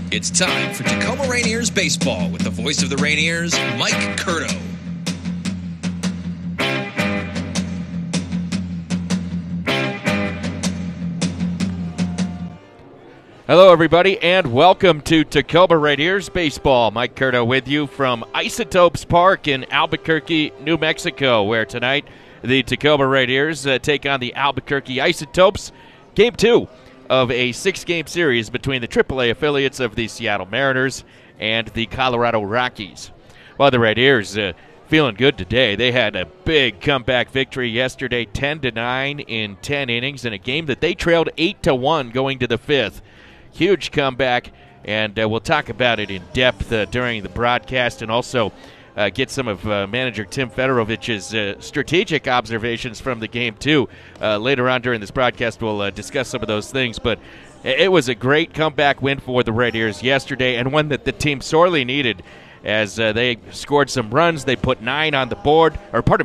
It's time for Tacoma Rainiers Baseball with the voice of the Rainiers, Mike Curto. Hello, everybody, and welcome to Tacoma Rainiers Baseball. Mike Curto with you from Isotopes Park in Albuquerque, New Mexico, where tonight the Tacoma Rainiers take on the Albuquerque Isotopes. Game 2 of a 6-game series between the AAA affiliates of the Seattle Mariners and the Colorado Rockies. Well, the Rainiers feeling good today. They had a big comeback victory yesterday, 10-9 in 10 innings, in a game that they trailed 8-1 going to the 5th. Huge comeback, and we'll talk about it in depth during the broadcast, and also get some of manager Tim Fedorovich's strategic observations from the game, too. Later on during this broadcast, we'll discuss some of those things. But it was a great comeback win for the Rainiers yesterday, and one that the team sorely needed as they scored some runs. They put 10 on the board.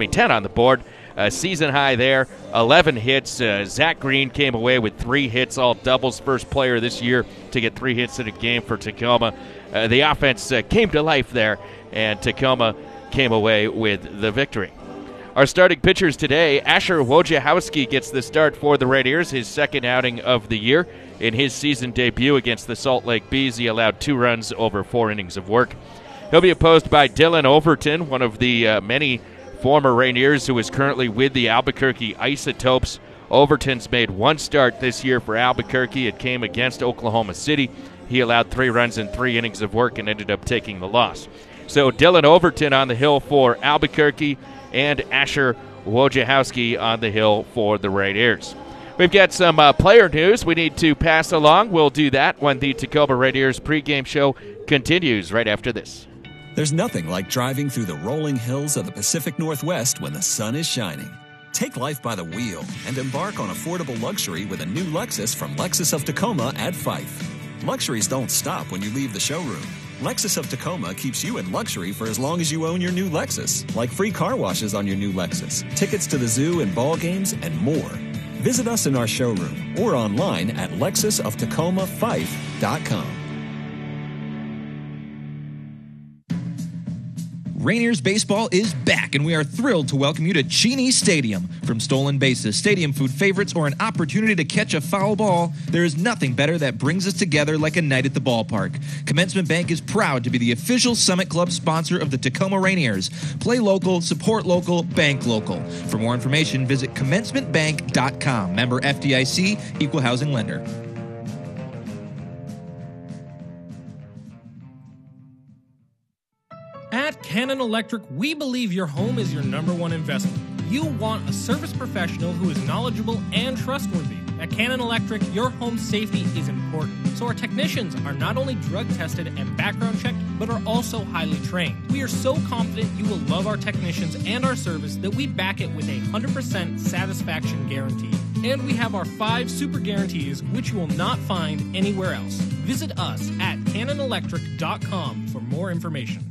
Season high there, 11 hits. Zach Green came away with 3 hits, all doubles, first player this year to get 3 hits in a game for Tacoma. The offense came to life there, and Tacoma came away with the victory. Our starting pitchers today, Asher Wojciechowski gets the start for the Rainiers, his second outing of the year. In his season debut against the Salt Lake Bees, he allowed 2 runs over 4 innings of work. He'll be opposed by Dylan Overton, one of the many former Rainiers who is currently with the Albuquerque Isotopes. Overton's made 1 start this year for Albuquerque. It came against Oklahoma City. He allowed 3 runs in 3 innings of work and ended up taking the loss. So Dylan Overton on the hill for Albuquerque and Asher Wojciechowski on the hill for the Rainiers. We've got some player news we need to pass along. We'll do that when the Tacoma Rainiers pregame show continues right after this. There's nothing like driving through the rolling hills of the Pacific Northwest when the sun is shining. Take life by the wheel and embark on affordable luxury with a new Lexus from Lexus of Tacoma at Fife. Luxuries don't stop when you leave the showroom. Lexus of Tacoma keeps you in luxury for as long as you own your new Lexus, like free car washes on your new Lexus, tickets to the zoo and ball games, and more. Visit us in our showroom or online at lexusoftacoma5.com. Rainiers Baseball is back, and we are thrilled to welcome you to Cheney Stadium. From stolen bases, stadium food favorites, or an opportunity to catch a foul ball, there is nothing better that brings us together like a night at the ballpark. Commencement Bank is proud to be the official Summit Club sponsor of the Tacoma Rainiers. Play local, support local, bank local. For more information, visit commencementbank.com. Member FDIC, Equal Housing Lender. At Cannon Electric, we believe your home is your #1 investment. You want a service professional who is knowledgeable and trustworthy. At Cannon Electric, your home safety is important, so our technicians are not only drug tested and background checked, but are also highly trained. We are so confident you will love our technicians and our service that we back it with a 100% satisfaction guarantee. And we have our 5 super guarantees, which you will not find anywhere else. Visit us at cannonelectric.com for more information.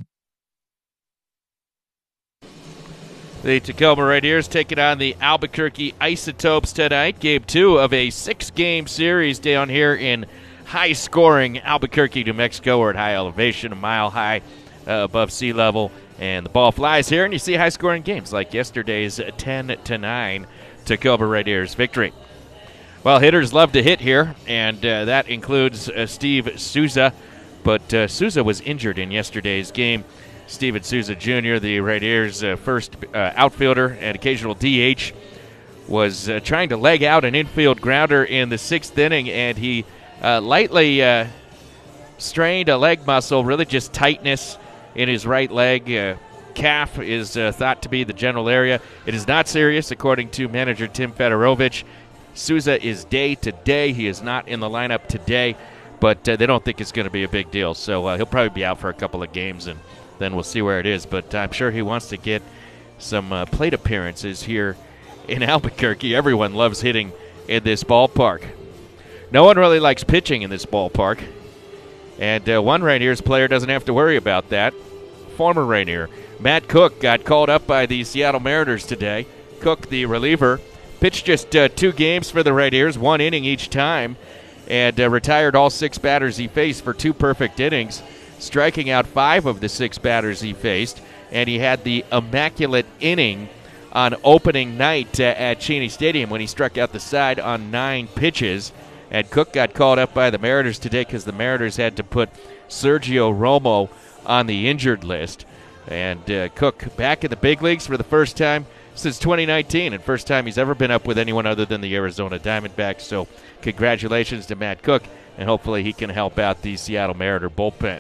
The Tacoma Rainiers taking on the Albuquerque Isotopes tonight. Game 2 of a 6-game series down here in high-scoring Albuquerque, New Mexico. We're at high elevation, a mile high above sea level. And the ball flies here, and you see high-scoring games like yesterday's 10-9 Tacoma Rainiers victory. Well, hitters love to hit here, and that includes Steve Souza. But Souza was injured in yesterday's game. Steven Souza Jr., the Rainiers' first outfielder and occasional DH, was trying to leg out an infield grounder in the 6th inning, and he lightly strained a leg muscle, really just tightness in his right leg. Calf is thought to be the general area. It is not serious, according to manager Tim Fedorovich. Souza is day-to-day. He is not in the lineup today, but they don't think it's going to be a big deal. So he'll probably be out for a couple of games, and then we'll see where it is. But I'm sure he wants to get some plate appearances here in Albuquerque. Everyone loves hitting in this ballpark. No one really likes pitching in this ballpark. And one Rainiers player doesn't have to worry about that. Former Rainier Matt Cook got called up by the Seattle Mariners today. Cook, the reliever, pitched just 2 games for the Rainiers, 1 inning each time. and retired all 6 batters he faced for 2 perfect innings, striking out 5 of the 6 batters he faced, and he had the immaculate inning on opening night at Cheney Stadium when he struck out the side on 9 pitches. And Cook got called up by the Mariners today because the Mariners had to put Sergio Romo on the injured list. And Cook back in the big leagues for the first time since 2019, and first time he's ever been up with anyone other than the Arizona Diamondbacks. So congratulations to Matt Cook, and hopefully he can help out the Seattle Mariner bullpen.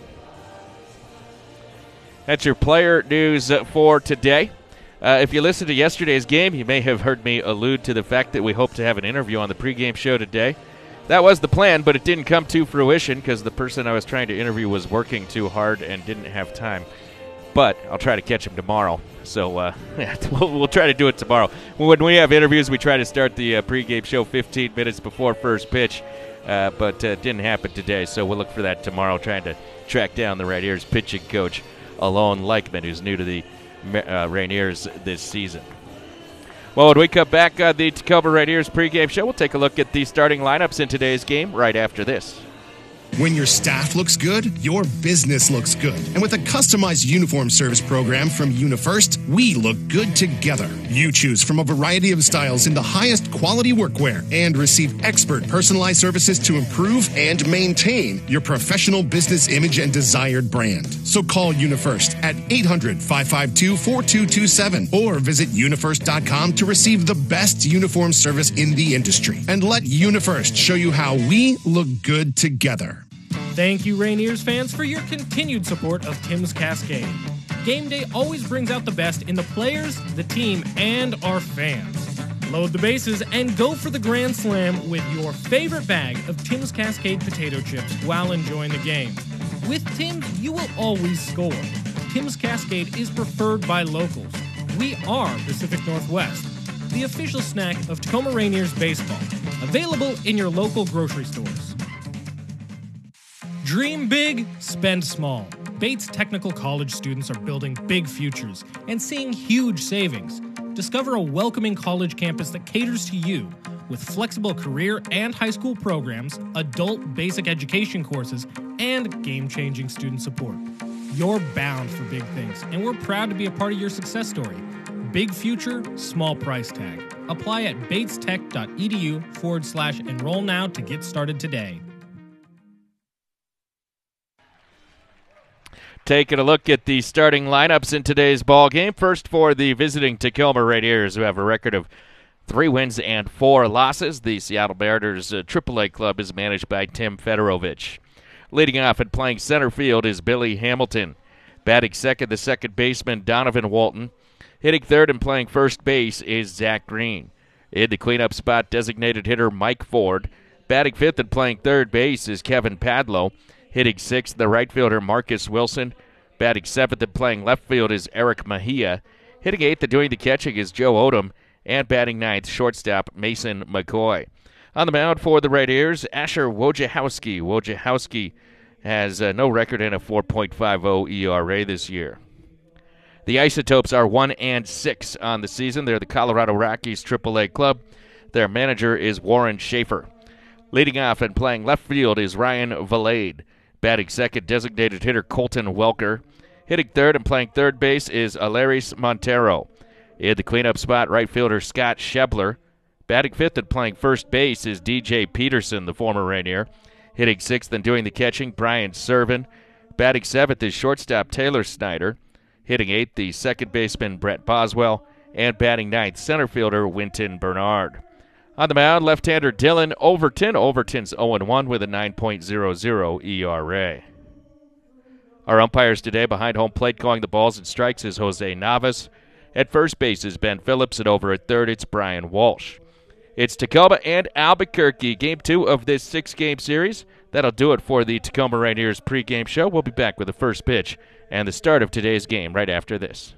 That's your player news for today. If you listened to yesterday's game, you may have heard me allude to the fact that we hope to have an interview on the pregame show today. That was the plan, but it didn't come to fruition because the person I was trying to interview was working too hard and didn't have time. But I'll try to catch him tomorrow. So we'll try to do it tomorrow. When we have interviews, we try to start the pregame show 15 minutes before first pitch, but it didn't happen today. So we'll look for that tomorrow, trying to track down the Rainiers pitching coach, Alon Leichman, who's new to the Rainiers this season. Well, when we come back on the Tacoma Rainiers pregame show, we'll take a look at the starting lineups in today's game right after this. When your staff looks good, your business looks good. And with a customized uniform service program from UniFirst, we look good together. You choose from a variety of styles in the highest quality workwear and receive expert personalized services to improve and maintain your professional business image and desired brand. So call UniFirst at 800-552-4227 or visit unifirst.com to receive the best uniform service in the industry. And let UniFirst show you how we look good together. Thank you, Rainiers fans, for your continued support of Tim's Cascade. Game day always brings out the best in the players, the team, and our fans. Load the bases and go for the Grand Slam with your favorite bag of Tim's Cascade potato chips while enjoying the game. With Tim's, you will always score. Tim's Cascade is preferred by locals. We are Pacific Northwest, the official snack of Tacoma Rainiers baseball. Available in your local grocery stores. Dream big, spend small. Bates Technical College students are building big futures and seeing huge savings. Discover a welcoming college campus that caters to you with flexible career and high school programs, adult basic education courses, and game-changing student support. You're bound for big things, and we're proud to be a part of your success story. Big future, small price tag. Apply at batestech.edu/enroll now to get started today. Taking a look at the starting lineups in today's ball game. First for the visiting Tacoma Rainiers, who have a record of 3 wins and 4 losses. The Seattle Mariners AAA club is managed by Tim Fedorovich. Leading off and playing center field is Billy Hamilton. Batting second, the second baseman Donovan Walton. Hitting third and playing first base is Zach Green. In the cleanup spot, designated hitter Mike Ford. Batting fifth and playing third base is Kevin Padlow. Hitting sixth, the right fielder Marcus Wilson. Batting seventh and playing left field is Eric Mejia. Hitting eighth and doing the catching is Joe Odom. And batting ninth, shortstop Mason McCoy. On the mound for the Rainiers, Asher Wojciechowski. Wojciechowski has no record and a 4.50 ERA this year. The Isotopes are 1-6 on the season. They're the Colorado Rockies AAA club. Their manager is Warren Schaefer. Leading off and playing left field is Ryan Valade. Batting second, designated hitter Colton Welker. Hitting third and playing third base is Alaris Montero. In the cleanup spot, right fielder Scott Schebler. Batting fifth and playing first base is DJ Peterson, the former Rainier. Hitting sixth and doing the catching, Brian Servin. Batting seventh is shortstop Taylor Snyder. Hitting eighth, the second baseman Brett Boswell. And batting ninth, center fielder Winton Bernard. On the mound, left-hander Dylan Overton. Overton's 0-1 with a 9.00 ERA. Our umpires today behind home plate calling the balls and strikes is Jose Navas. At first base is Ben Phillips, and over at third it's Brian Walsh. It's Tacoma and Albuquerque, Game 2 of this 6-game series. That'll do it for the Tacoma Rainiers pregame show. We'll be back with the first pitch and the start of today's game right after this.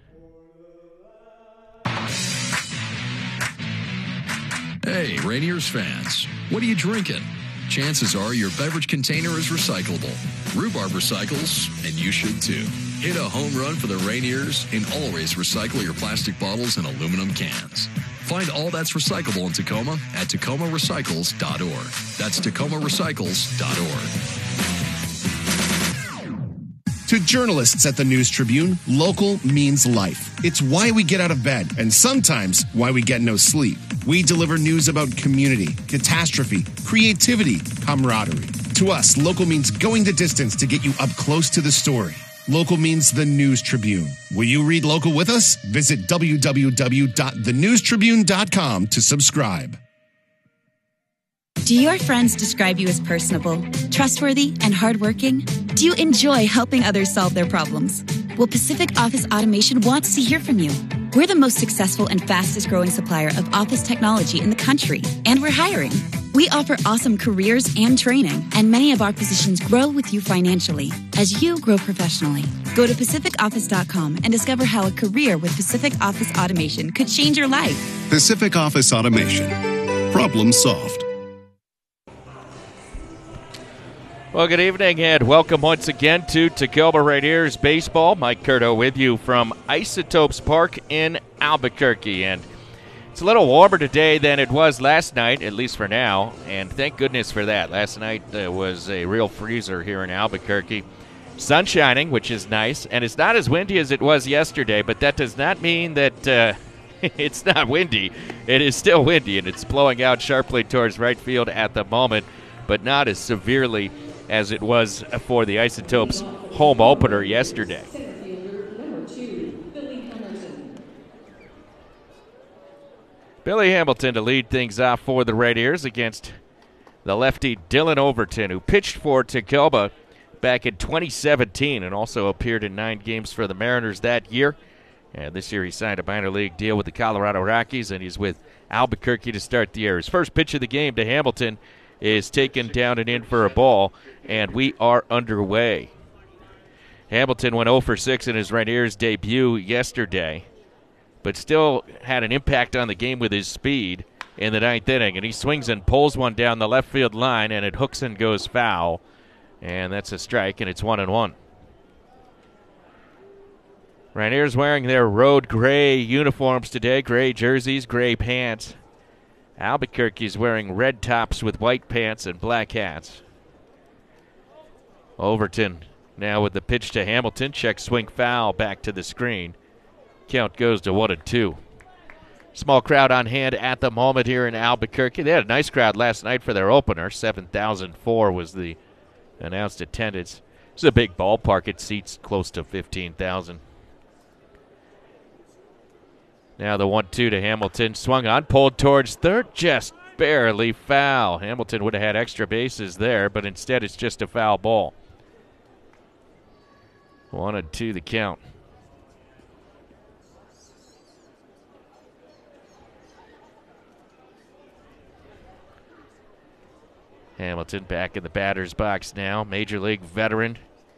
Hey, Rainiers fans, what are you drinking? Chances are your beverage container is recyclable. Rhubarb recycles, and you should too. Hit a home run for the Rainiers and always recycle your plastic bottles and aluminum cans. Find all that's recyclable in Tacoma at tacomarecycles.org. That's tacomarecycles.org. To journalists at the News Tribune, local means life. It's why we get out of bed and sometimes why we get no sleep. We deliver news about community, catastrophe, creativity, camaraderie. To us, local means going the distance to get you up close to the story. Local means the News Tribune. Will you read local with us? Visit www.thenewstribune.com to subscribe. Do your friends describe you as personable, trustworthy, and hardworking? Do you enjoy helping others solve their problems? Well, Pacific Office Automation wants to hear from you. We're the most successful and fastest growing supplier of office technology in the country, and we're hiring. We offer awesome careers and training, and many of our positions grow with you financially as you grow professionally. Go to PacificOffice.com and discover how a career with Pacific Office Automation could change your life. Pacific Office Automation. Problem solved. Well, good evening and welcome once again to Tacoma Rainiers Baseball. Mike Curto with you from Isotopes Park in Albuquerque. And it's a little warmer today than it was last night, at least for now, and thank goodness for that. Last night was a real freezer here in Albuquerque. Sun shining, which is nice, and it's not as windy as it was yesterday, but that does not mean that it's not windy. It is still windy, and it's blowing out sharply towards right field at the moment, but not as severely as it was for the Isotopes home opener yesterday. Billy Hamilton to lead things off for the Rainiers against the lefty Dylan Overton, who pitched for Tacoma back in 2017 and also appeared in 9 games for the Mariners that year. And this year he signed a minor league deal with the Colorado Rockies, and he's with Albuquerque to start the year. His first pitch of the game to Hamilton is taken down and in for a ball, and we are underway. Hamilton went 0 for 6 in his Rainiers debut yesterday, but still had an impact on the game with his speed in the 9th inning, and he swings and pulls one down the left field line, and it hooks and goes foul, and that's a strike, and it's 1-1. Rainiers wearing their road gray uniforms today, gray jerseys, gray pants. Albuquerque's wearing red tops with white pants and black hats. Overton now with the pitch to Hamilton. Check swing foul back to the screen. Count goes to 1-2. Small crowd on hand at the moment here in Albuquerque. They had a nice crowd last night for their opener. 7,004 was the announced attendance. It's a big ballpark. It seats close to 15,000. Now the 1-2 to Hamilton. Swung on, pulled towards third, just barely foul. Hamilton would have had extra bases there, but instead it's just a foul ball. 1-2 the count. Hamilton back in the batter's box now. Major League veteran.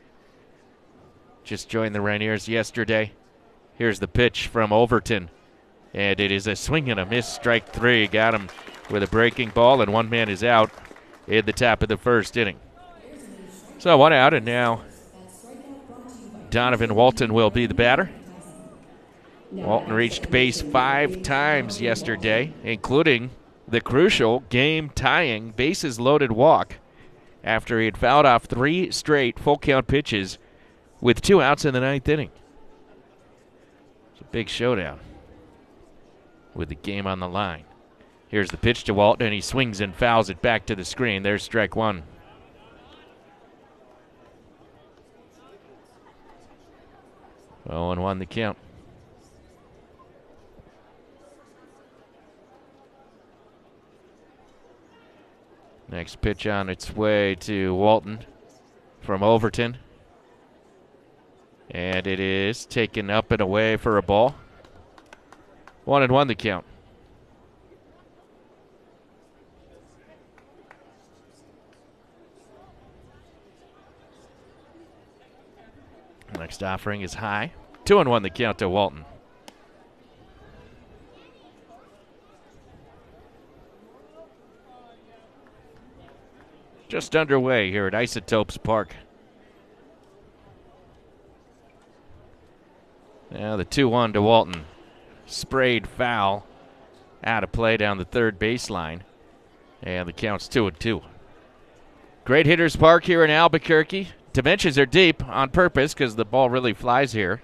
Just joined the Rainiers yesterday. Here's the pitch from Overton. And it is a swing and a miss, strike 3. Got him with a breaking ball, and one man is out in the top of the first inning. So 1 out, and now Donovan Walton will be the batter. Walton reached base 5 times yesterday, including the crucial game-tying bases-loaded walk after he had fouled off 3 straight full-count pitches with 2 outs in the 9th inning. It's a big showdown with the game on the line. Here's the pitch to Walton, and he swings and fouls it back to the screen. There's strike 1. Oh, and 1 the count. Next pitch on its way to Walton from Overton. And it is taken up and away for a ball. 1-1 the count. Next offering is high. 2-1 the count to Walton. Just underway here at Isotopes Park. Now the 2-1 to Walton. Sprayed foul out of play down the third baseline. And the count's 2-2. Great Hitters Park here in Albuquerque. Dimensions are deep on purpose because the ball really flies here.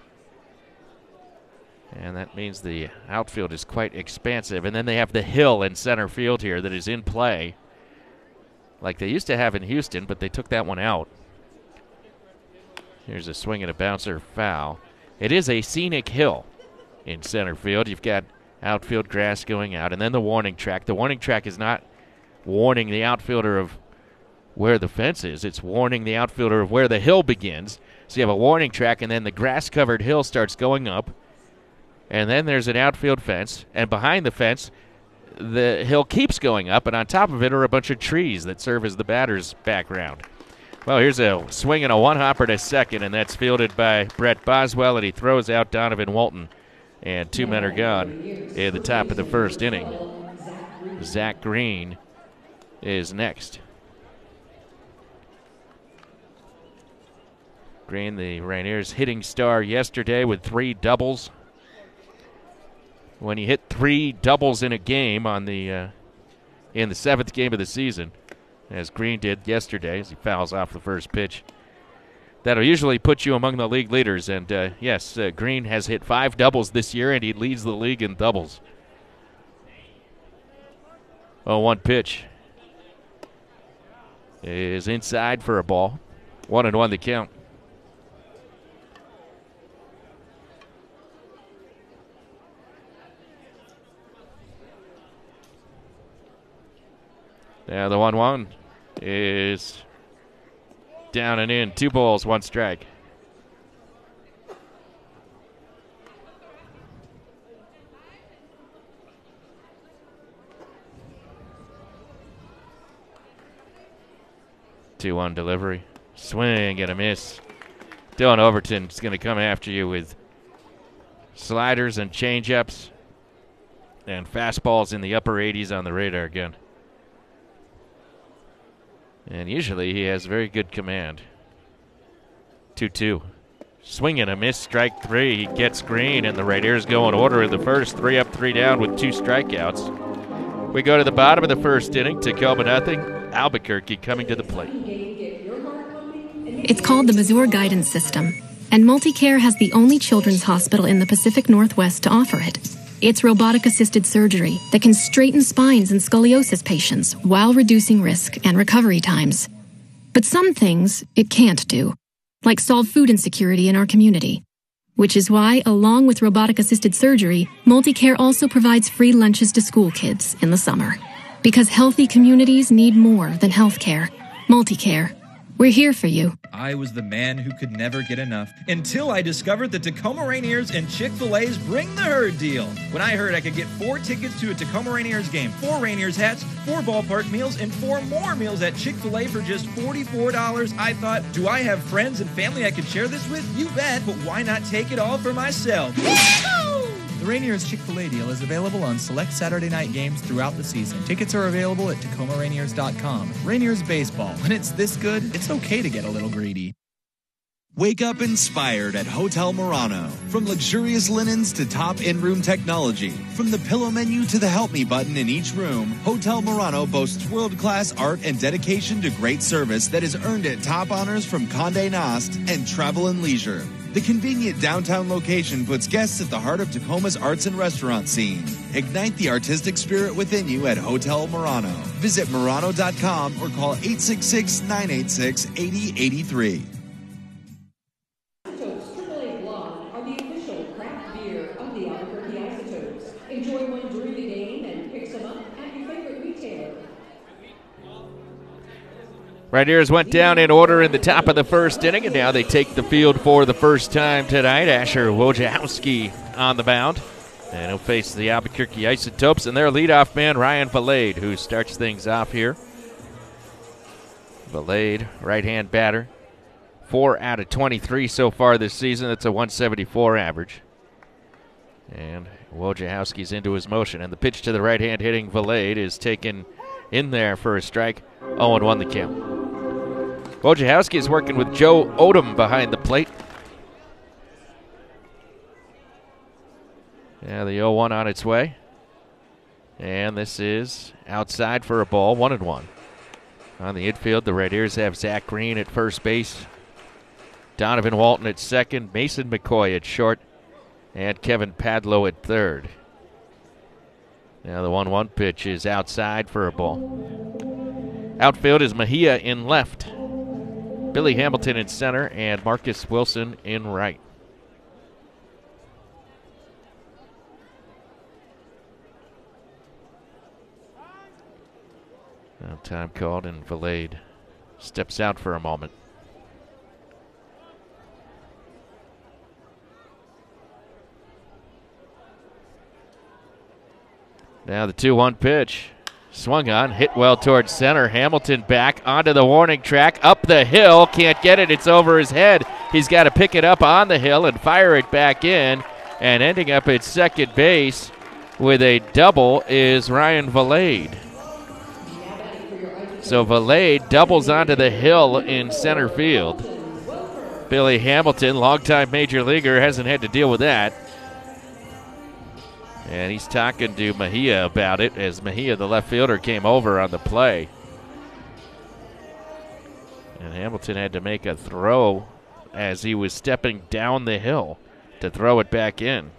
And that means the outfield is quite expansive. And then they have the hill in center field here that is in play, like they used to have in Houston, but they took that one out. Here's a swing and a bouncer foul. It is a scenic hill in center field. You've got outfield grass going out, and then the warning track. The warning track is not warning the outfielder of where the fence is. It's warning the outfielder of where the hill begins. So you have a warning track, and then the grass-covered hill starts going up, and then there's an outfield fence, and behind the fence, the hill keeps going up, and on top of it are a bunch of trees that serve as the batter's background. Well, here's a swing and a one-hopper to second, and that's fielded by Brett Boswell, and he throws out Donovan Walton. And 2 men are gone at the top of the first inning. Zach Green is next. Green, the Rainiers' hitting star yesterday with 3 doubles. When you hit 3 doubles in a game on the in the 7th game of the season, as Green did yesterday as he fouls off the first pitch, that'll usually put you among the league leaders. And yes, Green has hit 5 doubles this year, and he leads the league in doubles. 0-1 pitch is inside for a ball. 1-1 the count. Now the 1-1 is down and in. 2 balls, 1 strike. Two-one delivery. Swing and a miss. Dylan Overton's going to come after you with sliders and changeups and fastballs in the upper 80s on the radar again. And usually he has very good command. 2-2. Swing and a miss, strike 3. He gets Green, and the Rainiers go in order in the first. 3 up, 3 down with 2 strikeouts. We go to the bottom of the first inning. Tacoma nothing. Albuquerque coming to the plate. It's called the Mazur Guidance System, and MultiCare has the only children's hospital in the Pacific Northwest to offer it. It's robotic-assisted surgery that can straighten spines in scoliosis patients while reducing risk and recovery times. But some things it can't do, like solve food insecurity in our community. Which is why, along with robotic-assisted surgery, MultiCare also provides free lunches to school kids in the summer. Because healthy communities need more than healthcare. MultiCare. We're here for you. I was the man who could never get enough until I discovered the Tacoma Rainiers and Chick-fil-A's Bring the Herd deal. When I heard I could get 4 tickets to a Tacoma Rainiers game, 4 Rainiers hats, 4 ballpark meals, and 4 more meals at Chick-fil-A for just $44, I thought, do I have friends and family I could share this with? You bet, but why not take it all for myself? The Rainiers Chick-fil-A deal is available on select Saturday night games throughout the season. Tickets are available at TacomaRainiers.com. Rainiers baseball. When it's this good, it's okay to get a little greedy. Wake up inspired at Hotel Murano. From luxurious linens to top in-room technology, from the pillow menu to the help me button in each room, Hotel Murano boasts world-class art and dedication to great service that has earned it top honors from Condé Nast and Travel and Leisure. The convenient downtown location puts guests at the heart of Tacoma's arts and restaurant scene. Ignite the artistic spirit within you at Hotel Murano. Visit Murano.com or call 866-986-8083. Rainiers went down in order in the top of the first inning, and now they take the field for the first time tonight. Asher Wojciechowski on the mound, and he'll face the Albuquerque Isotopes and their leadoff man, Ryan Valade, who starts things off here. Valade, right-hand batter, 4 out of 23 so far this season. That's a 174 average. And Wojciechowski's into his motion, and the pitch to the right-hand hitting Valade is taken in there for a strike. 0-1 the count. Wojciechowski is working with Joe Odom behind the plate. Yeah, the 0-1 on its way. And this is outside for a ball, 1-1. On the infield, the Rainiers have Zach Green at first base, Donovan Walton at second, Mason McCoy at short, and Kevin Padlow at third. Now the 1-1 pitch is outside for a ball. Outfield is Mejia in left, Billy Hamilton in center, and Marcus Wilson in right. Now time called, and Valade steps out for a moment. Now the 2-1 pitch. Swung on, hit well towards center. Hamilton back onto the warning track, up the hill. Can't get it, it's over his head. He's got to pick it up on the hill and fire it back in. And ending up at second base with a double is Ryan Valade. So Valade doubles onto the hill in center field. Billy Hamilton, longtime major leaguer, hasn't had to deal with that. And he's talking to Mejia about it as Mejia, the left fielder, came over on the play. And Hamilton had to make a throw as he was stepping down the hill to throw it back in.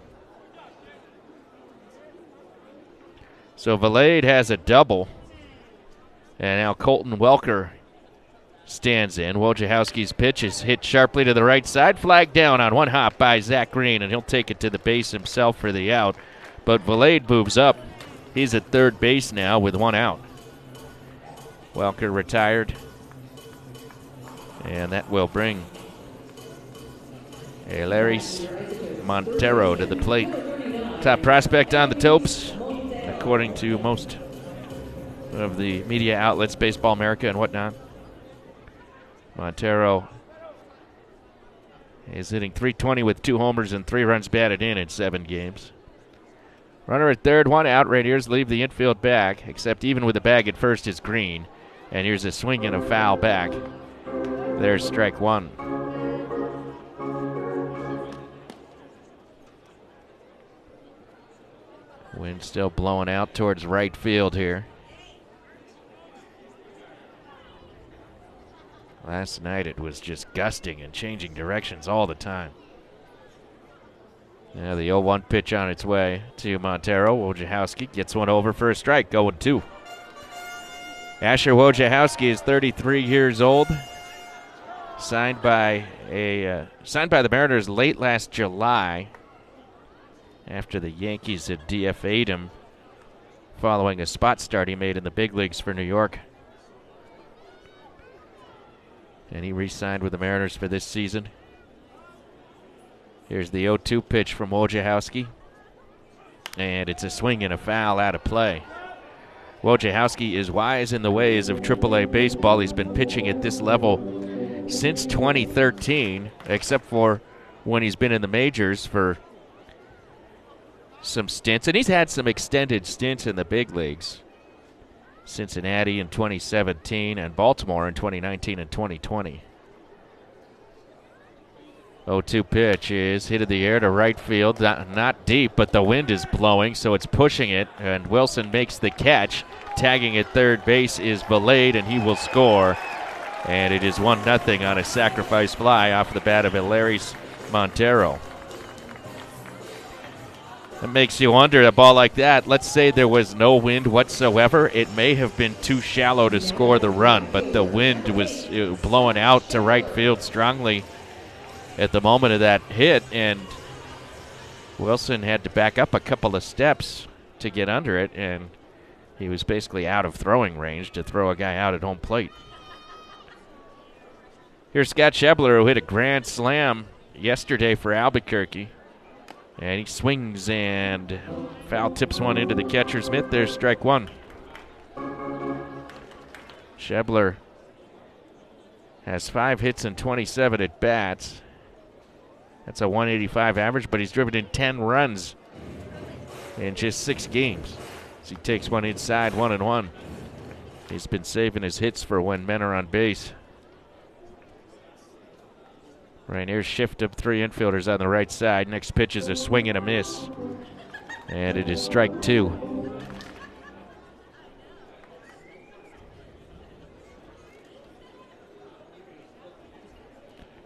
So Valade has a double. And now Colton Welker stands in. Wojciechowski's pitch is hit sharply to the right side. Flag down on one hop by Zach Green, and he'll take it to the base himself for the out. But Valade moves up. He's at third base now with one out. Welker retired. And that will bring Eleris Montero to the plate. Top prospect on the Topes, according to most of the media outlets, Baseball America and whatnot. Montero is hitting .320 with 2 homers and 3 runs batted in 7 games. Runner at third, 1 out. Rainiers leave the infield back, except even with the bag at first is Green. And here's a swing and a foul back. There's strike 1. Wind still blowing out towards right field here. Last night it was just gusting and changing directions all the time. Now the 0-1 pitch on its way to Montero. Wojciechowski gets one over for a strike, 0-2. Asher Wojciechowski is 33 years old. Signed by the Mariners late last July after the Yankees had DFA'd him following a spot start he made in the big leagues for New York. And he re-signed with the Mariners for this season. Here's the 0-2 pitch from Wojciechowski. And it's a swing and a foul out of play. Wojciechowski is wise in the ways of AAA baseball. He's been pitching at this level since 2013, except for when he's been in the majors for some stints. And he's had some extended stints in the big leagues. Cincinnati in 2017 and Baltimore in 2019 and 2020. 0-2 pitch is hit in the air to right field. Not deep, but the wind is blowing, so it's pushing it. And Wilson makes the catch. Tagging at third base is Valade, and he will score. And it is 1-0 on a sacrifice fly off the bat of Eleris Montero. It makes you wonder, a ball like that, let's say there was no wind whatsoever, it may have been too shallow to score the run, but the wind was blowing out to right field strongly at the moment of that hit, and Wilson had to back up a couple of steps to get under it, and he was basically out of throwing range to throw a guy out at home plate. Here's Scott Schebler, who hit a grand slam yesterday for Albuquerque. And he swings and foul tips one into the catcher's mitt. There's strike 1. Schebler has 5 hits and 27 at bats. That's a 185 average, but he's driven in 10 runs in just 6 games. As he takes one inside, 1-1. He's been saving his hits for when men are on base. Rainiers shift up 3 infielders on the right side. Next pitch is a swing and a miss. And it is strike 2.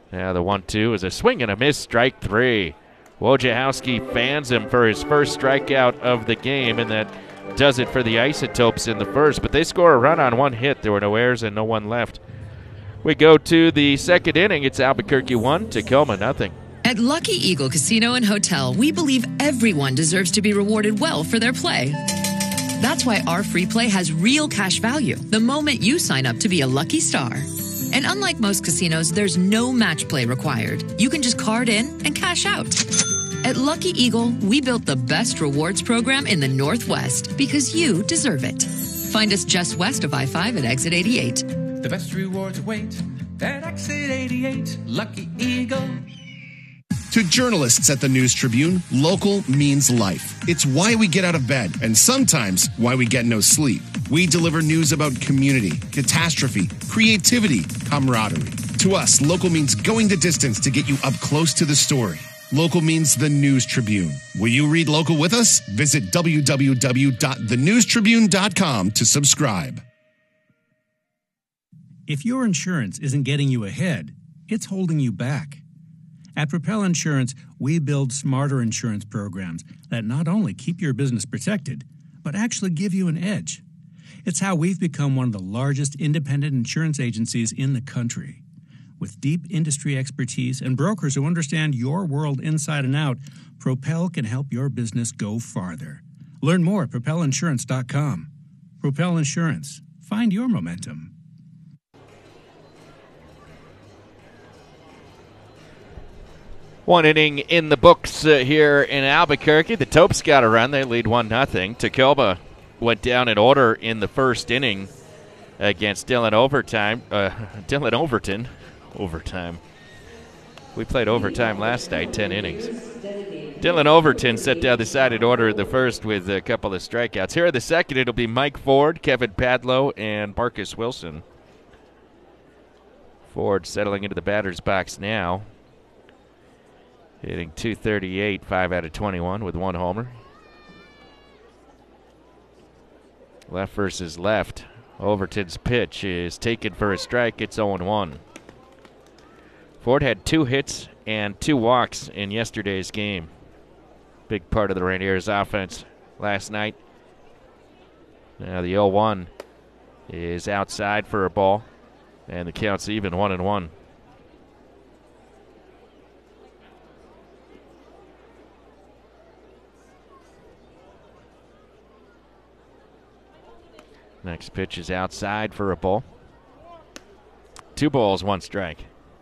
Now the 1-2 is a swing and a miss, strike 3. Wojciechowski fans him for his first strikeout of the game, and that does it for the Isotopes in the first. But they score a run on one hit. There were no errors and no one left. We go to the second inning. It's Albuquerque 1, Tacoma nothing. At Lucky Eagle Casino and Hotel, we believe everyone deserves to be rewarded well for their play. That's why our free play has real cash value the moment you sign up to be a lucky star. And unlike most casinos, there's no match play required. You can just card in and cash out. At Lucky Eagle, we built the best rewards program in the Northwest because you deserve it. Find us just west of I-5 at exit 88. The best rewards await at exit 88. Lucky Eagle. To journalists at the News Tribune, local means life. It's why we get out of bed, and sometimes why we get no sleep. We deliver news about community, catastrophe, creativity, camaraderie. To us, local means going the distance to get you up close to the story. Local means the News Tribune. Will you read local with us? Visit www.thenewstribune.com to subscribe. If your insurance isn't getting you ahead, it's holding you back. At Propel Insurance, we build smarter insurance programs that not only keep your business protected, but actually give you an edge. It's how we've become one of the largest independent insurance agencies in the country. With deep industry expertise and brokers who understand your world inside and out, Propel can help your business go farther. Learn more at propelinsurance.com. Propel Insurance. Find your momentum. One inning in the books here in Albuquerque. The Topes got a run. They lead 1-0. Tacoma went down in order in the first inning against Dylan Overton. Overtime. We played overtime last night, 10 innings. Dylan Overton set down the side order in the first with a couple of strikeouts. Here in the second, it'll be Mike Ford, Kevin Padlow, and Marcus Wilson. Ford settling into the batter's box now. Hitting .238, 5 out of 21 with one homer. Left versus left. Overton's pitch is taken for a strike. It's 0-1. Ford had 2 hits and 2 walks in yesterday's game. Big part of the Rainiers' offense last night. Now the 0-1 is outside for a ball, and the count's even 1-1. Next pitch is outside for a ball. 2 balls, 1 strike.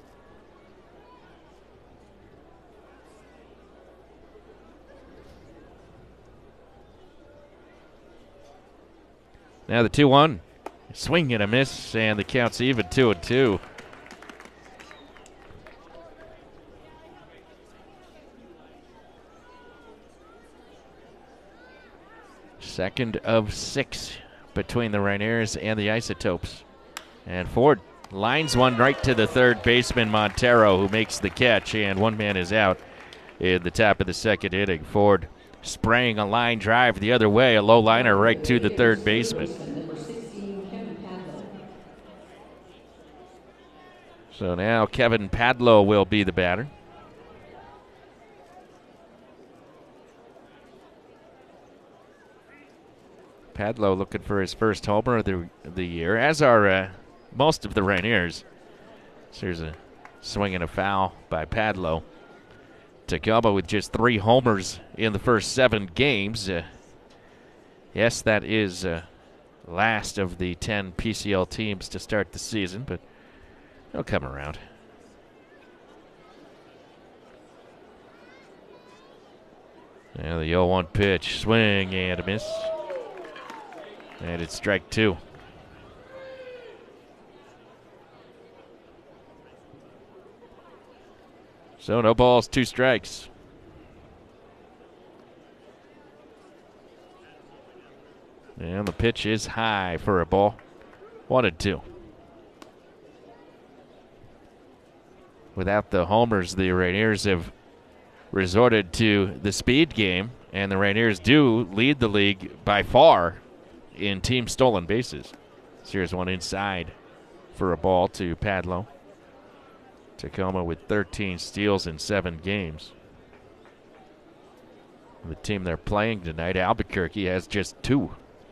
Now the 2-1. Swing and a miss, and the count's even 2-2. Second of 6 between the Rainiers and the Isotopes. And Ford lines one right to the third baseman, Montero, who makes the catch, and one man is out in the top of the second inning. Ford spraying a line drive the other way, a low liner right to the third baseman. So now Kevin Padlow will be the batter. Padlow looking for his first homer of the year, as are most of the Rainiers. So here's a swing and a foul by Padlow. Tacoma with just 3 homers in the first 7 games. Yes, that is last of the 10 PCL teams to start the season, but they'll come around. Now the 0-1 pitch, swing and a miss. And it's strike 2. So no balls, 2 strikes. And the pitch is high for a ball. 1-2. Without the homers, the Rainiers have resorted to the speed game, and the Rainiers do lead the league by far in team stolen bases. So here's one inside for a ball to Padlow. Tacoma with 13 steals in 7 games. The team they're playing tonight, Albuquerque, has just 2.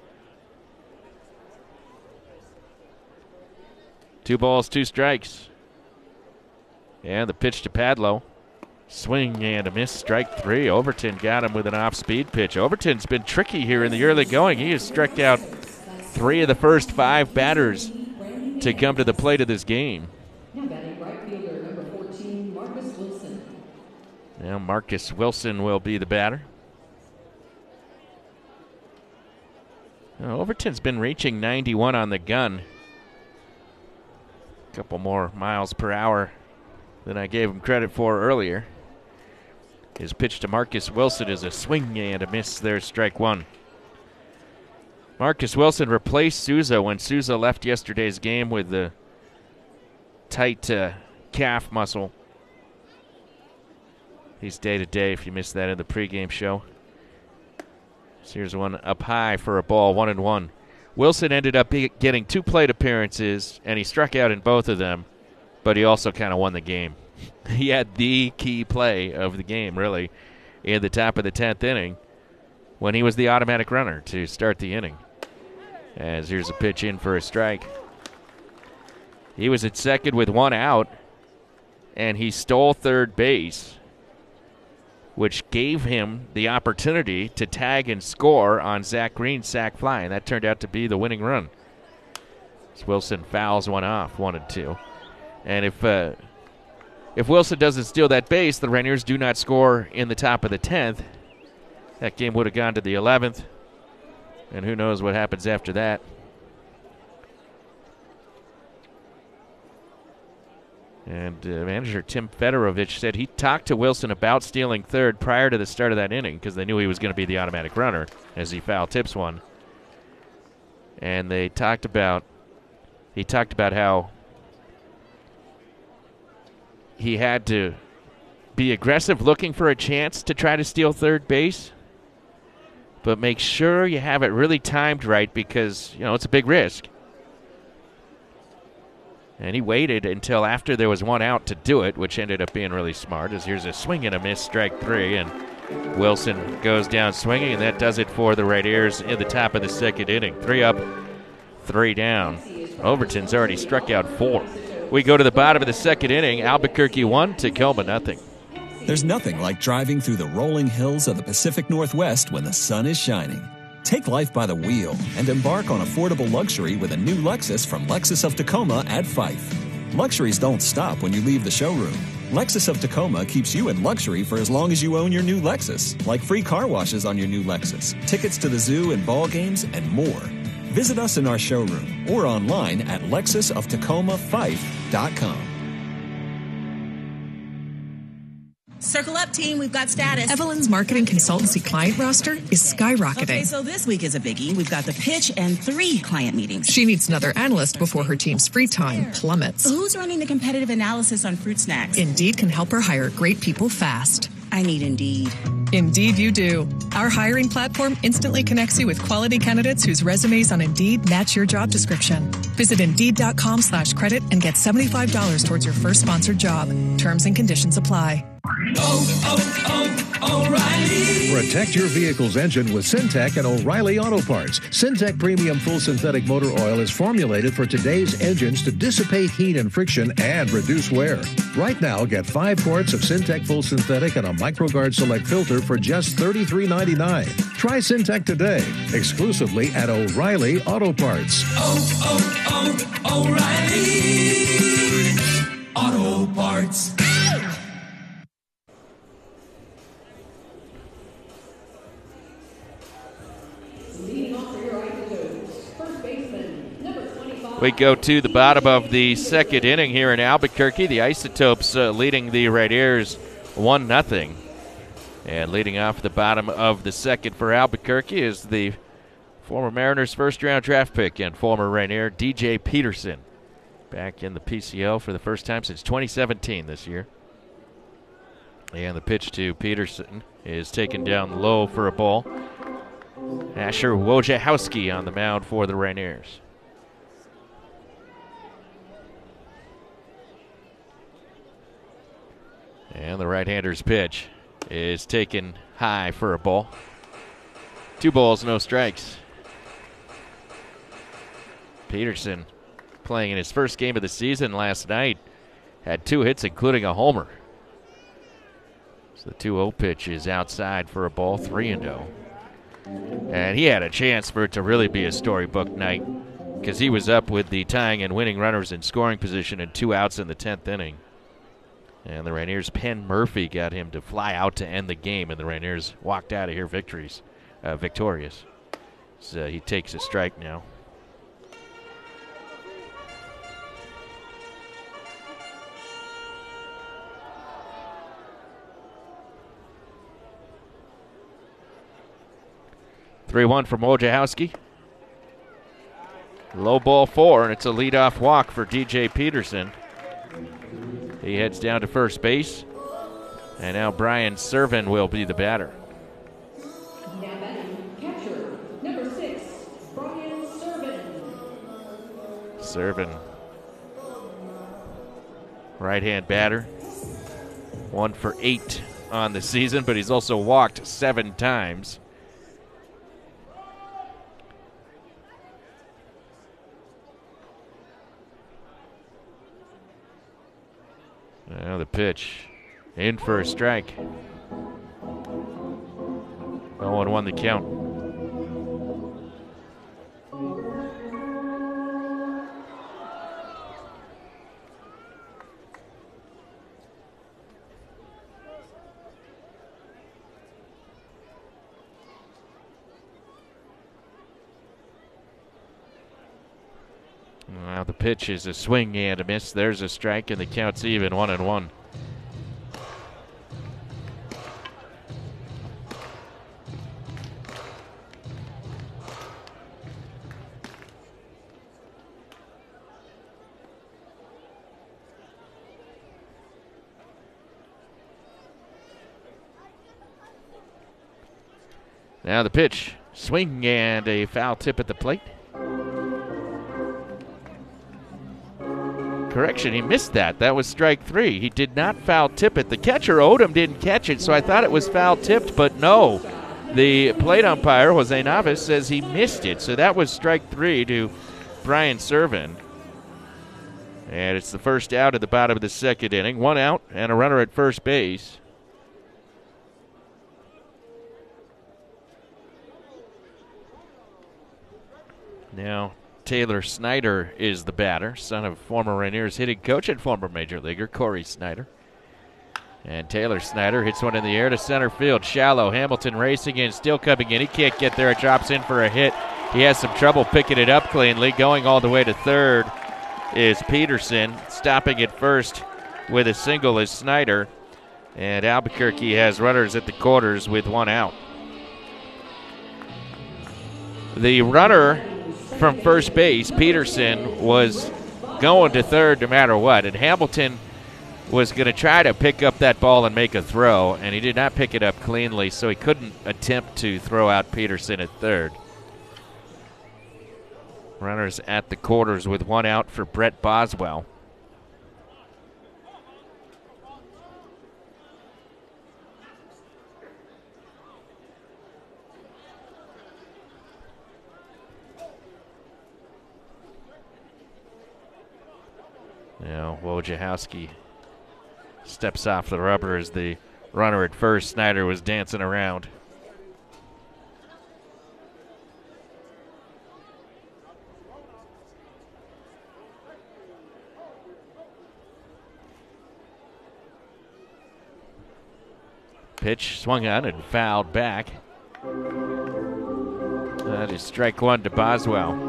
2 balls, 2 strikes. And the pitch to Padlo. Swing and a miss, strike 3. Overton got him with an off-speed pitch. Overton's been tricky here in the early going. He has struck out 3 of the first 5 batters to come to the plate of this game. Now batting right fielder number 14, Marcus Wilson. Now Marcus Wilson will be the batter. Now, Overton's been reaching 91 on the gun. A couple more miles per hour than I gave him credit for earlier. His pitch to Marcus Wilson is a swing and a miss. There's strike 1. Marcus Wilson replaced Souza when Souza left yesterday's game with the tight calf muscle. He's day-to-day if you missed that in the pregame show. So here's one up high for a ball, 1-1. Wilson ended up getting 2 plate appearances, and he struck out in both of them, but he also kind of won the game. He had the key play of the game, really, in the top of the 10th inning when he was the automatic runner to start the inning. As here's a pitch in for a strike. He was at second with 1 out, and he stole third base, which gave him the opportunity to tag and score on Zach Green's sac fly, and that turned out to be the winning run. As Wilson fouls one off, 1-2. And if Wilson doesn't steal that base, the Rainiers do not score in the top of the 10th. That game would have gone to the 11th, and who knows what happens after that. And manager Tim Fedorovich said he talked to Wilson about stealing third prior to the start of that inning because they knew he was going to be the automatic runner as he foul tips one. And he talked about how he had to be aggressive looking for a chance to try to steal third base, but make sure you have it really timed right because, it's a big risk. And he waited until after there was 1 out to do it, which ended up being really smart, as here's a swing and a miss, strike 3, and Wilson goes down swinging, and that does it for the Rainiers in the top of the 2nd inning. 3 up, 3 down. Overton's already struck out 4. We go to the bottom of the 2nd inning. Albuquerque 1, Tacoma 0. There's nothing like driving through the rolling hills of the Pacific Northwest when the sun is shining. Take life by the wheel and embark on affordable luxury with a new Lexus from Lexus of Tacoma at Fife. Luxuries don't stop when you leave the showroom. Lexus of Tacoma keeps you in luxury for as long as you own your new Lexus, like free car washes on your new Lexus, tickets to the zoo and ball games, and more. Visit us in our showroom or online at lexusoftacoma5.com. Circle up, team. We've got status. Evelyn's marketing consultancy client roster is skyrocketing. Okay, so this week is a biggie. We've got the pitch and 3 client meetings. She needs another analyst before her team's free time plummets. Who's running the competitive analysis on fruit snacks? Indeed can help her hire great people fast. I need Indeed. Indeed you do. Our hiring platform instantly connects you with quality candidates whose resumes on Indeed match your job description. Visit Indeed.com/credit and get $75 towards your first sponsored job. Terms and conditions apply. O'Reilly. Protect your vehicle's engine with Syntec and O'Reilly Auto Parts. Syntec Premium Full Synthetic Motor Oil is formulated for today's engines to dissipate heat and friction and reduce wear. Right now, get 5 quarts of Syntec Full Synthetic and a MicroGuard Select filter for just $33.99. Try Syntec today, exclusively at O'Reilly Auto Parts. O'Reilly Auto Parts. We go to the bottom of the 2nd inning here in Albuquerque. The Isotopes leading the Rainiers 1-0. And leading off the bottom of the 2nd for Albuquerque is the former Mariners first-round draft pick and former Rainier DJ Peterson. Back in the PCL for the first time since 2017 this year. And the pitch to Peterson is taken down low for a ball. Asher Wojciechowski on the mound for the Rainiers. And the right-hander's pitch is taken high for a ball. 2 balls, no strikes. Peterson, playing in his first game of the season last night, had 2 hits, including a homer. So the 2-0 pitch is outside for a ball, 3-0. And he had a chance for it to really be a storybook night because he was up with the tying and winning runners in scoring position and 2 outs in the 10th inning. And the Rainiers' Penn Murphy got him to fly out to end the game, and the Rainiers walked out of here victorious. So he takes a strike now. (3-1) from Wojciechowski. Low ball 4, and it's a leadoff walk for DJ Peterson. He heads down to first base, and now Brian Servin will be the batter. Now batting, catcher, number 6, Brian Servin, right-hand batter, 1 for 8 on the season, but he's also walked 7 times. Now the pitch, in for a strike. 0-1 the count. Now the pitch is a swing and a miss. There's a strike, and the count's even, 1-1. Now the pitch, swing and a foul tip at the plate. Correction, he missed that. That was strike 3. He did not foul tip it. The catcher, Odom, didn't catch it, so I thought it was foul tipped, but no. The plate umpire, Jose Navas, says he missed it, so that was strike 3 to Brian Servin. And it's the first out at the bottom of the 2nd inning. 1 out and a runner at first base. Now, Taylor Snyder is the batter, son of former Rainiers hitting coach and former Major Leaguer Corey Snyder. And Taylor Snyder hits one in the air to center field. Shallow, Hamilton racing in, still coming in. He can't get there. It drops in for a hit. He has some trouble picking it up cleanly. Going all the way to third is Peterson. Stopping at first with a single is Snyder. And Albuquerque has runners at the quarters with 1 out. The runner from first base, Peterson, was going to third no matter what, and Hamilton was going to try to pick up that ball and make a throw, and he did not pick it up cleanly, so he couldn't attempt to throw out Peterson at third. Runners at the quarters with 1 out for Brett Boswell. Now Wojciechowski steps off the rubber as the runner at first, Snyder, was dancing around. Pitch swung on and fouled back. That is strike 1 to Boswell.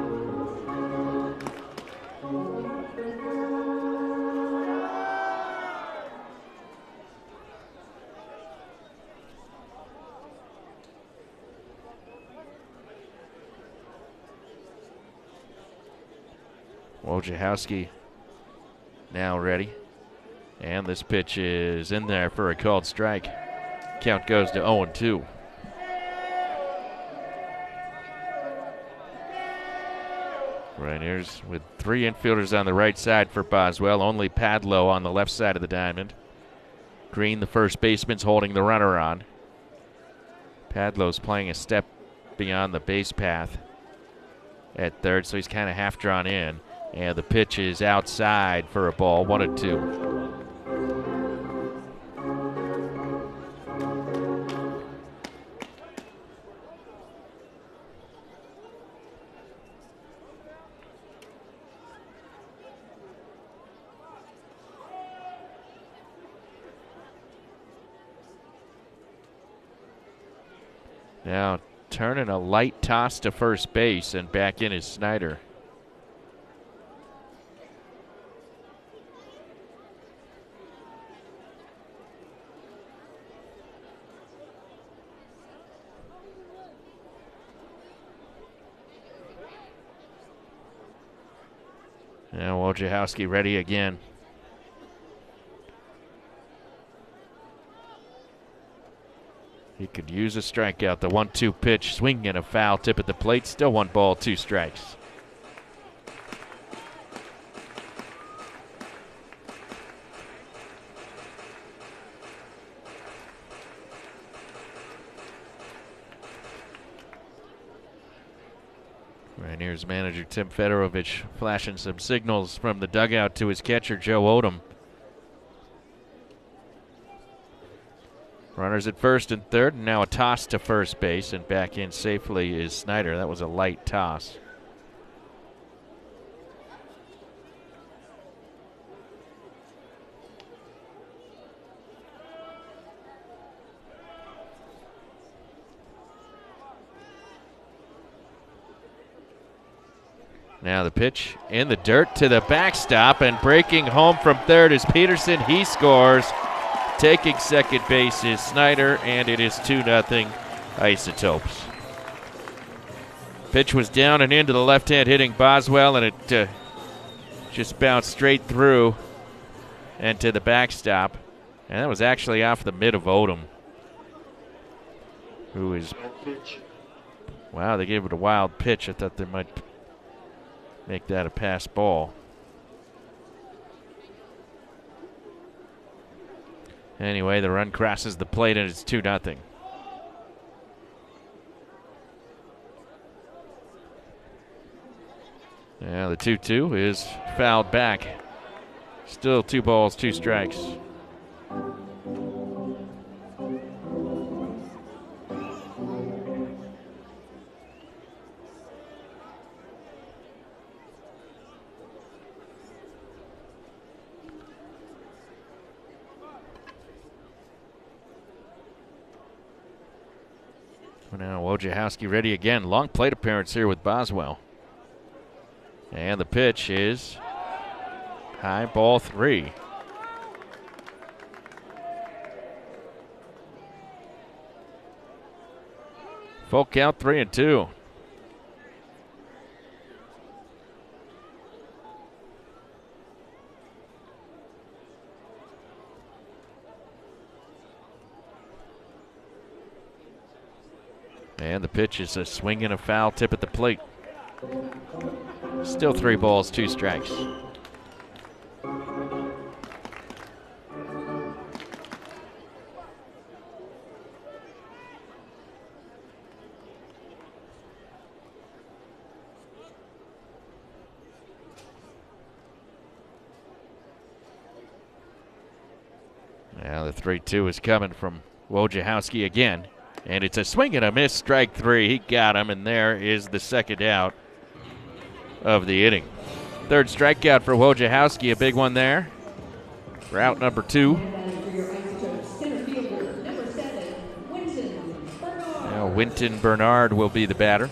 Wojciechowski now ready. And this pitch is in there for a called strike. Count goes to 0-2. Rainiers with 3 infielders on the right side for Boswell. Only Padlow on the left side of the diamond. Green, the first baseman's holding the runner on. Padlow's playing a step beyond the base path at third, so he's kind of half drawn in. And the pitch is outside for a ball, 1-2. Now turning a light toss to first base, and back in is Snyder. Now Wojciechowski ready again. He could use a strikeout. The 1-2 pitch, swing and a foul tip at the plate. Still 1 ball, 2 strikes. Rainiers manager Tim Fedorovich flashing some signals from the dugout to his catcher Joe Odom. Runners at first and third, and now a toss to first base, and back in safely is Snyder. That was a light toss. Now the pitch in the dirt to the backstop, and breaking home from third is Peterson. He scores. Taking second base is Snyder, and it is 2-0 Isotopes. Pitch was down and into the left-hand hitting Boswell, and it just bounced straight through and to the backstop. And that was actually off the mid of Odom, who is... Wow, they gave it a wild pitch. I thought they might make that a pass ball. Anyway, the run crosses the plate, and it's 2-0. Now the 2-2 is fouled back. Still 2 balls, 2 strikes. Now Wojciechowski ready again. Long plate appearance here with Boswell. And the pitch is high, ball 3. Full count, 3-2. And the pitch is a swing and a foul tip at the plate. Still 3 balls, 2 strikes. Now the 3-2 is coming from Wojciechowski again. And it's a swing and a miss, strike 3. He got him, and there is the second out of the inning. Third strikeout for Wojciechowski, a big one there. For out number 2. Now Winton Bernard will be the batter.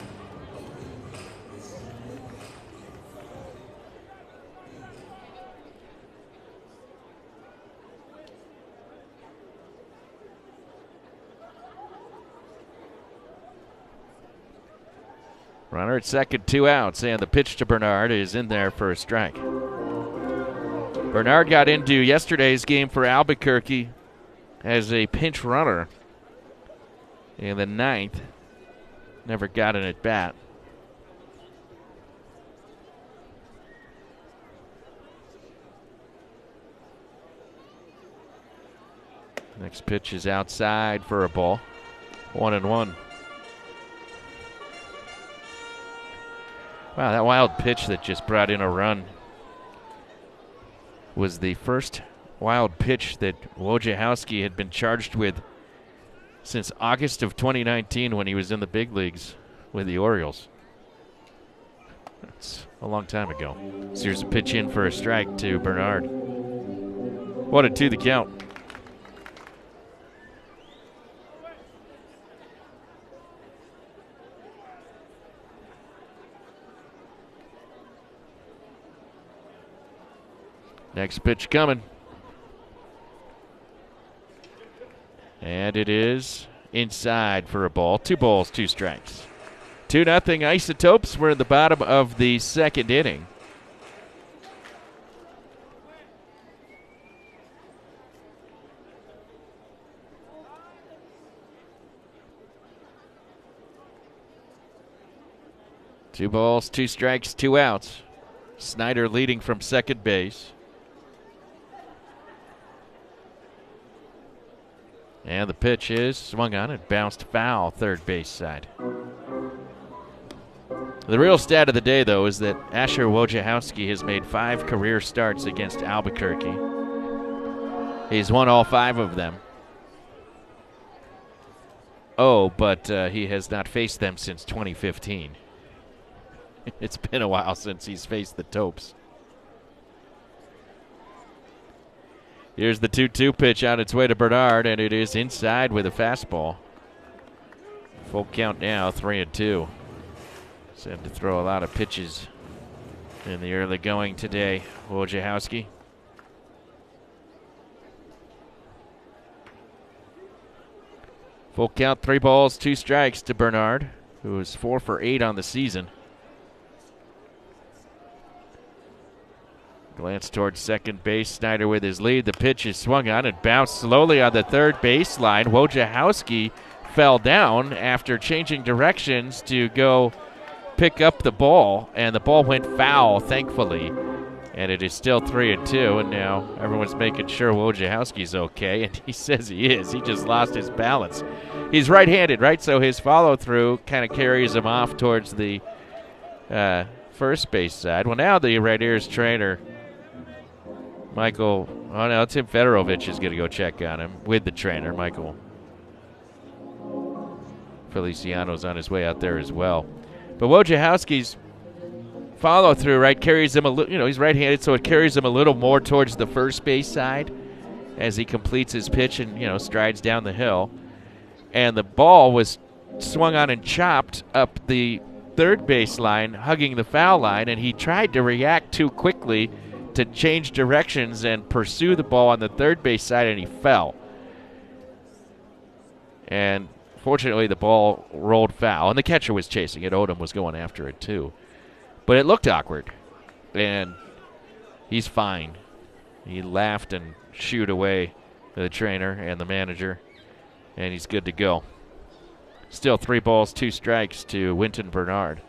Runner at second, 2 outs, and the pitch to Bernard is in there for a strike. Bernard got into yesterday's game for Albuquerque as a pinch runner in the 9th. Never got an at bat. Next pitch is outside for a ball. 1-1. Wow, that wild pitch that just brought in a run was the first wild pitch that Wojciechowski had been charged with since August of 2019 when he was in the big leagues with the Orioles. That's a long time ago. So here's a pitch in for a strike to Bernard. 1-2 the count. Next pitch coming. And it is inside for a ball. 2 balls, 2 strikes. 2-0 Isotopes. We're in the bottom of the second inning. Two balls, 2 strikes, 2 outs. Snyder leading from second base. And the pitch is swung on and bounced foul, third base side. The real stat of the day, though, is that Asher Wojciechowski has made 5 career starts against Albuquerque. He's won all 5 of them. Oh, but he has not faced them since 2015. It's been a while since he's faced the Topes. Here's the 2-2 pitch on its way to Bernard, and it is inside with a fastball. Full count now, 3-2. Said to throw a lot of pitches in the early going today, Wojciechowski. Full count, 3 balls, 2 strikes to Bernard, who is 4 for 8 on the season. Glance towards second base. Snyder with his lead. The pitch is swung on and bounced slowly on the third baseline. Wojciechowski fell down after changing directions to go pick up the ball, and the ball went foul, thankfully. And it is still 3-2, and now everyone's making sure Wojciechowski's okay, and he says he is. He just lost his balance. He's right-handed, right? So his follow-through kind of carries him off towards the first base side. Well, now the Rainiers trainer, Michael, oh no, Tim Fedorovich is going to go check on him with the trainer, Michael Feliciano's on his way out there as well. But Wojciechowski's follow-through, right, carries him a little, he's right-handed, so it carries him a little more towards the first base side as he completes his pitch and, strides down the hill. And the ball was swung on and chopped up the third base line, hugging the foul line, and he tried to react too quickly to change directions and pursue the ball on the third base side, and he fell. And fortunately, the ball rolled foul, and the catcher was chasing it. Odom was going after it, too. But it looked awkward, and he's fine. He laughed and shooed away the trainer and the manager, and he's good to go. Still 3 balls, 2 strikes to Winton Bernard.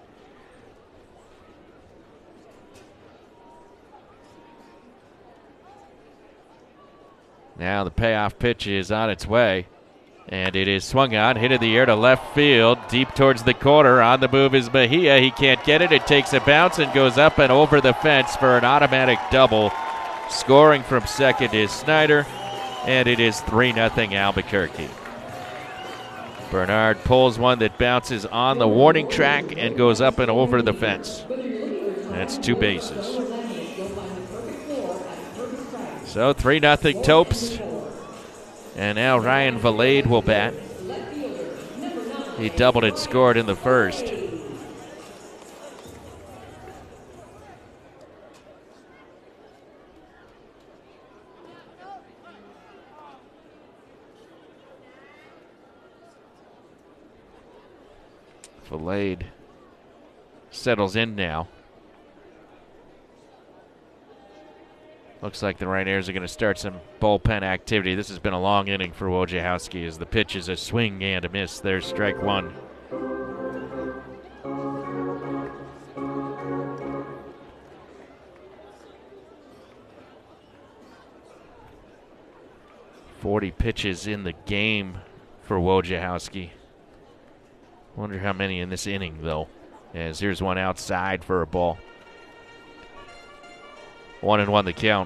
Now the payoff pitch is on its way, and it is swung on, hit in the air to left field, deep towards the corner. On the move is Mejia. He can't get it. It takes a bounce and goes up and over the fence for an automatic double. Scoring from second is Snyder, and it is 3-0 Albuquerque. Bernard pulls one that bounces on the warning track and goes up and over the fence. That's 2 bases. So 3-0 Topes. And now Ryan Valade will bat. He doubled and scored in the first. Valade settles in now. Looks like the Rainiers are going to start some bullpen activity. This has been a long inning for Wojciechowski as the pitch is a swing and a miss. There's strike 1. 40 pitches in the game for Wojciechowski. Wonder how many in this inning, though, as here's one outside for a ball. 1-1 the count.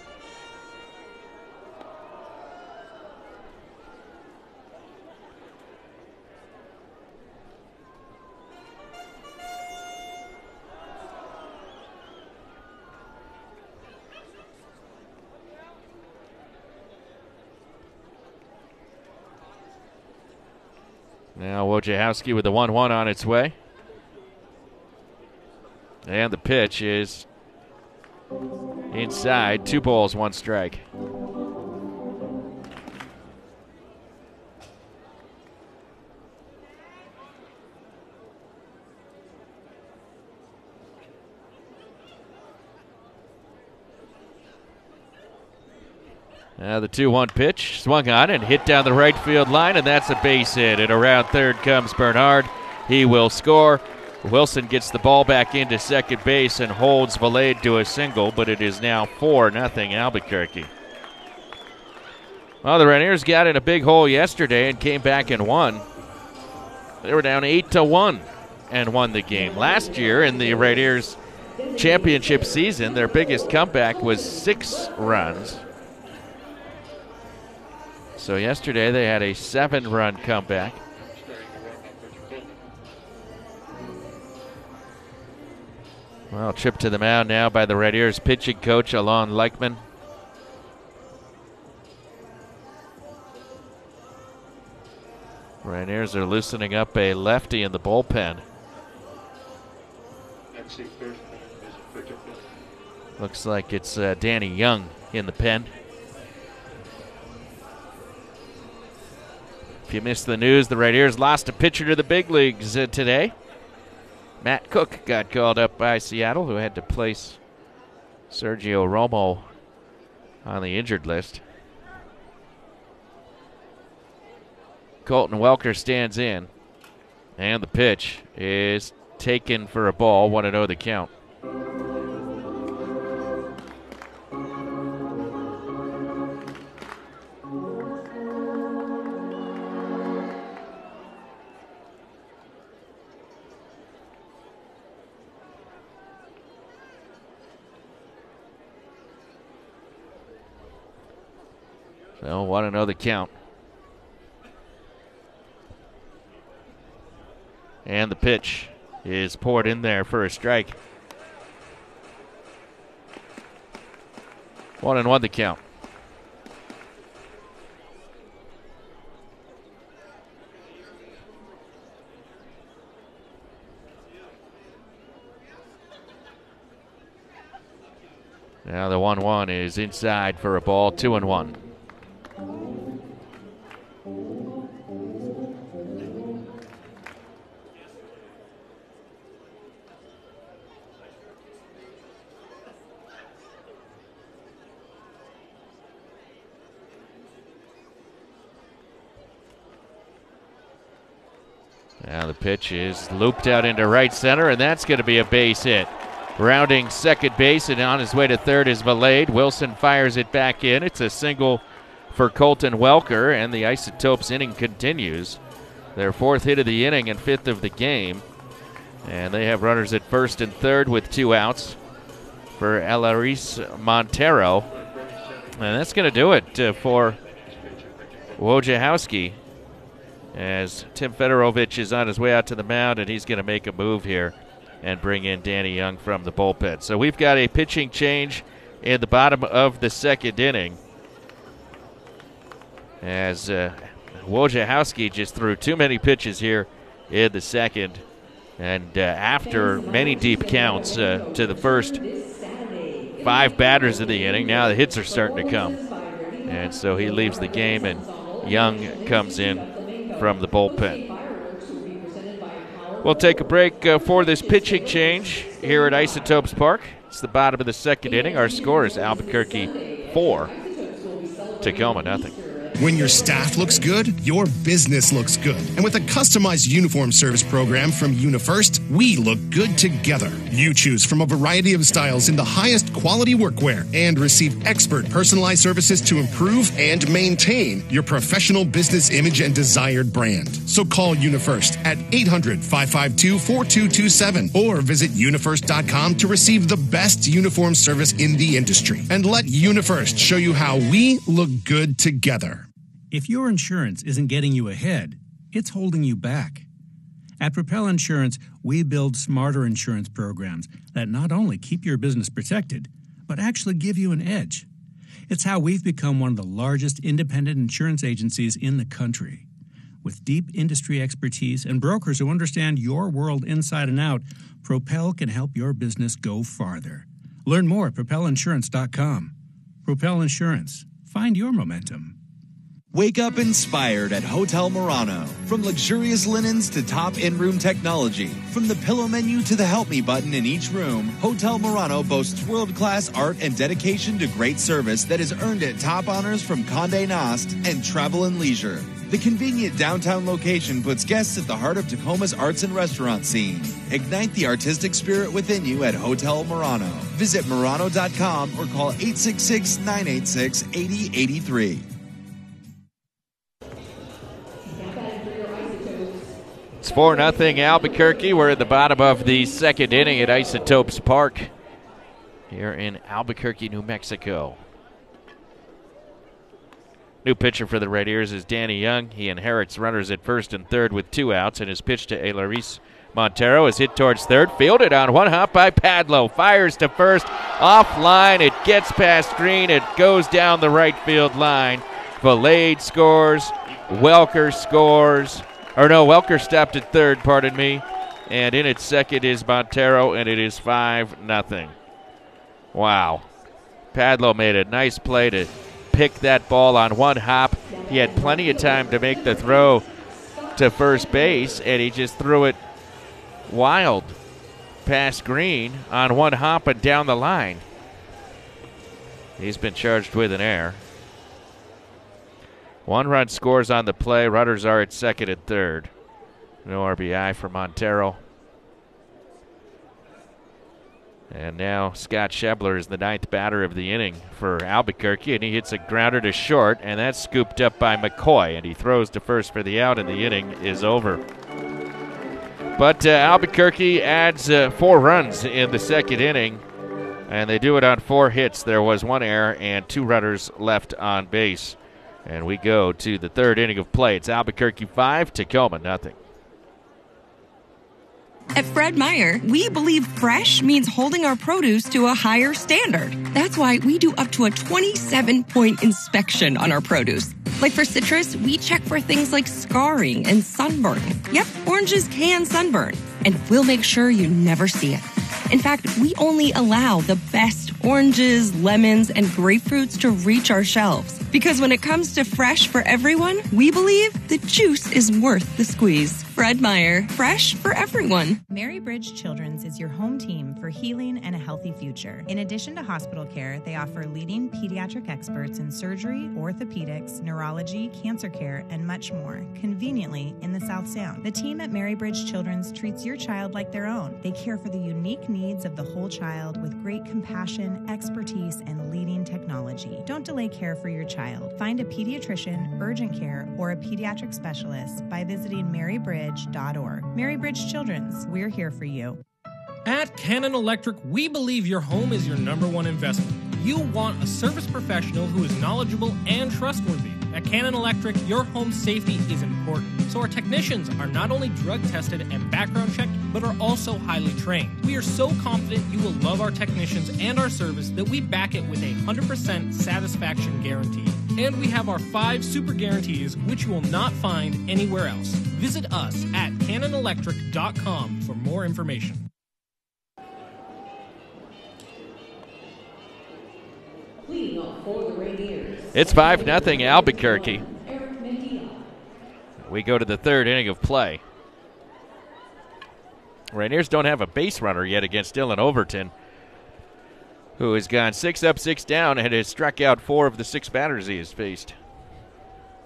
Now Wojciechowski with the 1-1 on its way. And the pitch is inside. 2 balls, 1 strike. Now the 2-1 pitch, swung on and hit down the right field line, and that's a base hit. And around third comes Bernard. He will score. Wilson gets the ball back into second base and holds Valade to a single, but it is now 4-0 Albuquerque. Well, the Rainiers got in a big hole yesterday and came back and won. They were down 8-1 and won the game. Last year in the Rainiers championship season, their biggest comeback was 6 runs. So yesterday they had a 7-run comeback. Well, trip to the mound now by the Rainiers pitching coach Alon Leichman. Rainiers are loosening up a lefty in the bullpen. Looks like it's Danny Young in the pen. If you missed the news, the Rainiers lost a pitcher to the big leagues today. Matt Cook got called up by Seattle, who had to place Sergio Romo on the injured list. Colton Welker stands in, and the pitch is taken for a ball. 1-0 the count. So 1-0 the count. And the pitch is poured in there for a strike. 1-1 the count. Now the 1-1 is inside for a ball. 2-1. Now the pitch is looped out into right center, and that's going to be a base hit. Rounding second base and on his way to third is Valade. Wilson fires it back in. It's a single for Colton Welker, and the Isotopes inning continues. Their 4th hit of the inning and 5th of the game. And they have runners at first and third with 2 outs for Elaris Montero. And that's going to do it for Wojciechowski, as Tim Fedorovich is on his way out to the mound, and he's going to make a move here and bring in Danny Young from the bullpen. So we've got a pitching change in the bottom of the 2nd inning, as Wojciechowski just threw too many pitches here in the 2nd. And after many deep counts to the first 5 batters of the inning, now the hits are starting to come. And so he leaves the game, and Young comes in from the bullpen. We'll take a break for this pitching change here at Isotopes Park. It's the bottom of the 2nd inning. Our score is Albuquerque 4, Tacoma 0. When your staff looks good, your business looks good. And with a customized uniform service program from UniFirst, we look good together. You choose from a variety of styles in the highest quality workwear and receive expert personalized services to improve and maintain your professional business image and desired brand. So call UniFirst at 800-552-4227 or visit unifirst.com to receive the best uniform service in the industry. And let UniFirst show you how we look good together. If your insurance isn't getting you ahead, it's holding you back. At Propel Insurance, we build smarter insurance programs that not only keep your business protected, but actually give you an edge. It's how we've become one of the largest independent insurance agencies in the country. With deep industry expertise and brokers who understand your world inside and out, Propel can help your business go farther. Learn more at propelinsurance.com. Propel Insurance. Find your momentum. Wake up inspired at Hotel Murano. From luxurious linens to top in-room technology, from the pillow menu to the help me button in each room, Hotel Murano boasts world-class art and dedication to great service that has earned it top honors from Condé Nast and Travel and Leisure. The convenient downtown location puts guests at the heart of Tacoma's arts and restaurant scene. Ignite the artistic spirit within you at Hotel Murano. Visit Murano.com or call 866-986-8083. It's 4-0 Albuquerque. We're at the bottom of the second inning at Isotopes Park here in Albuquerque, New Mexico. New pitcher for the Rainiers is Danny Young. He inherits runners at first and third with 2 outs, and his pitch to Elarice Montero is hit towards third. Fielded on one hop by Padlo. Fires to first. Offline. It gets past Green. It goes down the right field line. Valade scores. Welker scores. Welker stopped at third, pardon me. And in its second is Montero, and it is 5-0. Wow. Padlo made a nice play to pick that ball on one hop. He had plenty of time to make the throw to first base, and he just threw it wild past Green on one hop and down the line. He's been charged with an error. 1 run scores on the play. Runners are at second and third. No RBI for Montero. And now Scott Schebler is the 9th batter of the inning for Albuquerque, and he hits a grounder to short, and that's scooped up by McCoy, and he throws to first for the out, and the inning is over. But Albuquerque adds 4 runs in the second inning, and they do it on 4 hits. There was 1 error and 2 runners left on base. And we go to the third inning of play. It's Albuquerque 5, Tacoma 0. At Fred Meyer, we believe fresh means holding our produce to a higher standard. That's why we do up to a 27-point inspection on our produce. Like for citrus, we check for things like scarring and sunburn. Yep, oranges can sunburn. And we'll make sure you never see it. In fact, we only allow the best oranges, lemons, and grapefruits to reach our shelves. Because when it comes to fresh for everyone, we believe the juice is worth the squeeze. Fred Meyer, fresh for everyone. Mary Bridge Children's is your home team for healing and a healthy future. In addition to hospital care, they offer leading pediatric experts in surgery, orthopedics, neurology, cancer care, and much more, conveniently in the South Sound. The team at Mary Bridge Children's treats your child like their own. They care for the unique needs of the whole child with great compassion, expertise, and leading technology. Don't delay care for your child. Find a pediatrician, urgent care, or a pediatric specialist by visiting marybridge.org. Mary Bridge Children's, we're here for you. At Cannon Electric, we believe your home is your #1 investment. You want a service professional who is knowledgeable and trustworthy. At Cannon Electric, your home safety is important. So our technicians are not only drug tested and background checked, but are also highly trained. We are so confident you will love our technicians and our service that we back it with a 100% satisfaction guarantee. And we have our 5 super guarantees, which you will not find anywhere else. Visit us at cannonelectric.com for more information. Leading off for the Rainiers. It's 5-0 Albuquerque. We go to the third inning of play. Rainiers don't have a base runner yet against Dylan Overton, who has gone 6 up, 6 down, and has struck out 4 of the 6 batters he has faced.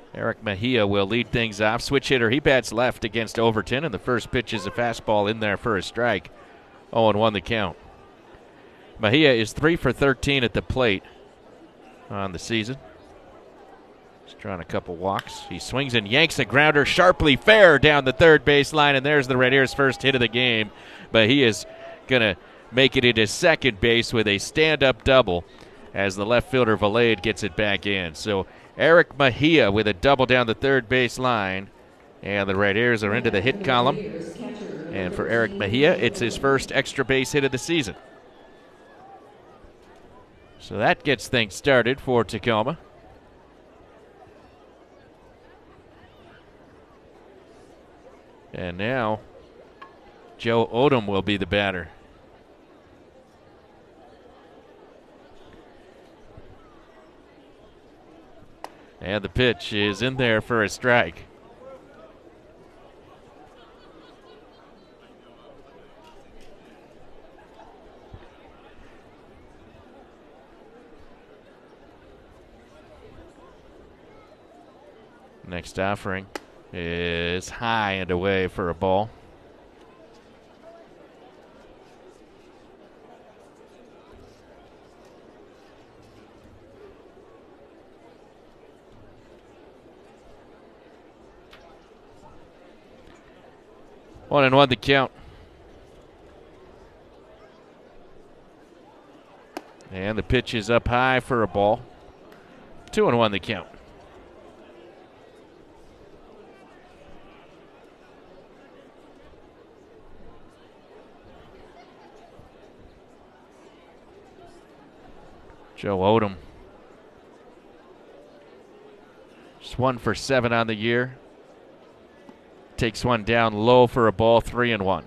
Eric Mejia will lead things off. Switch hitter, he bats left against Overton, and the first pitch is a fastball in there for a strike. 0-1 the count. Mejia is 3 for 13 at the plate on the season. He's drawn a couple walks. He swings and yanks a grounder sharply fair down the third base line, and there's the Rainiers' first hit of the game. But he is going to make it into second base with a stand-up double as the left fielder Valade gets it back in. So Eric Mejia with a double down the third base line, and the Rainiers are into the hit column. And for Eric Mejia, it's his first extra base hit of the season. So that gets things started for Tacoma. And now Joe Odom will be the batter. And the pitch is in there for a strike. Next offering is high and away for a ball. One and one the count. And the pitch is up high for a ball. 2-1 the count. Joe Odom. Just 1 for 7 on the year. Takes one down low for a ball, 3-1.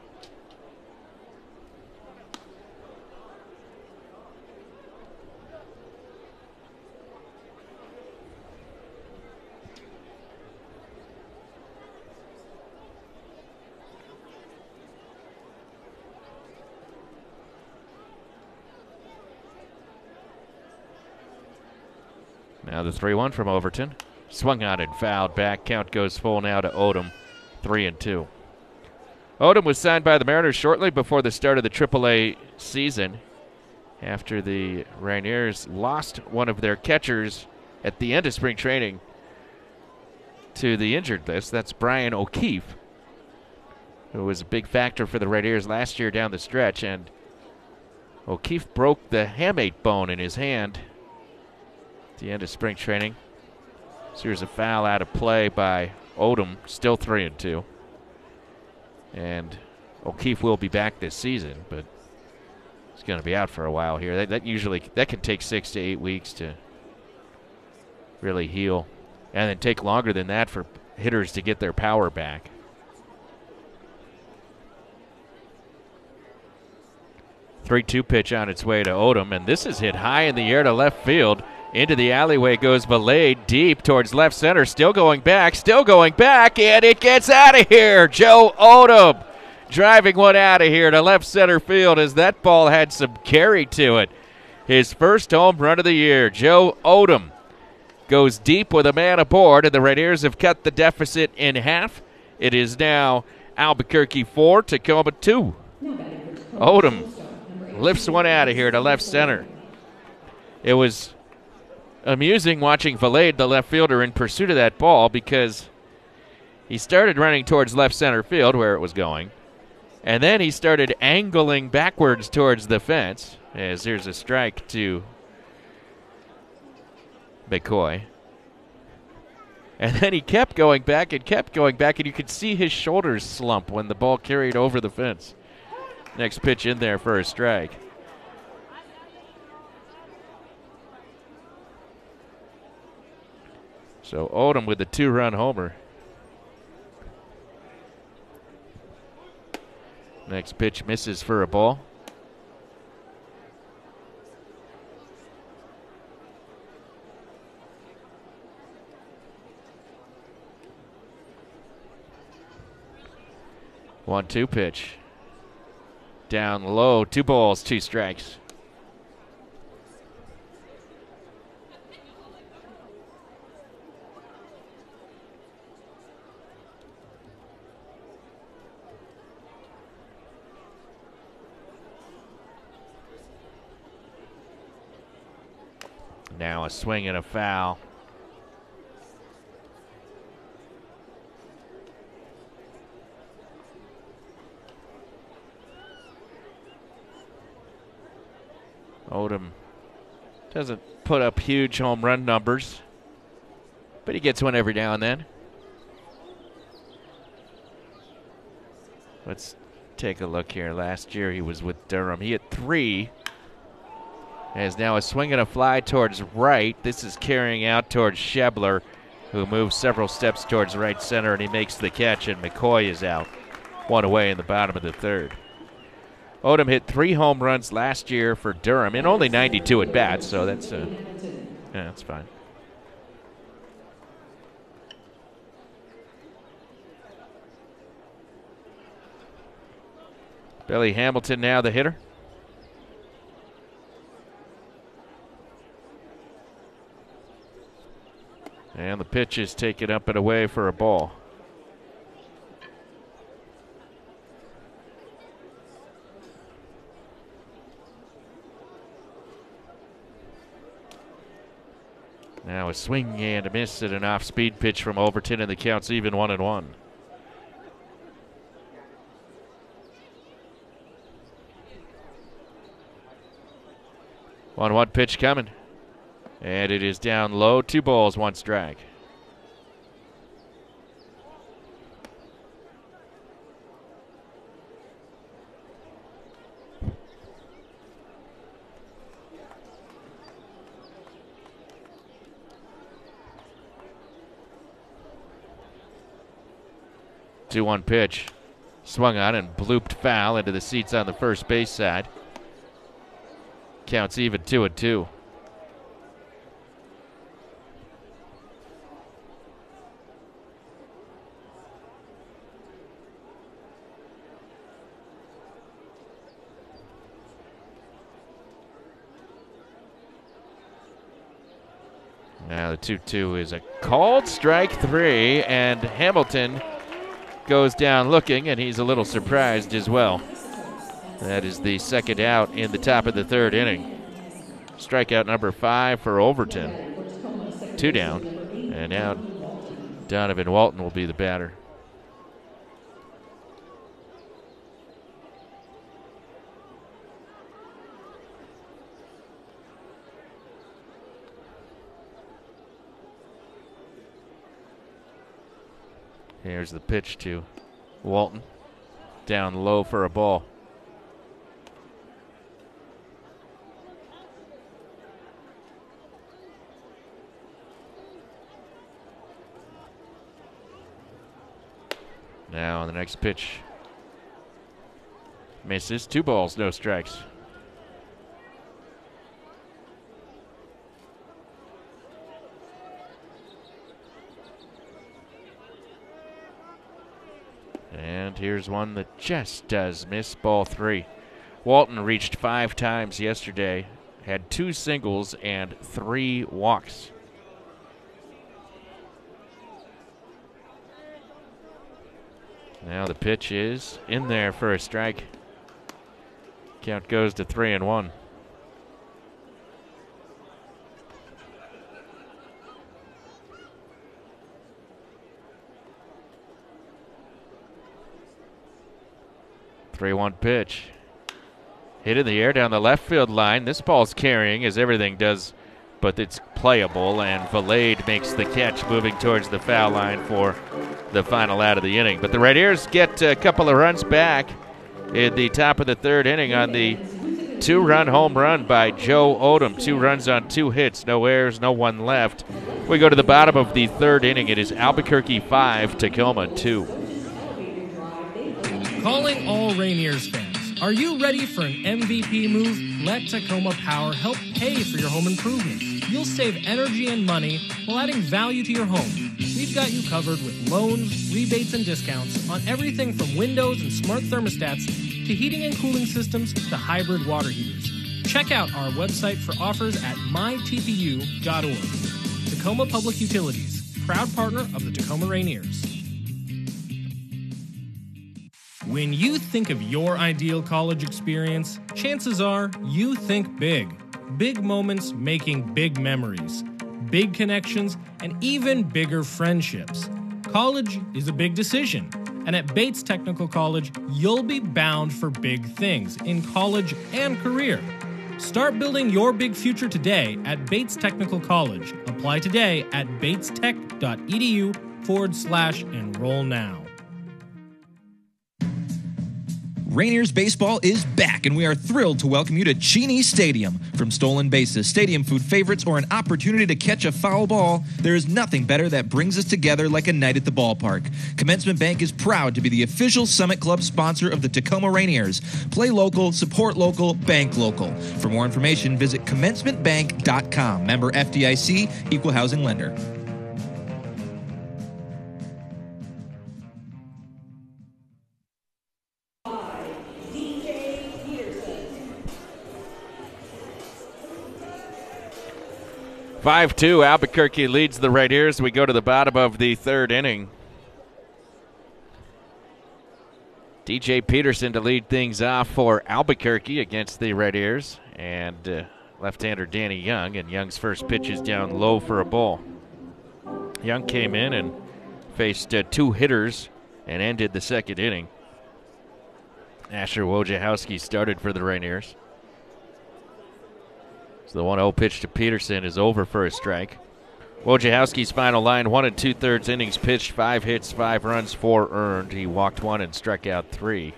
Now the 3-1 from Overton. Swung on and fouled back. Count goes full now to Odom. 3-2. Odom was signed by the Mariners shortly before the start of the AAA season after the Rainiers lost one of their catchers at the end of spring training to the injured list. That's Brian O'Keefe, who was a big factor for the Rainiers last year down the stretch. And O'Keefe broke the hamate bone in his hand at the end of spring training. So here's a foul out of play by Odom, still 3-2. And O'Keefe will be back this season, but he's going to be out for a while here. That can take 6 to 8 weeks to really heal, and then take longer than that for hitters to get their power back. Three-two pitch on its way to Odom, and this is hit high in the air to left field. Into the alleyway goes Valade, deep towards left center, still going back, and it gets out of here. Joe Odom driving one out of here to left center field as that ball had some carry to it. His first home run of the year. Joe Odom goes deep with a man aboard, and the Rainiers have cut the deficit in half. It is now Albuquerque 4, Tacoma 2. Odom lifts one out of here to left center. It was amusing watching Valade, the left fielder, in pursuit of that ball, because he started running towards left center field where it was going, and then he started angling backwards towards the fence, as here's a strike to McCoy. And then he kept going back, and you could see his shoulders slump when the ball carried over the fence. Next pitch in there for a strike. So Odom with the 2-run homer. Next pitch misses for a ball. One-two pitch. Down low, 2 balls, 2 strikes. Now a swing and a foul. Odom doesn't put up huge home run numbers, but he gets one every now and then. Let's take a look here. Last year he was with Durham. He hit 3. As now a swing and a fly towards right. This is carrying out towards Schebler, who moves several steps towards right center, and he makes the catch, and McCoy is out. One away in the bottom of the third. Odom hit 3 home runs last year for Durham in only 92 at bats, so that's that's fine. Billy Hamilton now the hitter. And the pitch is taken up and away for a ball. Now a swing and a miss at an off-speed pitch from Overton, and the count's even 1-1. One pitch coming. And it is down low. 2 balls, 1 strike. Two-one pitch. Swung on and blooped foul into the seats on the first base side. Counts even 2-2. Now the 2-2 is a called strike 3, and Hamilton goes down looking, and he's a little surprised as well. That is the second out in the top of the third inning. Strikeout number 5 for Overton. 2 down, and now Donovan Walton will be the batter. Here's the pitch to Walton. Down low for a ball. Now on the next pitch. Misses. 2 balls, no strikes. And here's one that just does miss, ball 3. Walton reached 5 times yesterday, had 2 singles and 3 walks. Now the pitch is in there for a strike. Count goes to 3-1. Three-one pitch. Hit in the air down the left field line. This ball's carrying, as everything does, but it's playable, and Valade makes the catch, moving towards the foul line for the final out of the inning. But the Rainiers get a couple of runs back in the top of the third inning on the 2-run home run by Joe Odom. 2 runs on 2 hits, no errors, no one left. We go to the bottom of the third inning. It is Albuquerque 5, Tacoma 2. Calling all Rainiers fans. Are you ready for an MVP move? Let Tacoma Power help pay for your home improvements. You'll save energy and money while adding value to your home. We've got you covered with loans, rebates, and discounts on everything from windows and smart thermostats to heating and cooling systems to hybrid water heaters. Check out our website for offers at mytpu.org. Tacoma Public Utilities, proud partner of the Tacoma Rainiers. When you think of your ideal college experience, chances are you think big. big moments making big memories, big connections, and even bigger friendships. College is a big decision, and at Bates Technical College, you'll be bound for big things in college and career. Start building your big future today at Bates Technical College. Apply today at batestech.edu/enroll now. Rainiers baseball is back, and we are thrilled to welcome you to Cheney Stadium. From stolen bases, stadium food favorites, or an opportunity to catch a foul ball, there is nothing better that brings us together like a night at the ballpark. Commencement Bank is proud to be the official Summit Club sponsor of the Tacoma Rainiers. Play local, support local, bank local. For more information, visit commencementbank.com. Member FDIC, Equal Housing Lender. (5-2) Albuquerque leads the Rainiers. We go to the bottom of the third inning. DJ Peterson to lead things off for Albuquerque against the Rainiers, and left-hander Danny Young, and Young's first pitch is down low for a ball. Young came in and faced two hitters and ended the second inning. Asher Wojciechowski started for the Rainiers. So the 1-0 pitch to Peterson is over for a strike. Wojciechowski's final line, 1 2/3 innings pitched, 5 hits, 5 runs, 4 earned. He walked 1 and struck out 3.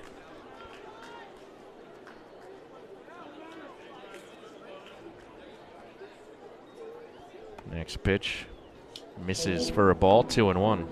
Next pitch misses for a ball, 2-1.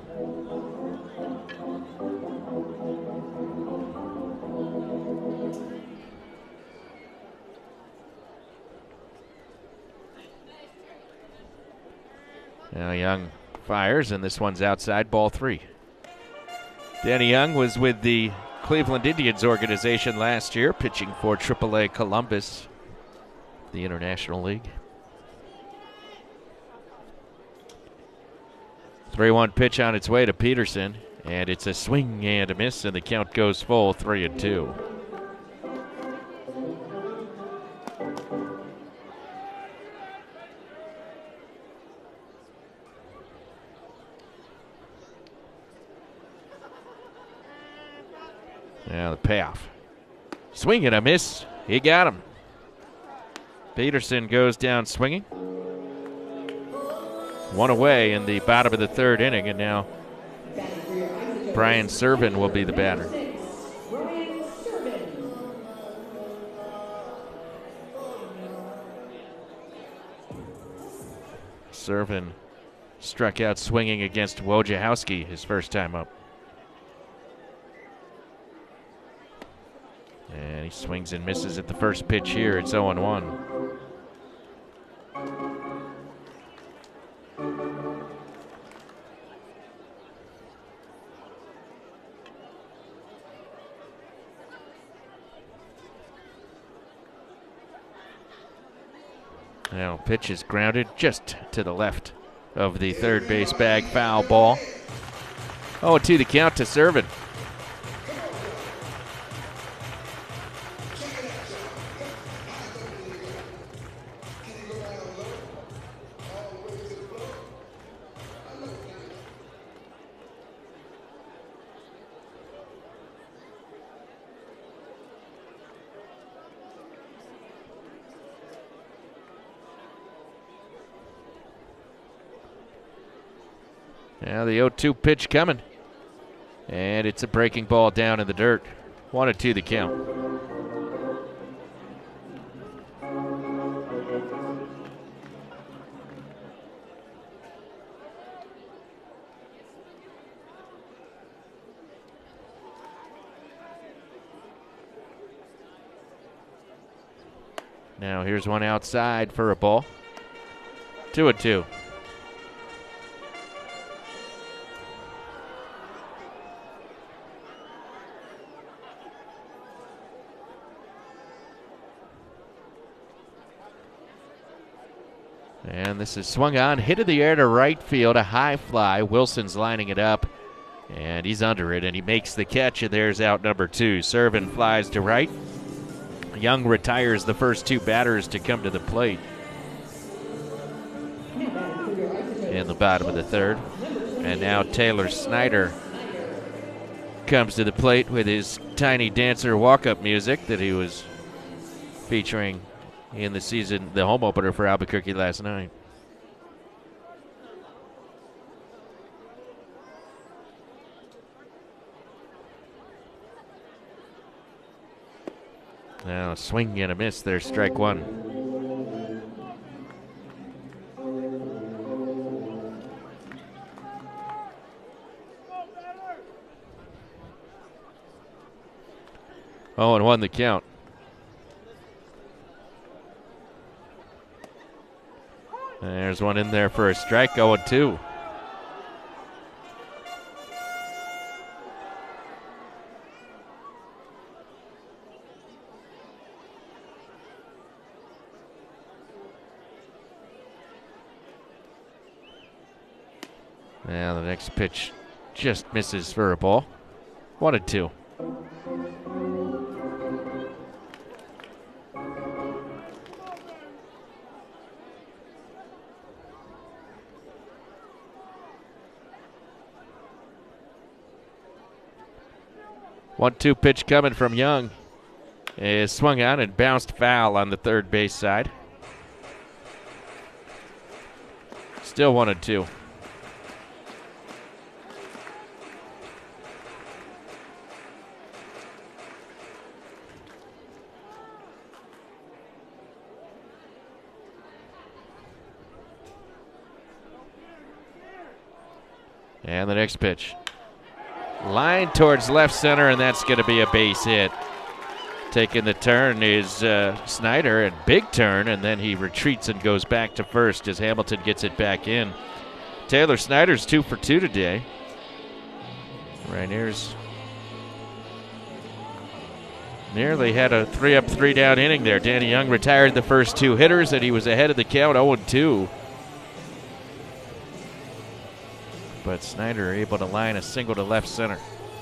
Now Young fires, and this one's outside, ball 3. Danny Young was with the Cleveland Indians organization last year, pitching for AAA Columbus, the International League. 3-1 pitch on its way to Peterson, and it's a swing and a miss, and the count goes full, 3-2. Now the payoff. Swing and a miss. He got him. Peterson goes down swinging. 1 away in the bottom of the third inning, and now Brian Servin will be the batter. Servin struck out swinging against Wojciechowski his first time up. And he swings and misses at the first pitch here. It's 0-1. Now pitch is grounded just to the left of the third base bag, foul ball. 0-2 the count to Servin. Now the 0-2 pitch coming. And it's a breaking ball down in the dirt. 1-2 the count. Now here's one outside for a ball. 2-2. And this is swung on, hit in the air to right field, a high fly. Wilson's lining it up, and he's under it, and he makes the catch, and there's out number 2. Servin flies to right. Young retires the first two batters to come to the plate in the bottom of the third. And now Taylor Snyder comes to the plate with his Tiny Dancer walk-up music that he was featuring in the home opener for Albuquerque last night. Now a swing and a miss there, strike one. Oh, and 1 the count. There's one in there for a strike, 0-2. Now the next pitch just misses for a ball. 1-2. One-two pitch coming from Young is swung on and bounced foul on the third base side. Still 1-2. And the next pitch. Line towards left center, and that's going to be a base hit. Taking the turn is Snyder, and big turn, and then he retreats and goes back to first as Hamilton gets it back in. Taylor Snyder's 2 for 2 today. Rainiers nearly had a 3-up, 3-down inning there. Danny Young retired the first 2 hitters, and he was ahead of the count, 0-2. But Snyder able to line a single to left center.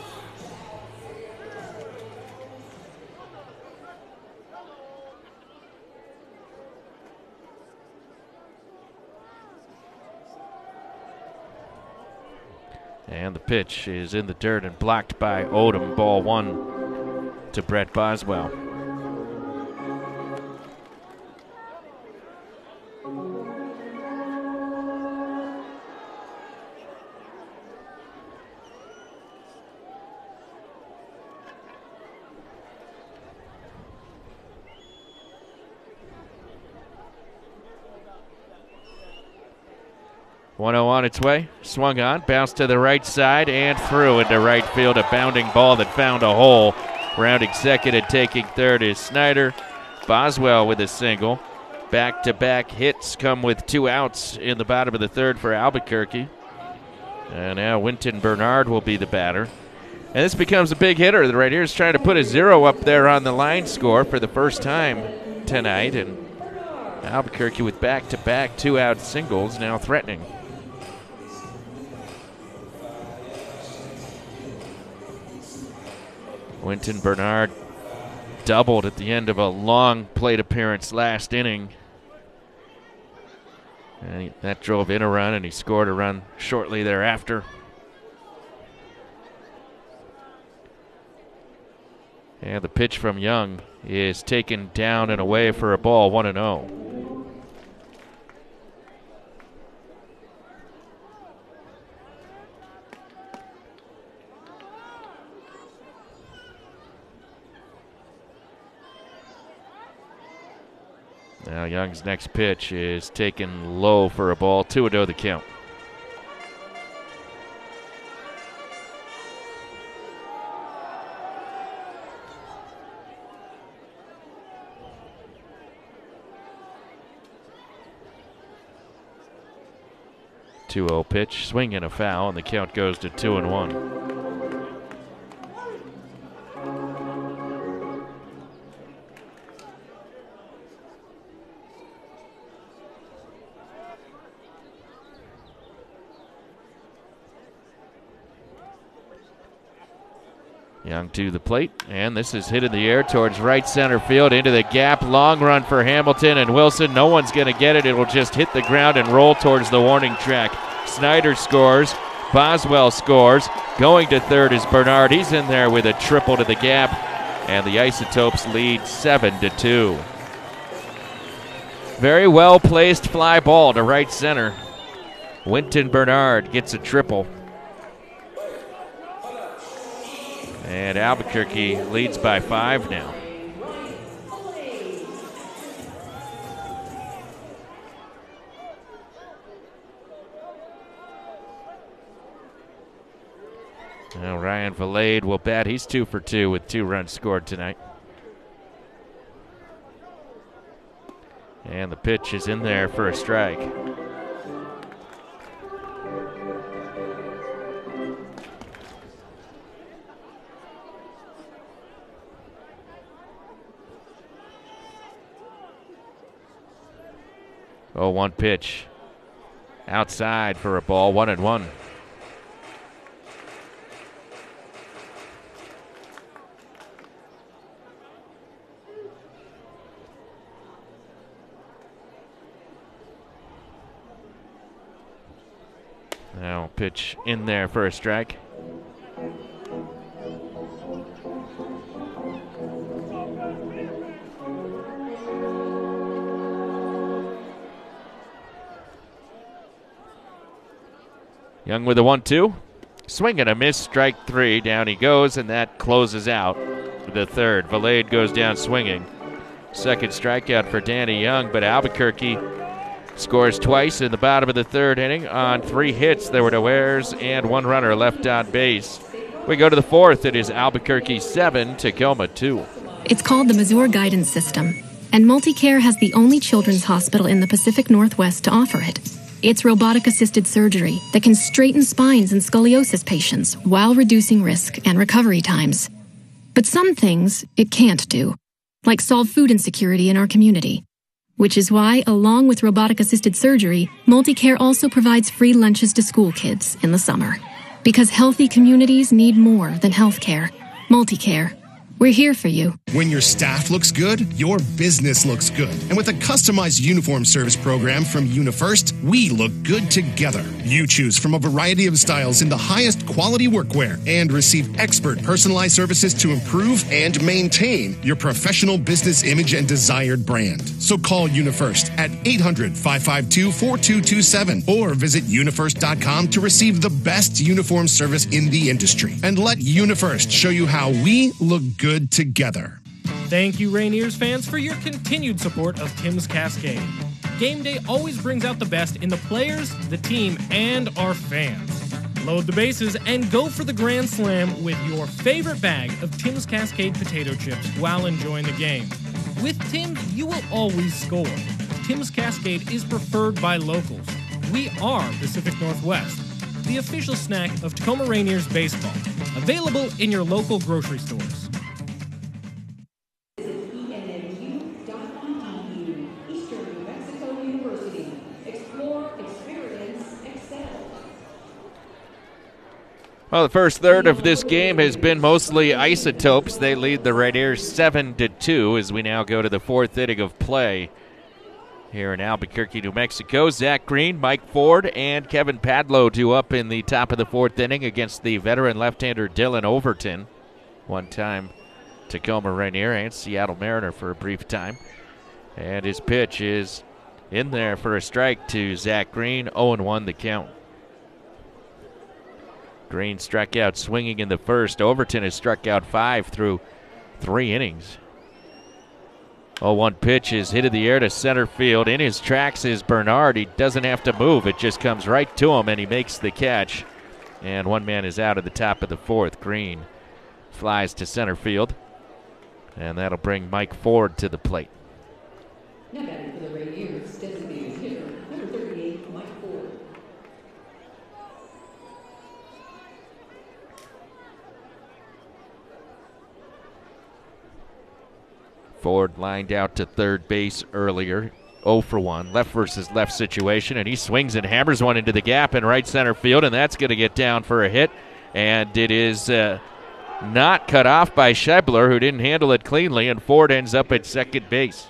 And the pitch is in the dirt and blocked by Odom. Ball 1 to Brett Boswell. On its way, swung on, bounced to the right side and through into right field. A bounding ball that found a hole. Rounding second and taking third is Snyder. Boswell with a single. Back-to-back hits come with 2 outs in the bottom of the third for Albuquerque. And now Winton Bernard will be the batter. And this becomes a big hitter. The Rainiers trying to put a 0 up there on the line score for the first time tonight. And Albuquerque with back-to-back 2-out singles now threatening. Winton Bernard doubled at the end of a long plate appearance last inning. And that drove in a run, and he scored a run shortly thereafter. And the pitch from Young is taken down and away for a ball, 1-0. Now Young's next pitch is taken low for a ball, 2-0 the count. Two-0 pitch, swing and a foul, and the count goes to 2-1. Young to the plate, and this is hit in the air towards right center field into the gap. Long run for Hamilton and Wilson. No one's going to get it. It'll just hit the ground and roll towards the warning track. Snyder scores. Boswell scores. Going to third is Bernard. He's in there with a triple to the gap, and the Isotopes lead 7-2. Very well placed fly ball to right center. Winton Bernard gets a triple. And Albuquerque leads by 5 now. Now Ryan Valade will bat. He's 2 for 2 with 2 runs scored tonight. And the pitch is in there for a strike. Oh, 1 pitch. Outside for a ball, 1-1. Now pitch in there for a strike. Young with a 1-2. Swing and a miss, strike 3. Down he goes, and that closes out the third. Valade goes down swinging. Second strikeout for Danny Young, but Albuquerque scores twice in the bottom of the third inning on 3 hits. There were no errors and 1 runner left on base. We go to the fourth. It is Albuquerque 7, Tacoma 2. It's called the Mazur Guidance System, and MultiCare has the only children's hospital in the Pacific Northwest to offer it. It's robotic-assisted surgery that can straighten spines in scoliosis patients while reducing risk and recovery times. But some things it can't do, like solve food insecurity in our community. Which is why, along with robotic-assisted surgery, MultiCare also provides free lunches to school kids in the summer. Because healthy communities need more than healthcare. MultiCare. We're here for you. When your staff looks good, your business looks good. And with a customized uniform service program from UniFirst, we look good together. You choose from a variety of styles in the highest quality workwear and receive expert personalized services to improve and maintain your professional business image and desired brand. So call UniFirst at 800-552-4227 or visit unifirst.com to receive the best uniform service in the industry. And let UniFirst show you how we look good together. Thank you, Rainiers fans, for your continued support of Tim's Cascade. Game day always brings out the best in the players, the team, and our fans. Load the bases and go for the Grand Slam with your favorite bag of Tim's Cascade potato chips while enjoying the game. With Tim's, you will always score. Tim's Cascade is preferred by locals. We are Pacific Northwest, the official snack of Tacoma Rainiers baseball. Available in your local grocery stores. Well, the first third of this game has been mostly Isotopes. They lead the Rainiers 7-2 as we now go to the fourth inning of play here in Albuquerque, New Mexico. Zach Green, Mike Ford, and Kevin Padlow due up in the top of the fourth inning against the veteran left-hander Dylan Overton, one-time Tacoma Rainier and Seattle Mariner for a brief time. And his pitch is in there for a strike to Zach Green, 0-1 the count. Green struck out swinging in the first. Overton has struck out 5 through 3 innings. 0-1 pitch is hit in the air to center field. In his tracks is Bernard. He doesn't have to move. It just comes right to him, and he makes the catch. And one man is out at the top of the fourth. Green flies to center field, and that'll bring Mike Ford to the plate. Now batting for the Rainiers, designated hitter, number 38, Mike Ford. Ford lined out to third base earlier, 0 for 1, left versus left situation, and he swings and hammers one into the gap in right center field, and that's going to get down for a hit, and it is not cut off by Schebler, who didn't handle it cleanly, and Ford ends up at second base.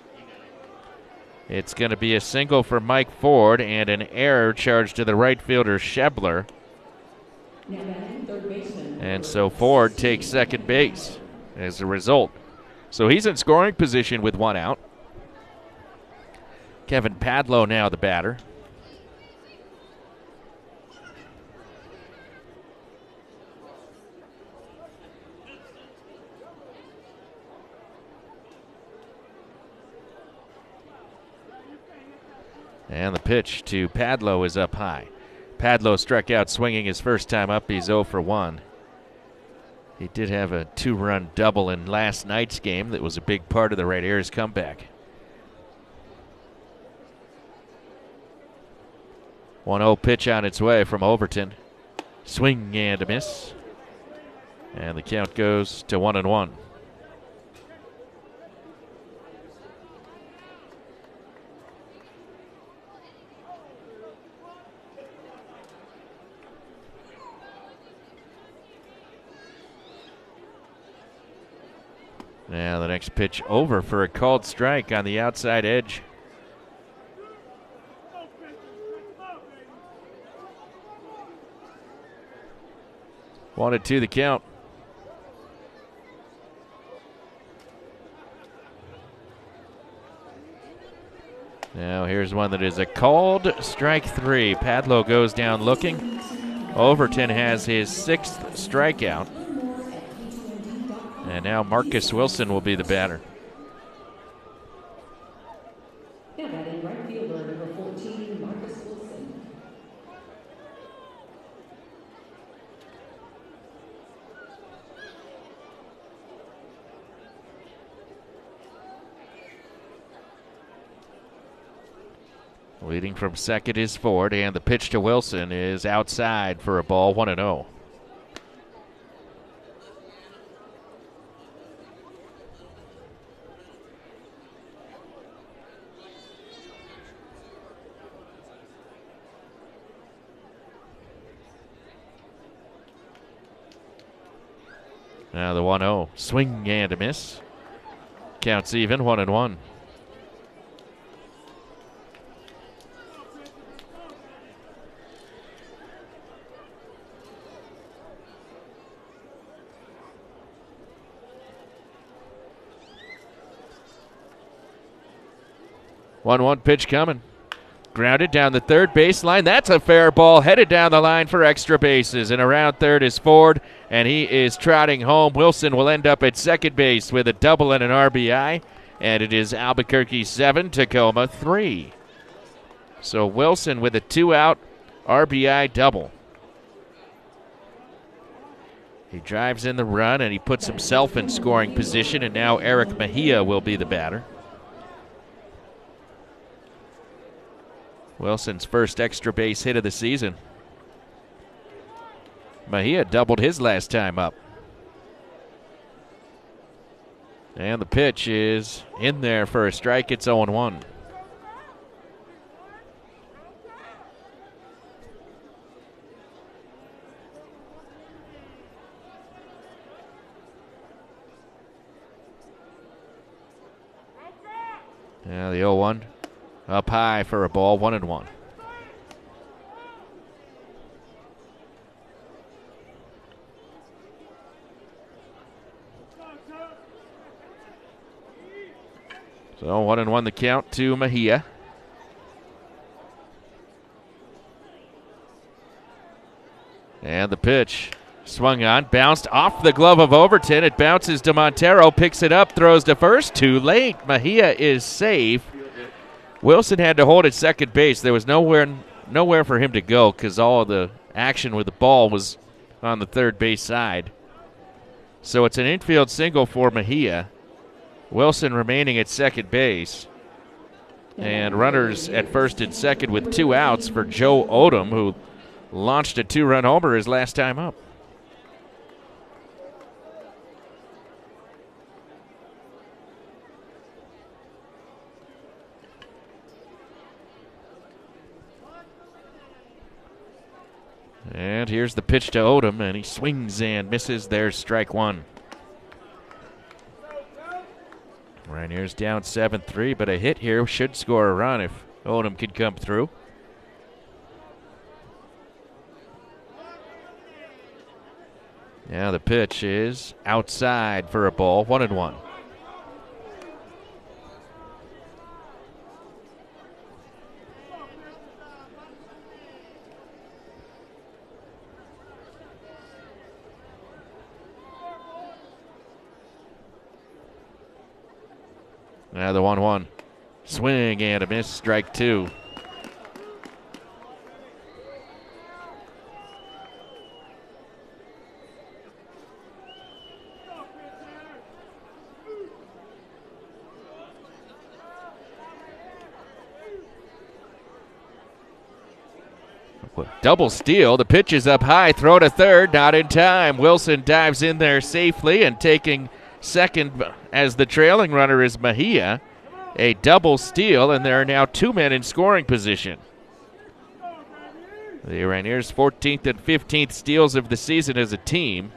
It's going to be a single for Mike Ford and an error charged to the right fielder, Schebler. And so Ford takes second base as a result. So he's in scoring position with one out. Kevin Padlo now the batter. And the pitch to Padlo is up high. Padlo struck out swinging his first time up. He's 0 for 1. He did have a 2-run double in last night's game that was a big part of the Rainiers' comeback. 1-0 pitch on its way from Overton. Swing and a miss. And the count goes to 1-1. Now the next pitch over for a called strike on the outside edge. Wanted to the count. Now here's one that is a called strike 3. Padlo goes down looking. Overton has his 6th strikeout. And now Marcus Wilson will be the batter. Now batting right fielder number 14, Marcus Wilson. Leading from second is Ford, and the pitch to Wilson is outside for a ball, 1-0. Now the 1-0. Swing and a miss. Counts even, 1-1. One pitch coming. Grounded down the third baseline. That's a fair ball. Headed down the line for extra bases. And around third is Ford, and he is trotting home. Wilson will end up at second base with a double and an RBI. And it is Albuquerque 7, Tacoma 3. So Wilson with a 2-out RBI double. He drives in the run, and he puts himself in scoring position. And now Eric Mejia will be the batter. Wilson's first extra base hit of the season. Mejia doubled his last time up. And the pitch is in there for a strike. It's 0-1. Now the 0-1. Up high for a ball, 1-1. So 1-1 the count to Mejia. And the pitch swung on, bounced off the glove of Overton. It bounces to Montero, picks it up, throws to first. Too late. Mejia is safe. Wilson had to hold at second base. There was nowhere for him to go because all of the action with the ball was on the third base side. So it's an infield single for Mejia. Wilson remaining at second base. And runners at first and second with 2 outs for Joe Odom, who launched a 2-run homer his last time up. And here's the pitch to Odom, and he swings and misses. There's strike one. Rainiers down 7-3, but a hit here should score a run if Odom could come through. Now the pitch is outside for a ball, 1-1. Now the 1-1. Swing and a miss, strike two. Double steal. The pitch is up high. Throw to third. Not in time. Wilson dives in there safely and taking second as the trailing runner is Mejia. A double steal, and there are now two men in scoring position. The Rainiers' 14th and 15th steals of the season as a team.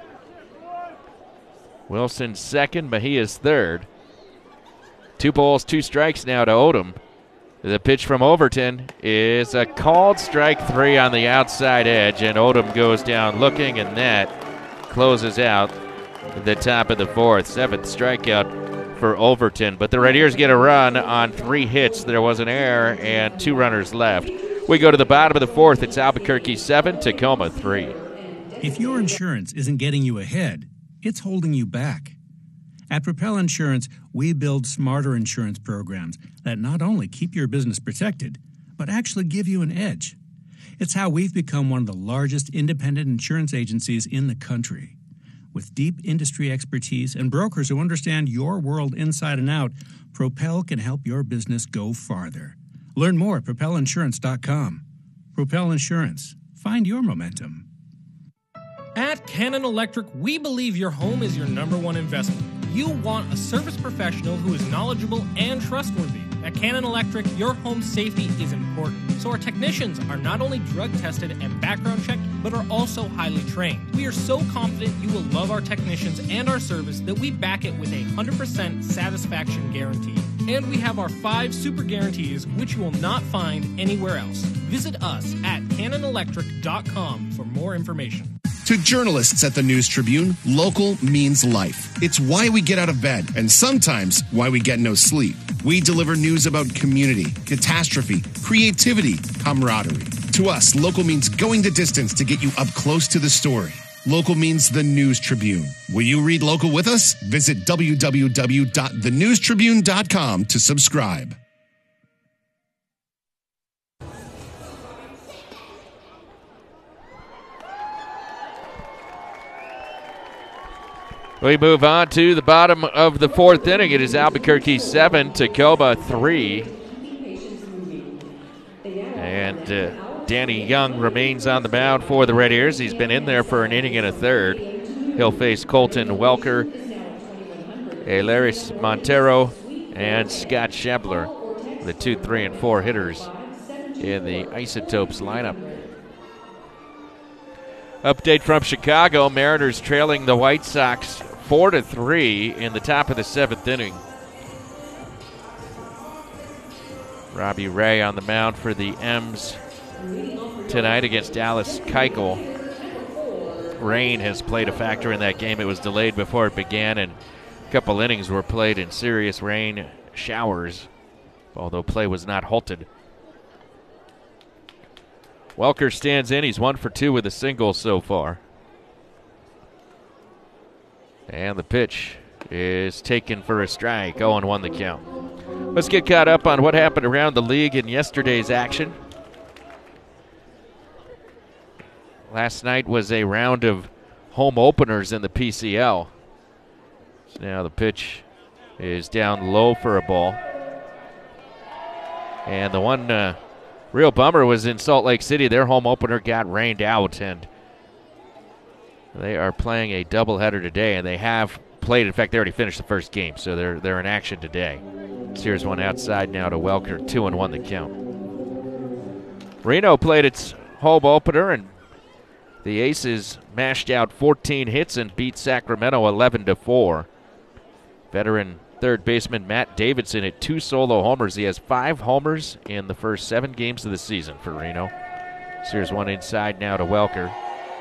Wilson second. Mejia's third. 2 balls, 2 strikes now to Odom. The pitch from Overton is a called strike three on the outside edge, and Odom goes down looking, and that closes out the top of the fourth. 7th strikeout for Overton. But the Rainiers get a run on 3 hits. There was an error and 2 runners left. We go to the bottom of the fourth. It's Albuquerque 7, Tacoma 3. If your insurance isn't getting you ahead, it's holding you back. At Propel Insurance, we build smarter insurance programs that not only keep your business protected, but actually give you an edge. It's how we've become one of the largest independent insurance agencies in the country. With deep industry expertise and brokers who understand your world inside and out, Propel can help your business go farther. Learn more at propelinsurance.com. Propel Insurance. Find your momentum. At Cannon Electric, we believe your home is your #1 investment. You want a service professional who is knowledgeable and trustworthy. At Cannon Electric, your home safety is important, so our technicians are not only drug tested and background checked, but are also highly trained. We are so confident you will love our technicians and our service that we back it with a 100% satisfaction guarantee. And we have our 5 super guarantees, which you will not find anywhere else. Visit us at cannonelectric.com for more information. To journalists at the News Tribune, local means life. It's why we get out of bed, and sometimes why we get no sleep. We deliver news about community, catastrophe, creativity, camaraderie. To us, local means going the distance to get you up close to the story. Local means the News Tribune. Will you read local with us? Visit www.thenewstribune.com to subscribe. We move on to the bottom of the fourth inning. It is Albuquerque 7, Tacoma 3. And Danny Young remains on the mound for the Red Ears. He's been in there for an inning and a third. He'll face Colton Welker, Hilaris Montero, and Scott Schebler, the 2, 3, and 4 hitters in the Isotopes lineup. Update from Chicago. Mariners trailing the White Sox 4-3 in the top of the 7th inning. Robbie Ray on the mound for the M's tonight against Dallas Keuchel. Rain has played a factor in that game. It was delayed before it began, and a couple innings were played in serious rain showers, although play was not halted. Welker stands in. He's 1 for 2 with a single so far. And the pitch is taken for a strike. 0-1 the count. Let's get caught up on what happened around the league in yesterday's action. Last night was a round of home openers in the PCL. So now the pitch is down low for a ball. And the one real bummer was in Salt Lake City. Their home opener got rained out, and they are playing a doubleheader today, and they have played. In fact, they already finished the first game, so they're in action today. So here's one outside now to Welker, 2-1 the count. Reno played its home opener and The Aces mashed out 14 hits and beat Sacramento 11-4. Veteran third baseman Matt Davidson hit 2 solo homers. He has 5 homers in the first 7 games of the season for Reno. So here's one inside now to Welker.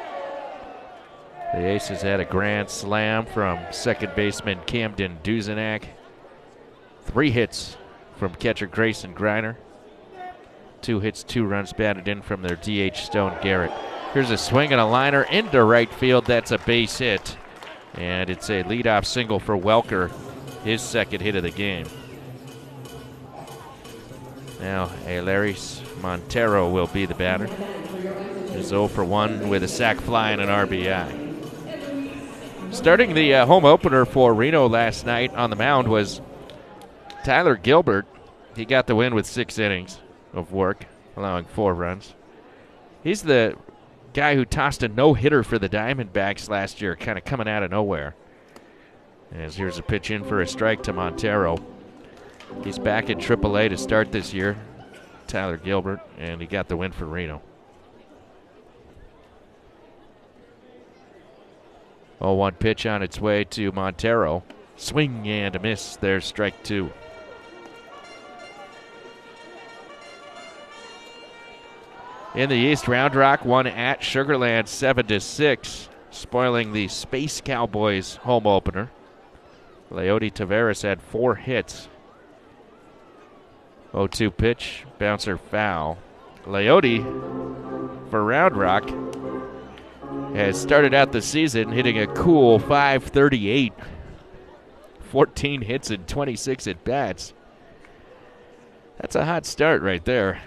The Aces had a grand slam from second baseman Camden Duzenak. 3 hits from catcher Grayson Greiner. 2 hits, 2 runs batted in from their DH Stone Garrett. Here's a swing and a liner into right field. That's a base hit. And it's a leadoff single for Welker, his second hit of the game. Now, Eleris Montero will be the batter. He's 0 for 1 with a sac fly and an RBI. Starting the home opener for Reno last night on the mound was Tyler Gilbert. He got the win with 6 innings of work, allowing 4 runs. He's the guy who tossed a no-hitter for the Diamondbacks last year, kind of coming out of nowhere. As here's a pitch in for a strike to Montero. He's back in AAA to start this year, Tyler Gilbert, and he got the win for Reno. 0-1 pitch on its way to Montero. Swing and a miss. There's strike 2. In the East, Round Rock won at Sugar Land 7-6, spoiling the Space Cowboys home opener. Leody Taveras had 4 hits. 0-2 pitch, bouncer foul. Leody, for Round Rock, has started out the season hitting a cool .538. 14 hits and 26 at-bats. That's a hot start right there.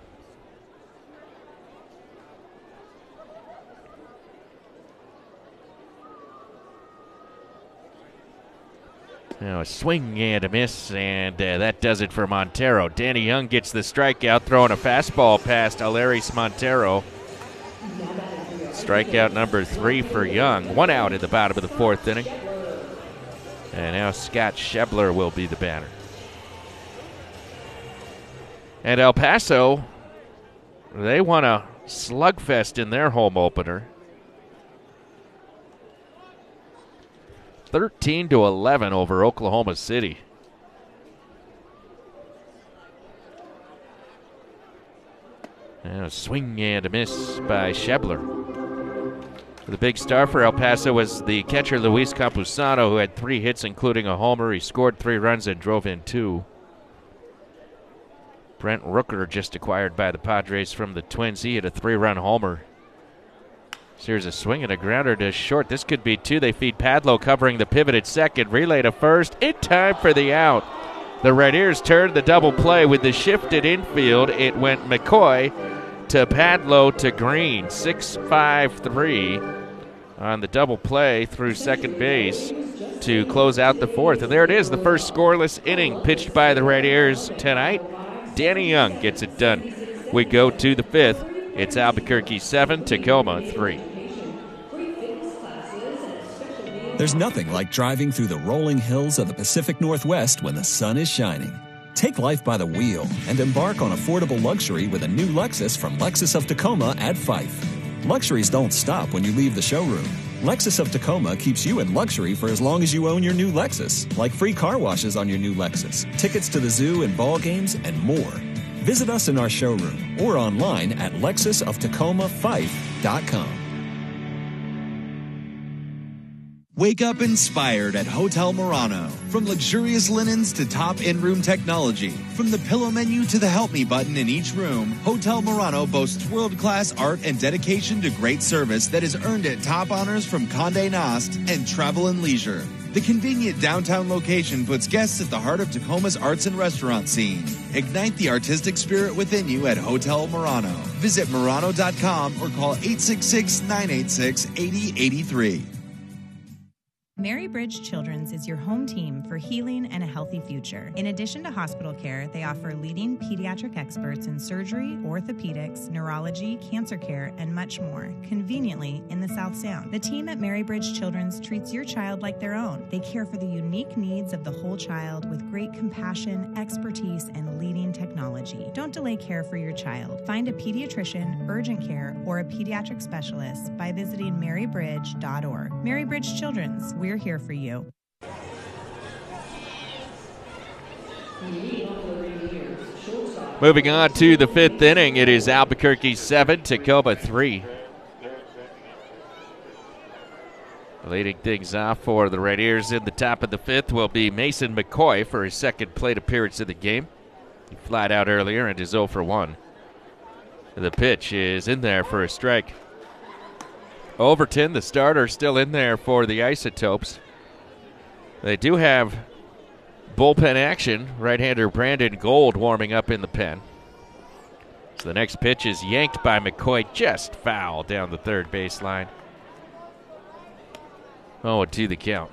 Now a swing and a miss, and that does it for Montero. Danny Young gets the strikeout, throwing a fastball past Eleris Montero. Strikeout number 3 for Young. 1 out in the bottom of the 4th inning. And now Scott Schebler will be the batter. And El Paso, they won a slugfest in their home opener. 13-11 over Oklahoma City. And a swing and a miss by Schebler. The big star for El Paso was the catcher Luis Campusano, who had 3 hits, including a homer. He scored 3 runs and drove in 2. Brent Rooker, just acquired by the Padres from the Twins, he hit a 3-run homer. So here's a swing and a grounder to short. This could be 2. They feed Padlo covering the pivot at second. Relay to first in time for the out. The Red Ears turned the double play with the shifted infield. It went McCoy to Padlo to Green. 6-5-3 on the double play through second base to close out the 4th. And there it is, the first scoreless inning pitched by the Red Ears tonight. Danny Young gets it done. We go to the 5th. It's Albuquerque 7, Tacoma 3. There's nothing like driving through the rolling hills of the Pacific Northwest when the sun is shining. Take life by the wheel and embark on affordable luxury with a new Lexus from Lexus of Tacoma at Fife. Luxuries don't stop when you leave the showroom. Lexus of Tacoma keeps you in luxury for as long as you own your new Lexus, like free car washes on your new Lexus, tickets to the zoo and ball games, and more. Visit us in our showroom or online at lexusoftacoma5.com. Wake up inspired at Hotel Murano. From luxurious linens to top in-room technology, from the pillow menu to the help me button in each room, Hotel Murano boasts world-class art and dedication to great service that has earned it top honors from Condé Nast and Travel and Leisure. The convenient downtown location puts guests at the heart of Tacoma's arts and restaurant scene. Ignite the artistic spirit within you at Hotel Murano. Visit Murano.com or call 866-986-8083. Mary Bridge Children's is your home team for healing and a healthy future. In addition to hospital care, they offer leading pediatric experts in surgery, orthopedics, neurology, cancer care, and much more, conveniently in the South Sound. The team at Mary Bridge Children's treats your child like their own. They care for the unique needs of the whole child with great compassion, expertise, and leading technology. Don't delay care for your child. Find a pediatrician, urgent care, or a pediatric specialist by visiting marybridge.org. Mary Bridge Children's, we're here for you. Moving on to the fifth inning, it is Albuquerque 7, Tacoma 3. Leading things off for the Rainiers in the top of the fifth will be Mason McCoy for his second plate appearance of the game. He flied out earlier and is 0 for 1. The pitch is in there for a strike. Overton, the starter, still in there for the Isotopes. They do have bullpen action. Right-hander Brandon Gold warming up in the pen. So the next pitch is yanked by McCoy, just foul down the third baseline. 0-2 the count.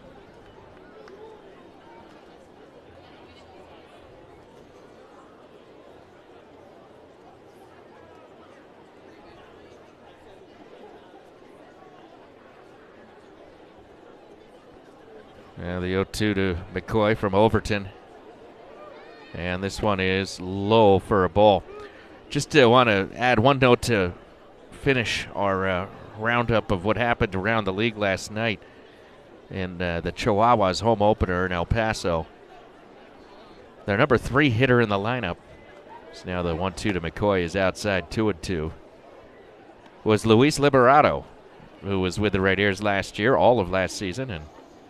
Now the 0-2 to McCoy from Overton. And this one is low for a ball. Just want to add one note to finish our roundup of what happened around the league last night in the Chihuahuas home opener in El Paso. Their number 3 hitter in the lineup. So now the 1-2 to McCoy is outside 2-2. Was Luis Liberato, who was with the Rainiers last year, all of last season, and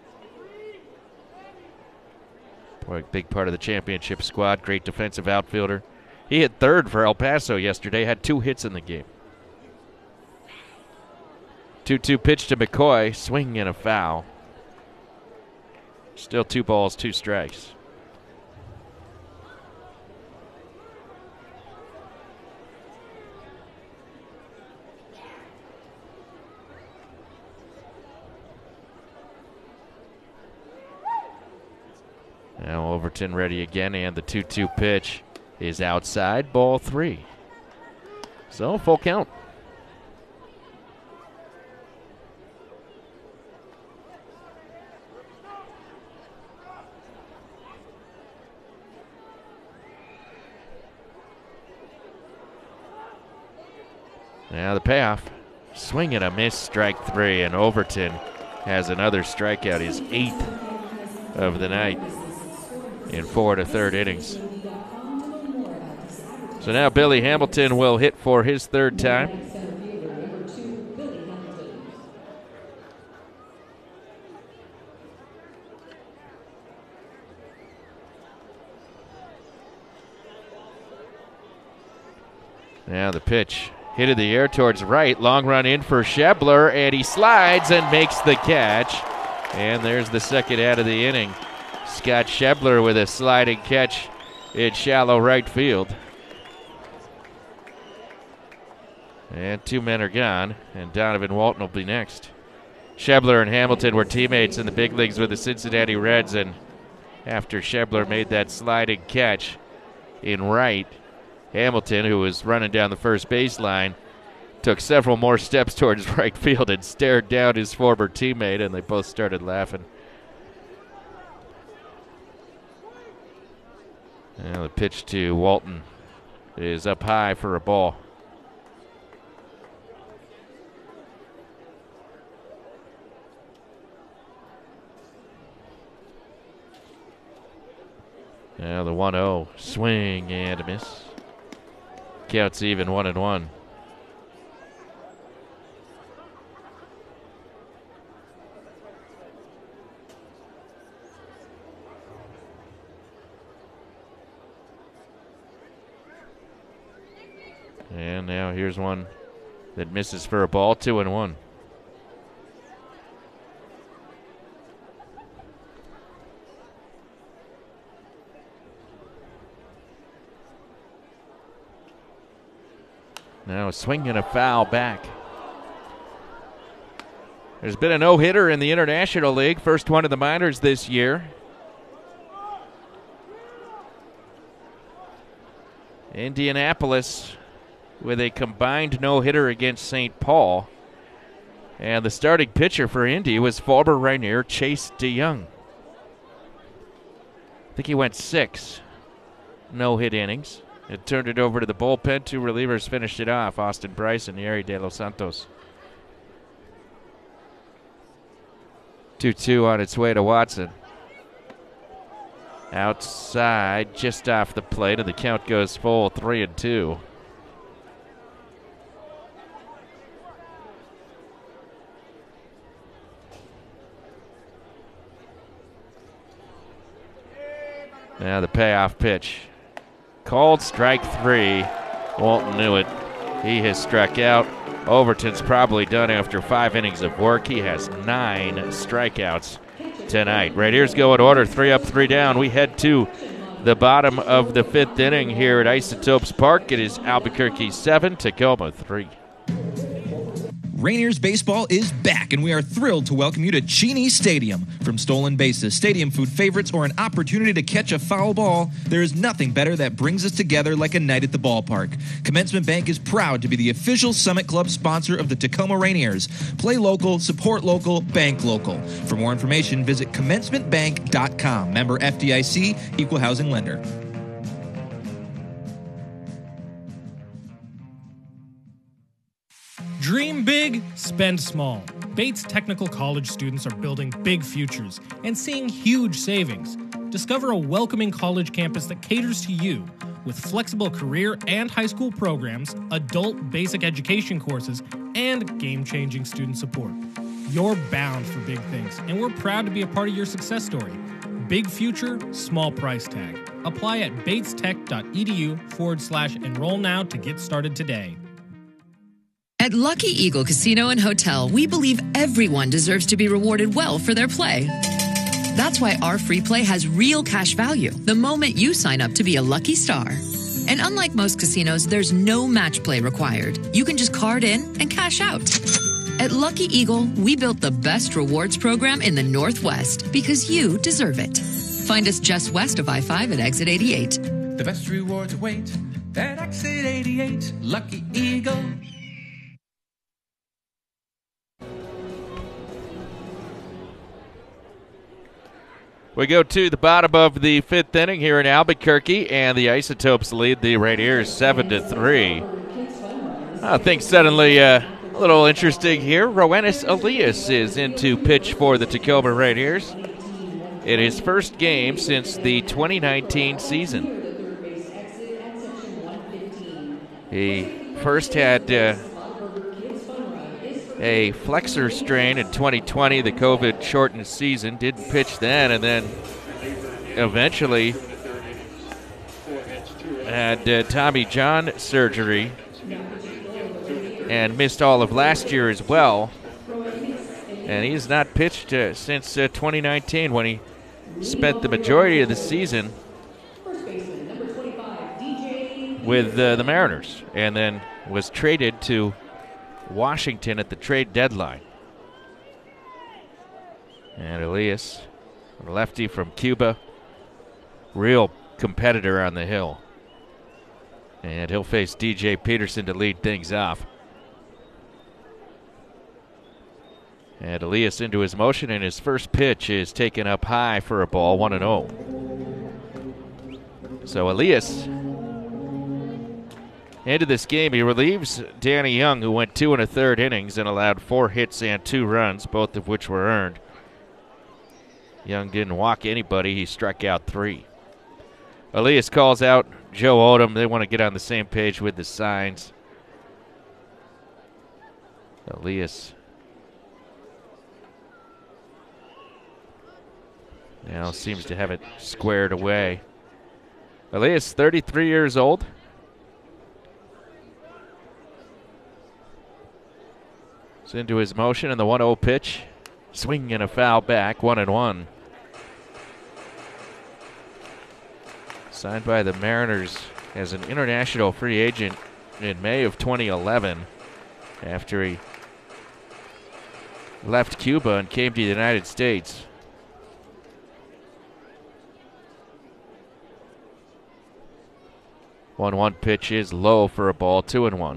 a big part of the championship squad. Great defensive outfielder. He hit third for El Paso yesterday, had 2 hits in the game. 2-2 pitch to McCoy, swing and a foul. Still 2 balls, 2 strikes. Now Overton ready again, and the 2-2 pitch is outside, ball 3. So full count. Now the payoff. Swing and a miss, strike 3, and Overton has another strikeout, his 8th of the night in 4 1/3 innings. So now Billy Hamilton will hit for his 3rd time. Now the pitch. Hit in the air towards right. Long run in for Schebler, and he slides and makes the catch. And there's the second out of the inning. Scott Schebler with a sliding catch in shallow right field. And 2 men are gone, and Donovan Walton will be next. Schebler and Hamilton were teammates in the big leagues with the Cincinnati Reds, and after Schebler made that sliding catch in right, Hamilton, who was running down the first baseline, took several more steps towards right field and stared down his former teammate, and they both started laughing. Now the pitch to Walton is up high for a ball. Now the 1-0, swing and a miss. Counts even, 1-1. And now here's one that misses for a ball, 2-1. Now a swing and a foul back. There's been a no-hitter in the International League, first one in the minors this year. Indianapolis with a combined no-hitter against St. Paul. And the starting pitcher for Indy was former Rainier Chase DeYoung. I think he went 6 no-hit innings. It turned it over to the bullpen. 2 relievers finished it off, Austin Bryce and Yeri De Los Santos. 2-2 on its way to Watson. Outside, just off the plate, and the count goes full, 3-2. Now the payoff pitch. Called strike 3. Walton knew it. He has struck out. Overton's probably done after 5 innings of work. He has 9 strikeouts tonight. Rainiers go in order, 3 up, 3 down. We head to the bottom of the 5th inning here at Isotopes Park. It is Albuquerque 7, Tacoma 3. Rainiers baseball is back, and we are thrilled to welcome you to Cheney Stadium. From stolen bases, stadium food favorites, or an opportunity to catch a foul ball, there is nothing better that brings us together like a night at the ballpark. Commencement Bank is proud to be the official Summit Club sponsor of the Tacoma Rainiers. Play local, support local, bank local. For more information, visit commencementbank.com. Member FDIC, equal housing lender. Dream big, spend small. Bates Technical College students are building big futures and seeing huge savings. Discover a welcoming college campus that caters to you with flexible career and high school programs, adult basic education courses, and game-changing student support. You're bound for big things, and we're proud to be a part of your success story. Big future, small price tag. Apply at batestech.edu/enroll now to get started today. At Lucky Eagle Casino and Hotel, we believe everyone deserves to be rewarded well for their play. That's why our free play has real cash value the moment you sign up to be a lucky star. And unlike most casinos, there's no match play required. You can just card in and cash out. At Lucky Eagle, we built the best rewards program in the Northwest because you deserve it. Find us just west of I-5 at exit 88. The best rewards await at exit 88. Lucky Eagle. We go to the bottom of the 5th inning here in Albuquerque, and the Isotopes lead the Rainiers 7-3. Things suddenly a little interesting here. Roenis Elias is in to pitch for the Tacoma Rainiers in his first game since the 2019 season. He first had a flexor strain in 2020, the COVID-shortened season. Didn't pitch then, and then eventually had Tommy John surgery and missed all of last year as well. And he's not pitched since 2019, when he spent the majority of the season with the Mariners and then was traded to Washington at the trade deadline. And Elias, a lefty from Cuba, real competitor on the hill. And he'll face DJ Peterson to lead things off. And Elias into his motion, and his first pitch is taken up high for a ball, 1-0. So Elias into this game, he relieves Danny Young, who went 2 1/3 innings and allowed 4 hits and 2 runs, both of which were earned. Young didn't walk anybody. He struck out 3. Elias calls out Joe Odom. They want to get on the same page with the signs. Elias now seems to have it squared away. Elias, 33 years old. Into his motion, and the 1-0 pitch. Swing and a foul back, 1-1. Signed by the Mariners as an international free agent in May of 2011 after he left Cuba and came to the United States. One pitch is low for a ball, 2-1.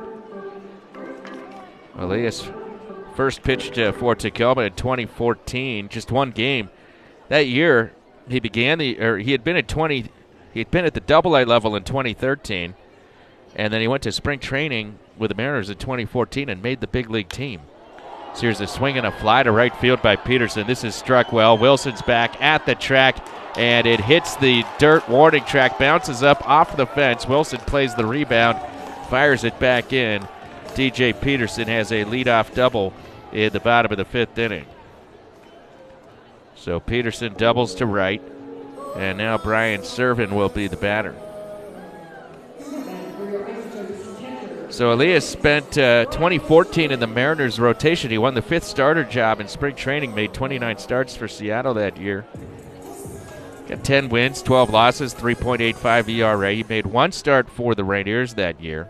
Elias first pitched for Tacoma in 2014, just one game. That year, he had been at the Double-A level in 2013, and then he went to spring training with the Mariners in 2014 and made the big league team. So here's a swing and a fly to right field by Peterson. This is struck well. Wilson's back at the track, and it hits the dirt warning track, bounces up off the fence. Wilson plays the rebound, fires it back in. DJ Peterson has a leadoff double in the bottom of the 5th inning. So Peterson doubles to right, and now Brian Servin will be the batter. So Elias spent 2014 in the Mariners rotation. He won the 5th starter job in spring training, made 29 starts for Seattle that year. Got 10 wins, 12 losses, 3.85 ERA. He made 1 start for the Rainiers that year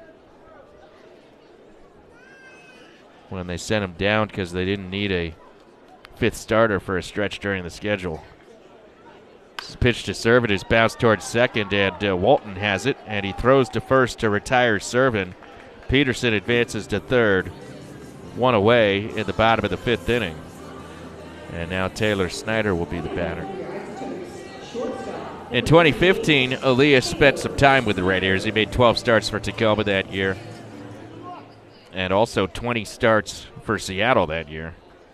when they sent him down because they didn't need a 5th starter for a stretch during the schedule. This pitch to Servin is bounced towards second, and Walton has it, and he throws to first to retire Servin. Peterson advances to third, 1 away in the bottom of the 5th inning. And now Taylor Snyder will be the batter. In 2015, Elias spent some time with the Rainiers. He made 12 starts for Tacoma that year, and also 20 starts for Seattle that year.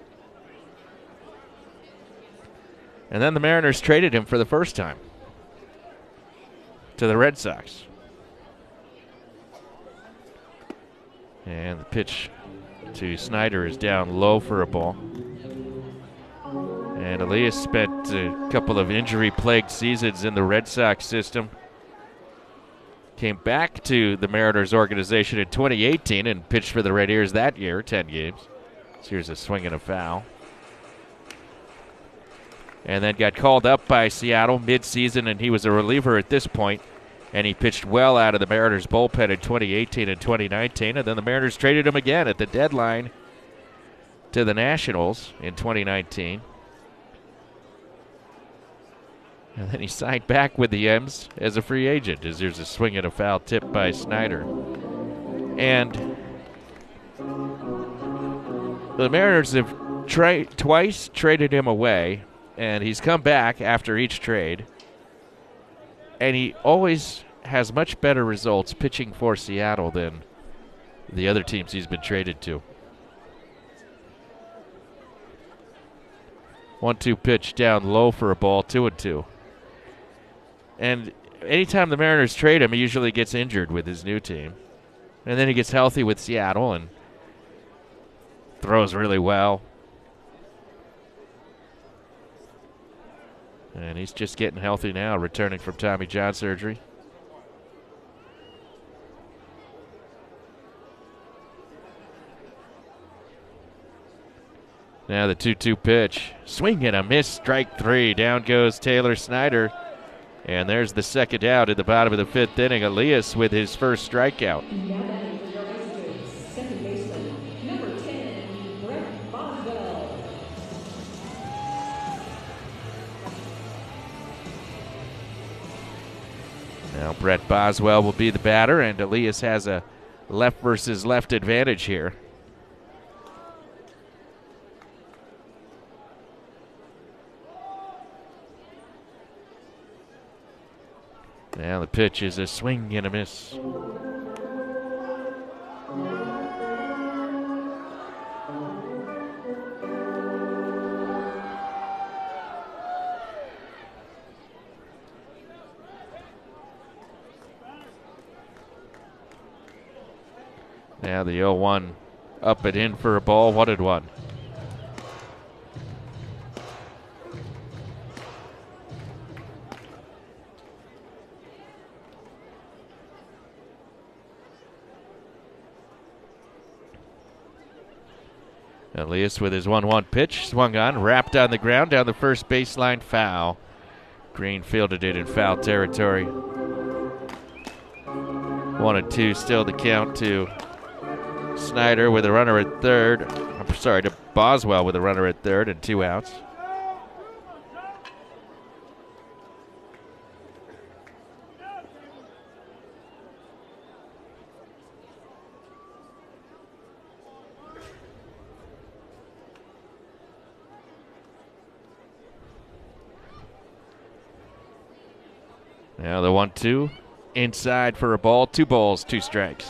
And then the Mariners traded him for the first time to the Red Sox. And the pitch to Snyder is down low for a ball. And Elias spent a couple of injury-plagued seasons in the Red Sox system. Came back to the Mariners organization in 2018 and pitched for the Rainiers that year, 10 games. So here's a swing and a foul. And then got called up by Seattle mid-season, and he was a reliever at this point. And he pitched well out of the Mariners' bullpen in 2018 and 2019. And then the Mariners traded him again at the deadline to the Nationals in 2019. And then he signed back with the M's as a free agent, as there's a swing and a foul tip by Snyder. And the Mariners have twice traded him away, and he's come back after each trade. And he always has much better results pitching for Seattle than the other teams he's been traded to. 1-2 pitch down low for a ball, 2-2. And anytime the Mariners trade him, he usually gets injured with his new team. And then he gets healthy with Seattle and throws really well. And he's just getting healthy now, returning from Tommy John surgery. Now the 2-2 pitch. Swing and a miss, strike 3. Down goes Taylor Snyder. And there's the second out at the bottom of the 5th inning. Elias with his first strikeout. Now Brett Boswell will be the batter, and Elias has a left versus left advantage here. Now the pitch is a swing and a miss. Now the 0-1 up and in for a ball, 1-1. Elias with his 1-1 pitch, swung on, wrapped on the ground, down the first baseline, foul. Green fielded it in foul territory. 1-2, still the count to Snyder with a runner at third. I'm sorry, to Boswell with a runner at third and 2 outs. Now the 1-2 inside for a ball. 2 balls, 2 strikes.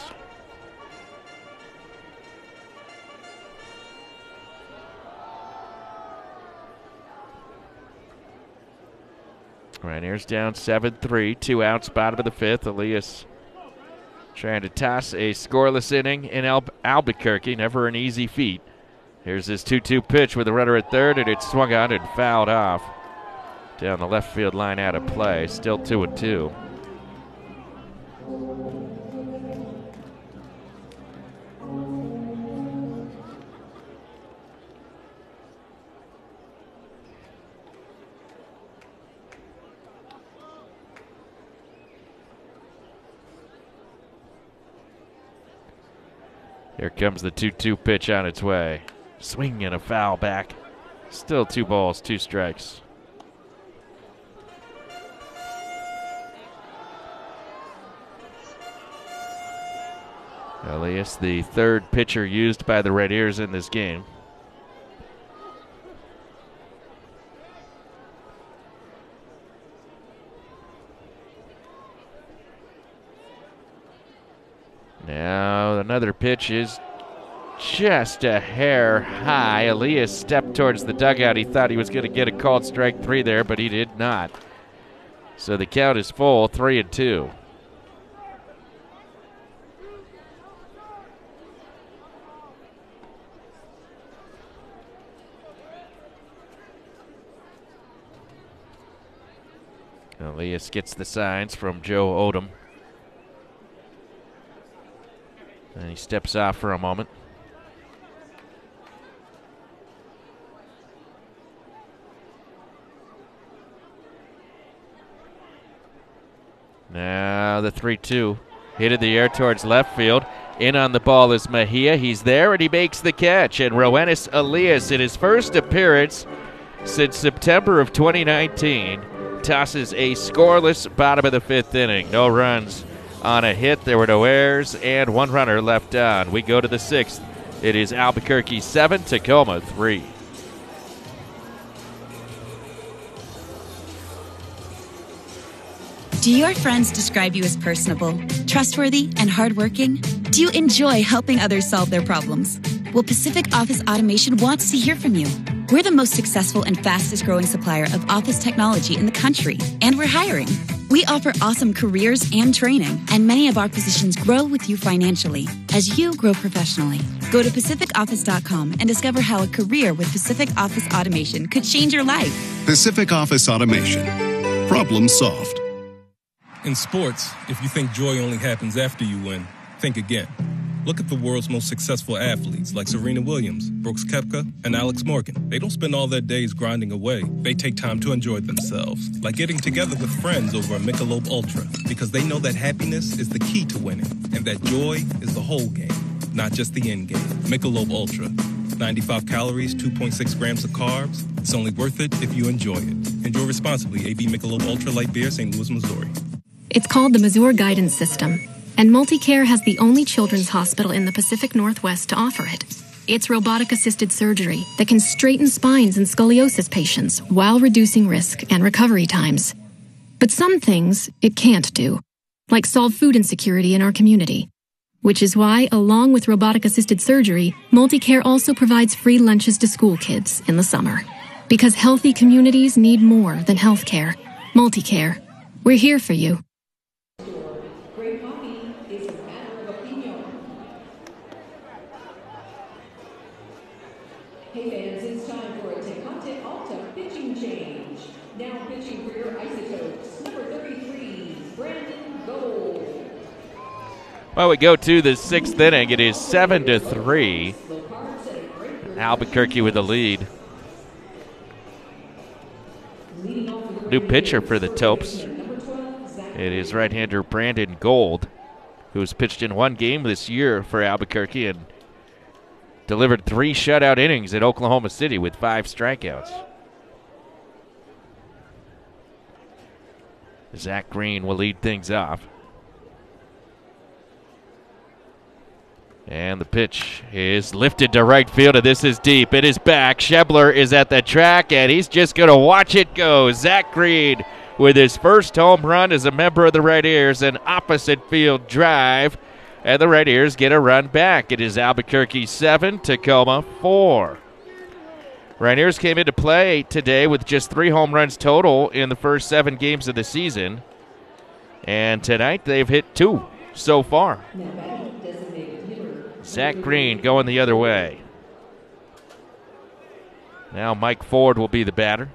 Rainiers down 7-3, 2 outs, bottom of the 5th. Elias trying to toss a scoreless inning in Albuquerque. Never an easy feat. Here's his 2-2 pitch with a runner at third, and it's swung on and fouled off. Down the left field line, out of play. Still 2-2. Here comes the 2-2 pitch on its way. Swing and a foul back. Still 2 balls, 2 strikes. Elias, the third pitcher used by the Rainiers in this game. Now another pitch is just a hair high. Elias stepped towards the dugout. He thought he was going to get a called strike 3 there, but he did not. So the count is full, 3-2. Elias gets the signs from Joe Odom. And he steps off for a moment. Now the 3-2. Hit in the air towards left field. In on the ball is Mejia. He's there and he makes the catch. And Roenis Elias, in his first appearance since September of 2019, tosses a scoreless bottom of the 5th inning. No runs on a hit. There were no errors and 1 runner left on. We go to the 6th. It is Albuquerque 7, Tacoma 3. Do your friends describe you as personable, trustworthy, and hardworking? Do you enjoy helping others solve their problems? Well, Pacific Office Automation wants to hear from you. We're the most successful and fastest growing supplier of office technology in the country, and we're hiring. We offer awesome careers and training, and many of our positions grow with you financially as you grow professionally. Go to PacificOffice.com and discover how a career with Pacific Office Automation could change your life. Pacific Office Automation. Problem solved. In sports, if you think joy only happens after you win, think again. Look at the world's most successful athletes like Serena Williams, Brooks Koepka, and Alex Morgan. They don't spend all their days grinding away. They take time to enjoy themselves, like getting together with friends over a Michelob Ultra, because they know that happiness is the key to winning, and that joy is the whole game, not just the end game. Michelob Ultra. 95 calories, 2.6 grams of carbs. It's only worth it if you enjoy it. Enjoy responsibly. AB Michelob Ultra Light Beer, St. Louis, Missouri. It's called the Mazur Guidance System, and MultiCare has the only children's hospital in the Pacific Northwest to offer it. It's robotic-assisted surgery that can straighten spines in scoliosis patients while reducing risk and recovery times. But some things it can't do, like solve food insecurity in our community. Which is why, along with robotic-assisted surgery, MultiCare also provides free lunches to school kids in the summer. Because healthy communities need more than health care. MultiCare. We're here for you. Great coffee is a matter of opinion. Hey fans, it's time for a Tecate Alta pitching change. Now pitching for your Isotopes, number 33, Brandon Gold. Well, we go to the 6th inning. It is 7-3. Albuquerque with the lead. New pitcher for the Topes. It is right-hander Brandon Gold, who's pitched in 1 game this year for Albuquerque and delivered 3 shutout innings at Oklahoma City with 5 strikeouts. Zach Green will lead things off. And the pitch is lifted to right field, and this is deep. It is back. Schebler is at the track, and he's just going to watch it go. Zach Green with his first home run as a member of the Red Ears, an opposite field drive, and the Red Ears get a run back. It is Albuquerque 7, Tacoma 4. Red Ears came into play today with just 3 home runs total in the first 7 games of the season, and tonight they've hit 2 so far. Zach Green going the other way. Now Mike Ford will be the batter.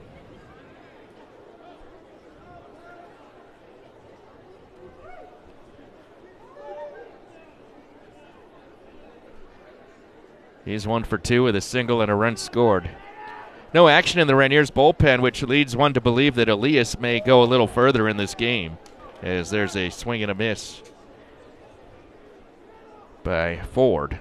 He's 1 for 2 with a single and a run scored. No action in the Rainiers bullpen, which leads one to believe that Elias may go a little further in this game, as there's a swing and a miss by Ford.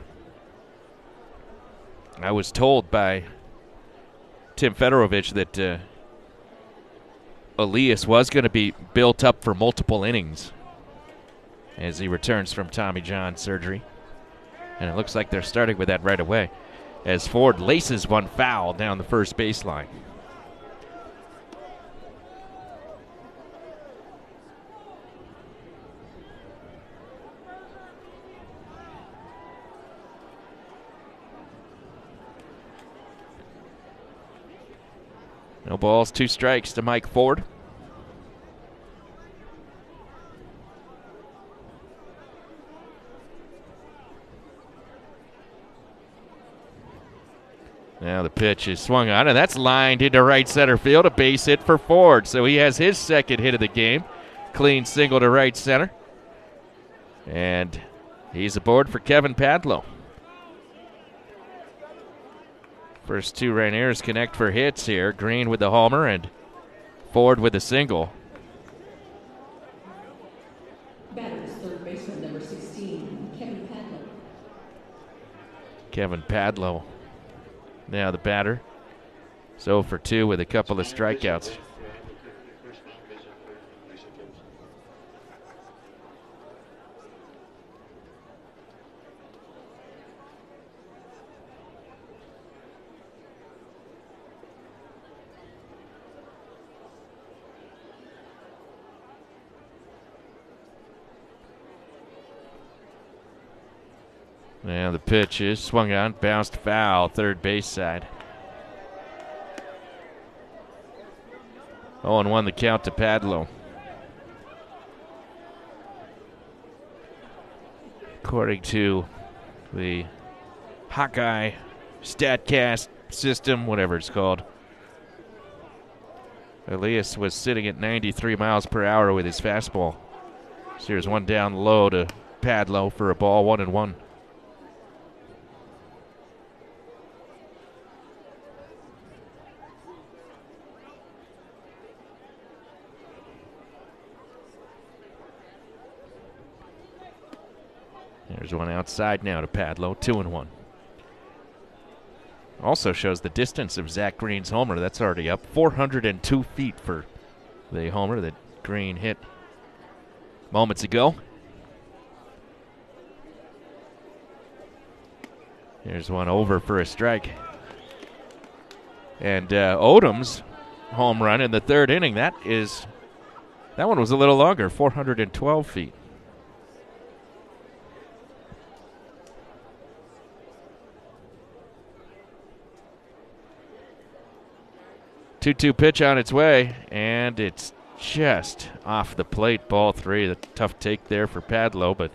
I was told by Tim Fedorovich that Elias was going to be built up for multiple innings as he returns from Tommy John surgery. And it looks like they're starting with that right away as Ford laces one foul down the first baseline. No balls, 2 strikes to Mike Ford. Now the pitch is swung on, and that's lined into right center field, a base hit for Ford. So he has his second hit of the game. Clean single to right center. And he's aboard for Kevin Padlow. First 2 Rainiers connect for hits here. Green with the homer and Ford with the single. Batters, third baseman number 16, Kevin Padlow. Kevin Padlow. Now the batter. 0 for 2 with a couple of strikeouts. Now the pitch is swung on, bounced foul, third base side. 0-1 the count to Padlow. According to the Hawkeye StatCast system, whatever it's called, Elias was sitting at 93 miles per hour with his fastball. So here's one down low to Padlow for a ball, 1-1. There's one outside now to Padlow, 2-1. Also shows the distance of Zach Green's homer. That's already up 402 feet for the homer that Green hit moments ago. Here's one over for a strike. And Odom's home run in the 3rd inning, that one was a little longer, 412 feet. 2-2 pitch on its way, and it's just off the plate, ball 3. The tough take there for Padlow, but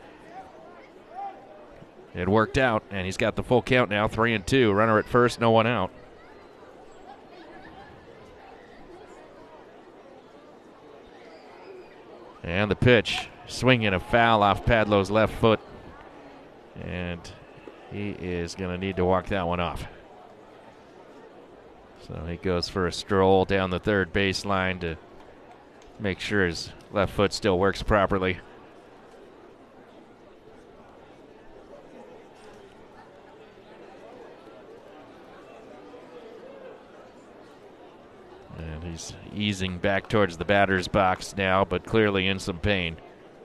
it worked out, and he's got the full count now, 3-2. Runner at first, no one out. And the pitch, swinging a foul off Padlow's left foot, and he is going to need to walk that one off. So he goes for a stroll down the third baseline to make sure his left foot still works properly. He's easing back towards the batter's box now, but clearly in some pain.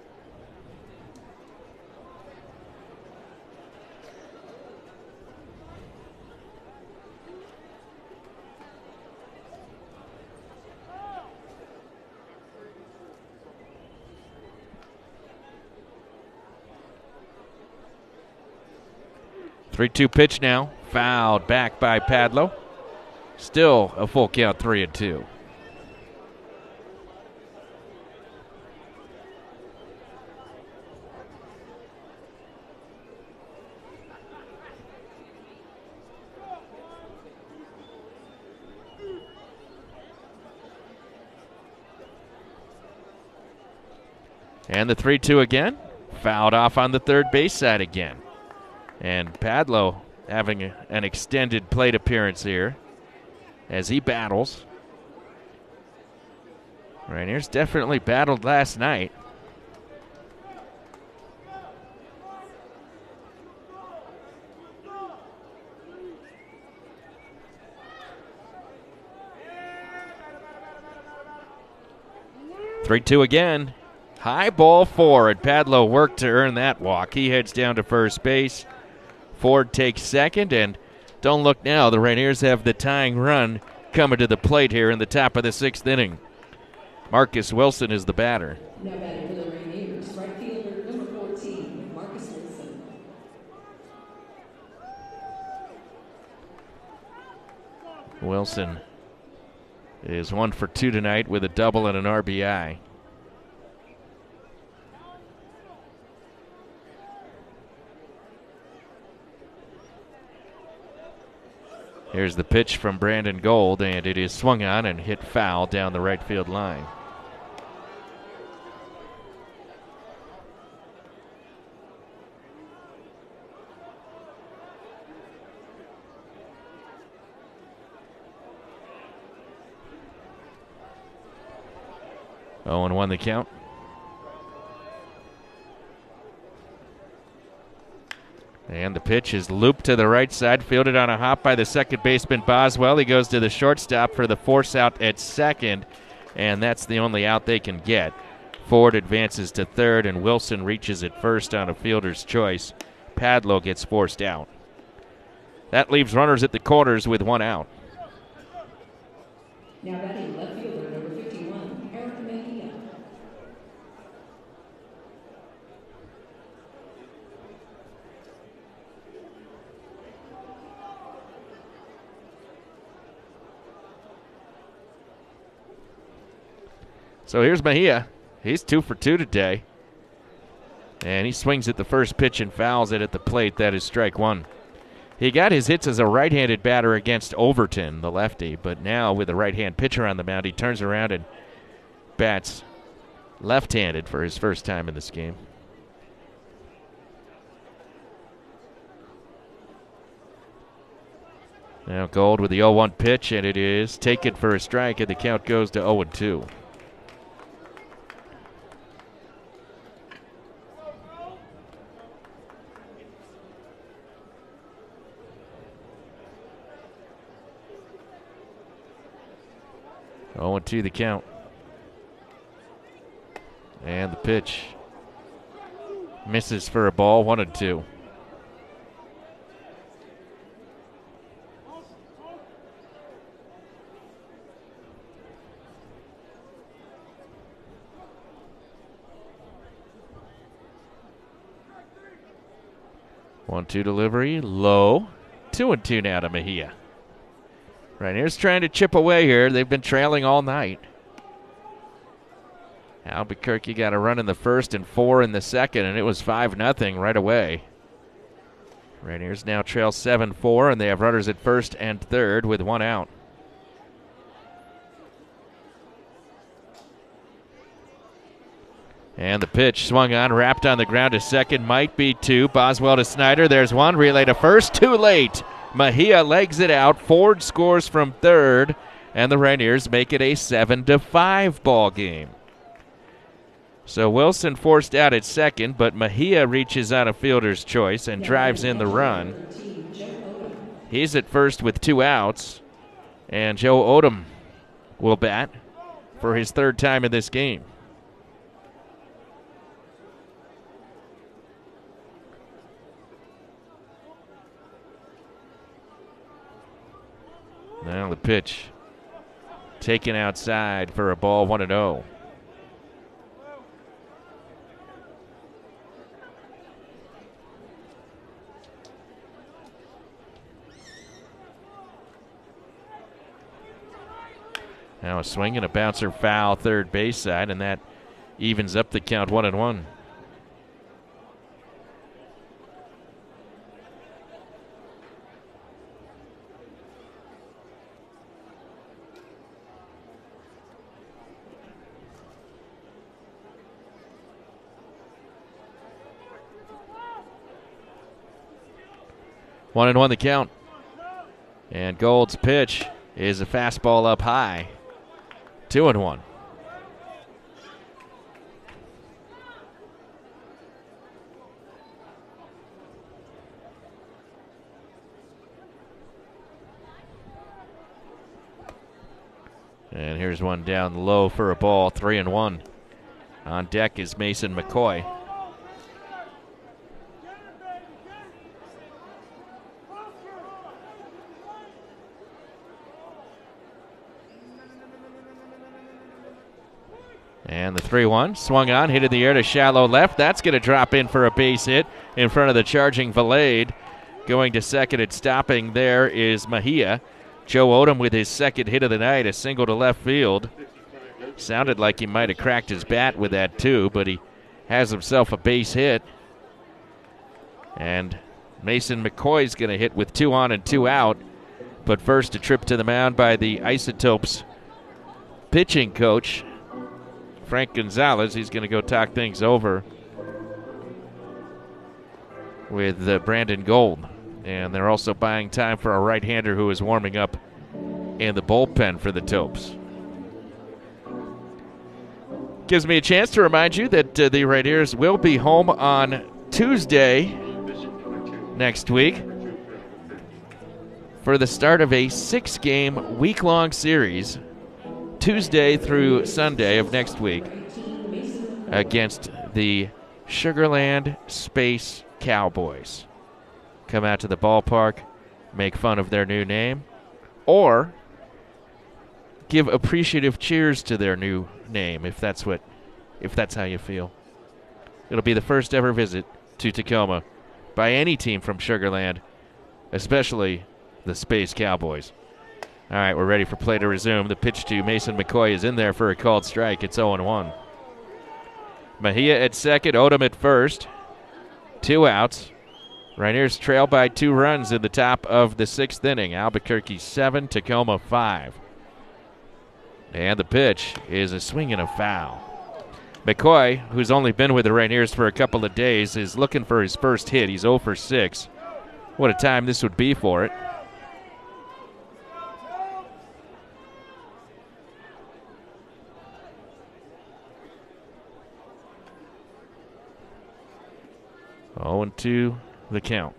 Three-two pitch now. Fouled back by Padlo. Still a full count, 3-2. And the 3-2 again. Fouled off on the third base side again. And Padlo having an extended plate appearance here as he battles. Rainiers definitely battled last night. Three-two again. High ball forward. Padlo worked to earn that walk. He heads down to first base. Ford takes second, and don't look now. The Rainiers have the tying run coming to the plate here in the top of the sixth inning. Marcus Wilson is the batter. Now batting for the Rainiers, right fielder number 14, Marcus Wilson. Wilson is 1 for 2 tonight with a double and an RBI. Here's the pitch from Brandon Gold, and it is swung on and hit foul down the right field line. Oh, and 1 the count. And the pitch is looped to the right side, fielded on a hop by the second baseman Boswell. He goes to the shortstop for the force out at second, and that's the only out they can get. Ford advances to third, and Wilson reaches at first on a fielder's choice. Padlo gets forced out. That leaves runners at the corners with 1 out. Now batting left fielder number 51, Eric Mejia. So here's Mejia. He's 2 for 2 today. And he swings at the first pitch and fouls it at the plate. That is strike 1. He got his hits as a right-handed batter against Overton, the lefty, but now with a right-hand pitcher on the mound, he turns around and bats left-handed for his first time in this game. Now Gold with the 0-1 pitch, and it is taken for a strike, and the count goes to 0-2. Oh, and 2 the count. And the pitch misses for a ball, 1-2. One-two delivery, low. 2-2 now to Mejia. Rainiers trying to chip away here. They've been trailing all night. Albuquerque got a run in the first and 4 in the second, and it was 5-0 right away. Rainiers now trail 7-4, and they have runners at first and third with 1 out. And the pitch swung on, wrapped on the ground to second, might be 2. Boswell to Snyder. There's 1. Relay to first. Too late. Mejia legs it out. Ford scores from third, and the Rainiers make it a 7-5 ball game. So Wilson forced out at second, but Mejia reaches on a fielder's choice and drives in the run. He's at first with 2 outs, and Joe Odom will bat for his third time in this game. Now the pitch taken outside for a ball, 1-0. Now a swing and a bouncer foul third base side, and that evens up the count 1-1. One and one the count. And Gold's pitch is a fastball up high. 2-1. And here's one down low for a ball, 3-1. On deck is Mason McCoy. And the 3-1 swung on, hit in the air to shallow left. That's going to drop in for a base hit in front of the charging Valade. Going to second and stopping there is Mejia. Joe Odom with his second hit of the night, a single to left field. Sounded like he might have cracked his bat with that too, but he has himself a base hit. And Mason McCoy's going to hit with 2 on and 2 out. But first, a trip to the mound by the Isotopes pitching coach, Frank Gonzalez. He's going to go talk things over with Brandon Gold. And they're also buying time for a right-hander who is warming up in the bullpen for the Topes. Gives me a chance to remind you that the Red Ears will be home on Tuesday next week for the start of a 6-game week-long series, Tuesday through Sunday of next week, against the Sugarland Space Cowboys. Come out to the ballpark, make fun of their new name, or give appreciative cheers to their new name if that's how you feel. It'll be the first ever visit to Tacoma by any team from Sugarland, especially the Space Cowboys. All right, we're ready for play to resume. The pitch to Mason McCoy is in there for a called strike. It's 0-1. Mejia at second, Odom at first. 2 outs. Rainiers trail by 2 runs in the top of the 6th inning. Albuquerque 7, Tacoma 5. And the pitch is a swing and a foul. McCoy, who's only been with the Rainiers for a couple of days, is looking for his first hit. He's 0 for 6. What a time this would be for it. Oh, and 2 the count.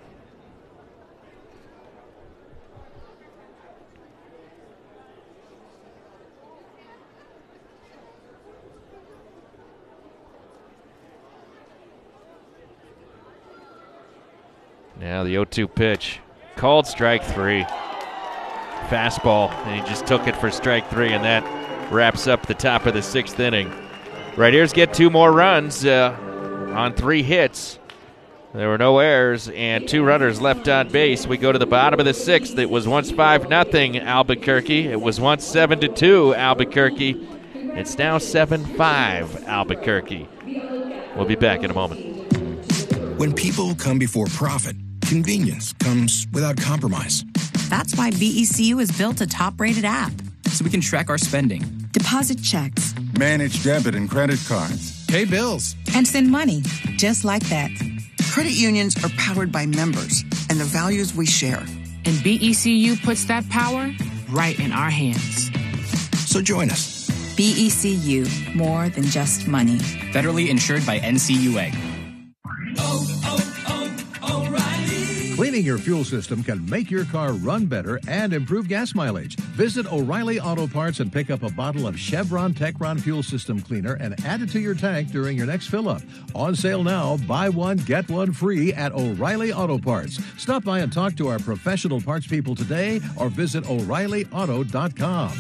Now the 0-2 pitch. Called strike 3. Fastball, and he just took it for strike 3, and that wraps up the top of the 6th inning. Red Ears get 2 more runs on 3 hits. There were no errors and 2 runners left on base. We go to the bottom of the 6th. It was once 5-0 Albuquerque. It was once 7-2 Albuquerque. It's now 7-5 Albuquerque. We'll be back in a moment. When people come before profit, convenience comes without compromise. That's why BECU has built a top-rated app. So we can track our spending, deposit checks, manage debit and credit cards, pay bills, and send money just like that. Credit unions are powered by members and the values we share. And BECU puts that power right in our hands. So join us. BECU, more than just money. Federally insured by NCUA. O'Reilly. Cleaning your fuel system can make your car run better and improve gas mileage. Visit O'Reilly Auto Parts and pick up a bottle of Chevron Techron Fuel System Cleaner and add it to your tank during your next fill-up. On sale now, buy one, get one free at O'Reilly Auto Parts. Stop by and talk to our professional parts people today or visit O'ReillyAuto.com.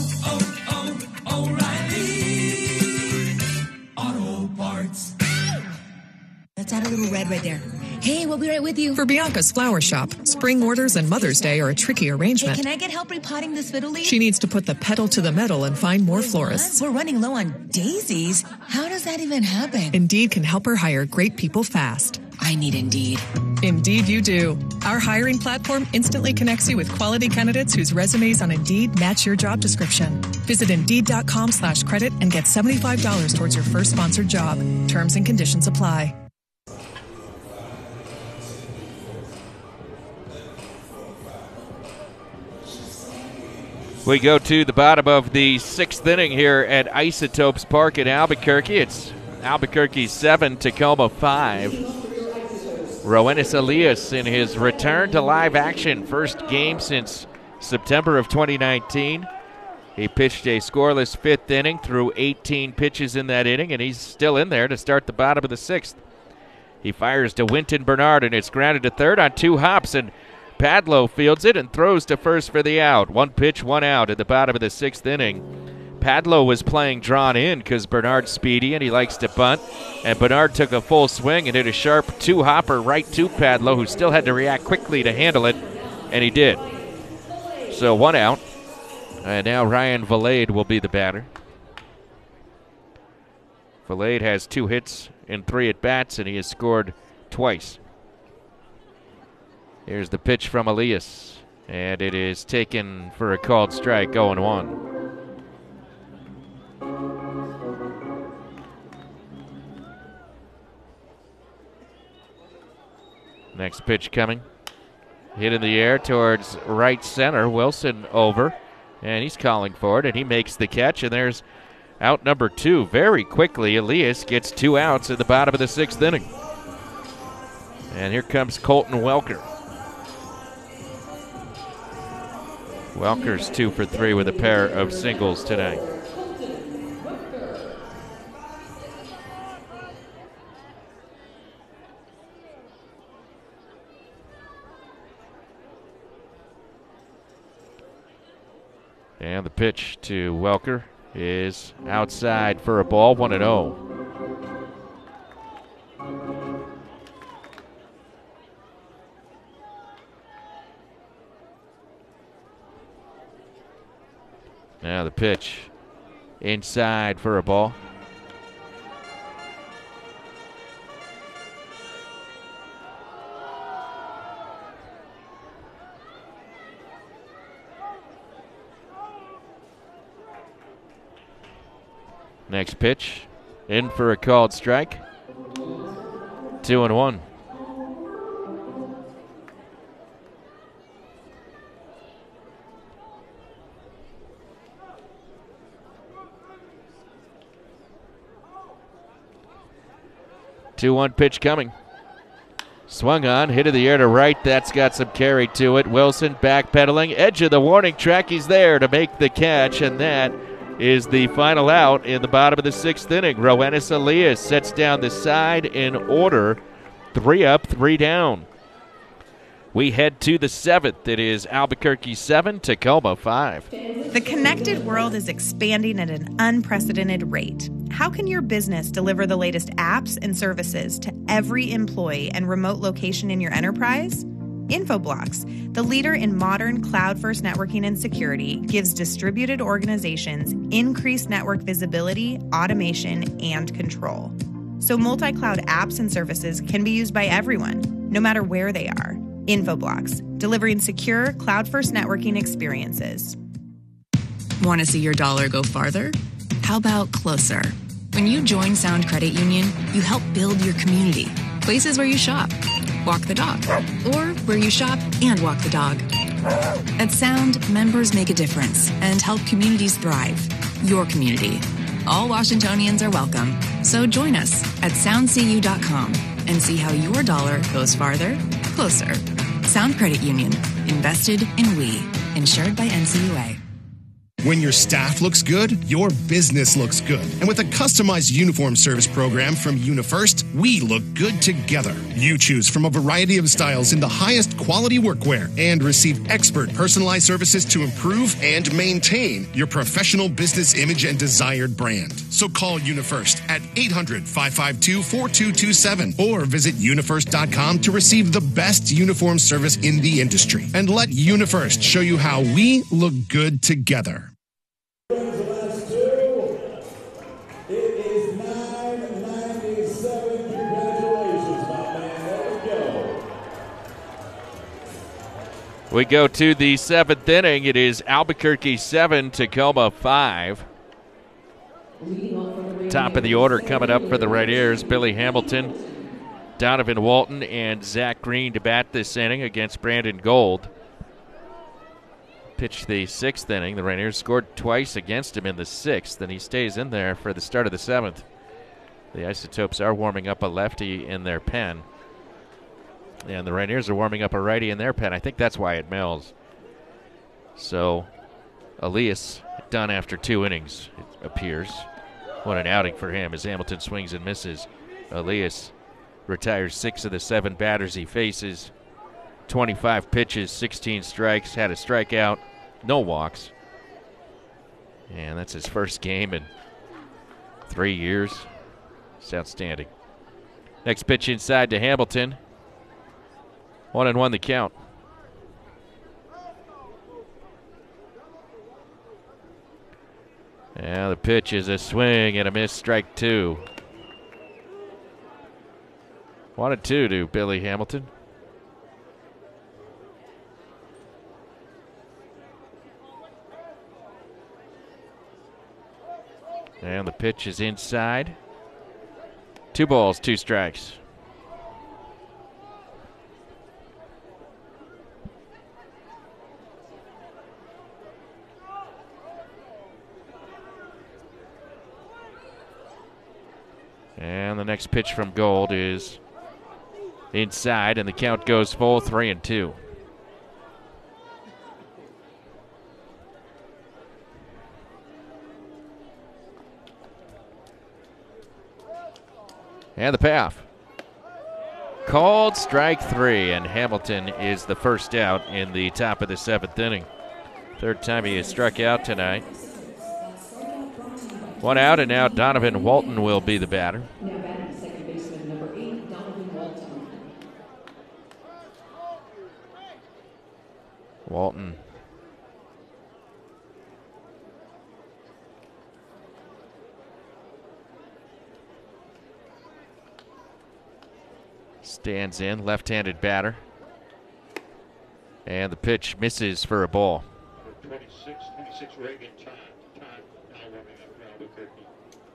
O'Reilly Auto Parts. Let's add a little red right there. Hey, we'll be right with you. For Bianca's Flower Shop, spring orders and Mother's Day are a tricky arrangement. Hey, can I get help repotting this fiddle leaf? She needs to put the pedal to the metal and find more florists. We're running low on daisies. How does that even happen? Indeed can help her hire great people fast. I need Indeed. Indeed you do. Our hiring platform instantly connects you with quality candidates whose resumes on Indeed match your job description. Visit Indeed.com/credit and get $75 towards your first sponsored job. Terms and conditions apply. We go to the bottom of the 6th inning here at Isotopes Park in Albuquerque. It's Albuquerque 7, Tacoma 5. Roenis Elias in his return to live action. First game since September of 2019. He pitched a scoreless 5th inning through 18 pitches in that inning, and he's still in there to start the bottom of the 6th. He fires to Winton Bernard, and it's grounded to third on 2 hops, and Padlo fields it and throws to first for the out. 1 pitch, 1 out at the bottom of the 6th inning. Padlo was playing drawn in because Bernard's speedy and he likes to bunt. And Bernard took a full swing and hit a sharp 2-hopper right to Padlo, who still had to react quickly to handle it, and he did. So 1 out. And now Ryan Valade will be the batter. Valade has 2 hits in 3 at-bats, and he has scored twice. Here's the pitch from Elias, and it is taken for a called strike, 0-1. Next pitch coming. Hit in the air towards right center. Wilson over, and he's calling for it, and he makes the catch, and there's out number 2. Very quickly, Elias gets 2 outs at the bottom of the 6th inning. And here comes Colton Welker. Welker's 2 for 3 with a pair of singles tonight. And the pitch to Welker is outside for a ball, 1-0. Now the pitch inside for a ball. Next pitch in for a called strike. 2-1. Two-one pitch coming. Swung on, hit in the air to right. That's got some carry to it. Wilson backpedaling, edge of the warning track. He's there to make the catch, and that is the final out in the bottom of the 6th inning. Roenis Elias sets down the side in order. 3 up, 3 down. We head to the 7th. It is Albuquerque 7, Tacoma 5. The connected world is expanding at an unprecedented rate. How can your business deliver the latest apps and services to every employee and remote location in your enterprise? Infoblox, the leader in modern cloud-first networking and security, gives distributed organizations increased network visibility, automation, and control. So multi-cloud apps and services can be used by everyone, no matter where they are. Infoblox, delivering secure cloud-first networking experiences. Want to see your dollar go farther? How about closer? When you join Sound Credit Union, you help build your community. Places where you shop, walk the dog, or where you shop and walk the dog. At Sound, members make a difference and help communities thrive. Your community. All Washingtonians are welcome. So join us at soundcu.com and see how your dollar goes farther, closer. Sound Credit Union. Invested in we. Insured by NCUA. When your staff looks good, your business looks good. And with a customized uniform service program from UniFirst, we look good together. You choose from a variety of styles in the highest quality workwear and receive expert personalized services to improve and maintain your professional business image and desired brand. So call UniFirst at 800-552-4227 or visit unifirst.com to receive the best uniform service in the industry. And let UniFirst show you how we look good together. We go to the seventh inning. It is Albuquerque 7, Tacoma 5. Top of the order coming up for the Rainiers. Billy Hamilton, Donovan Walton, and Zach Green to bat this inning against Brandon Gold. Pitched the sixth inning. The Rainiers scored twice against him in the sixth, and he stays in there for the start of the seventh. The Isotopes are warming up a lefty in their pen. And the Rainiers are warming up a righty in their pen. I think that's Wyatt Mills. So, Elias done after 2 innings, it appears. What an outing for him as Hamilton swings and misses. Elias retires 6 of the 7 batters he faces. 25 pitches, 16 strikes, had a strikeout, no walks. And that's his first game in 3 years. It's outstanding. Next pitch inside to Hamilton. 1-1 the count. Now the pitch is a swing and a miss, strike 2. 1-2 to Billy Hamilton. And the pitch is inside. 2 balls, 2 strikes. And the next pitch from Gold is inside, and the count goes full, 3-2. And the payoff. Called strike 3, and Hamilton is the first out in the top of the 7th inning. Third time he has struck out tonight. 1 out, and now Donovan Walton will be the batter. Now batting second baseman number 8, Donovan Walton. Walton. Stands in, left-handed batter. And the pitch misses for a ball. 26 rating time now warming up Albuquerque.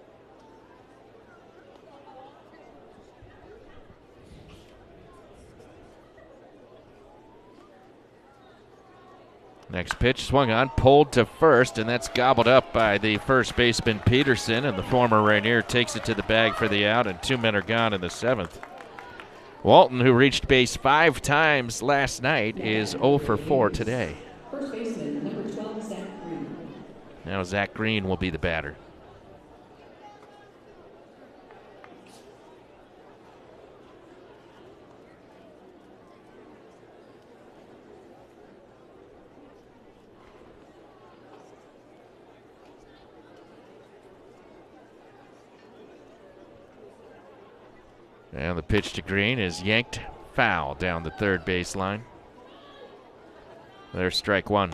Next pitch swung on, pulled to first, and that's gobbled up by the first baseman Peterson, and the former Rainier takes it to the bag for the out, and 2 men are gone in the 7th. Walton, who reached base 5 times last night, is 0 for 4 today. First baseman number 12, Zach Green. Now Zach Green will be the batter. And the pitch to Green is yanked foul down the third baseline. There's strike 1.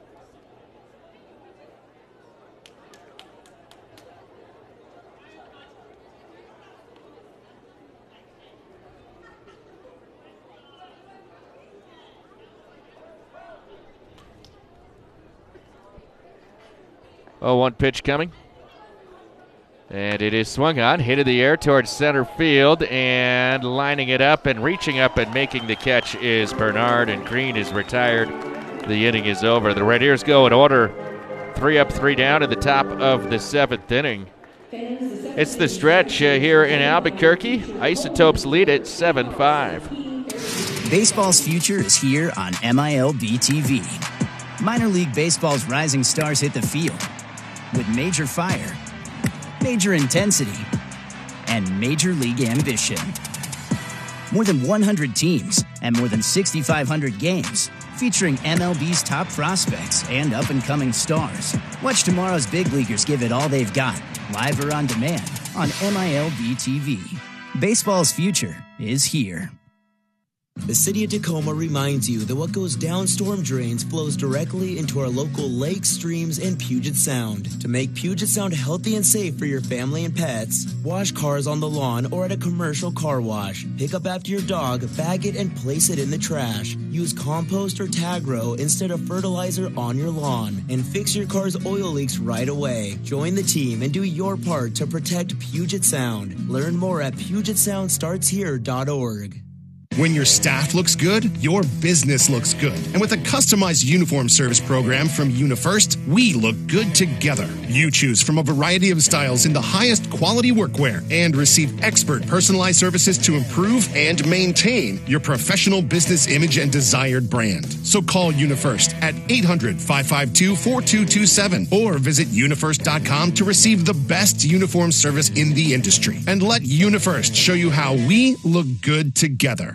Oh, 1 pitch coming. And it is swung on, hit in the air towards center field, and lining it up and reaching up and making the catch is Bernard, and Green is retired. The inning is over. The Rainiers go in order, 3 up, 3 down at the top of the 7th inning. It's the stretch here in Albuquerque. Isotopes lead it 7-5. Baseball's future is here on MILB TV. Minor League Baseball's rising stars hit the field with major fire, major intensity, and major league ambition. More than 100 teams and more than 6,500 games featuring MLB's top prospects and up-and-coming stars. Watch tomorrow's big leaguers give it all they've got, live or on demand, on MILB TV. Baseball's future is here. The City of Tacoma reminds you that what goes down storm drains flows directly into our local lakes, streams, and Puget Sound. To make Puget Sound healthy and safe for your family and pets, wash cars on the lawn or at a commercial car wash. Pick up after your dog, bag it, and place it in the trash. Use compost or Tagro instead of fertilizer on your lawn. And fix your car's oil leaks right away. Join the team and do your part to protect Puget Sound. Learn more at PugetSoundStartsHere.org. When your staff looks good, your business looks good. And with a customized uniform service program from UniFirst, we look good together. You choose from a variety of styles in the highest quality workwear and receive expert personalized services to improve and maintain your professional business image and desired brand. So call UniFirst at 800-552-4227 or visit unifirst.com to receive the best uniform service in the industry. And let UniFirst show you how we look good together.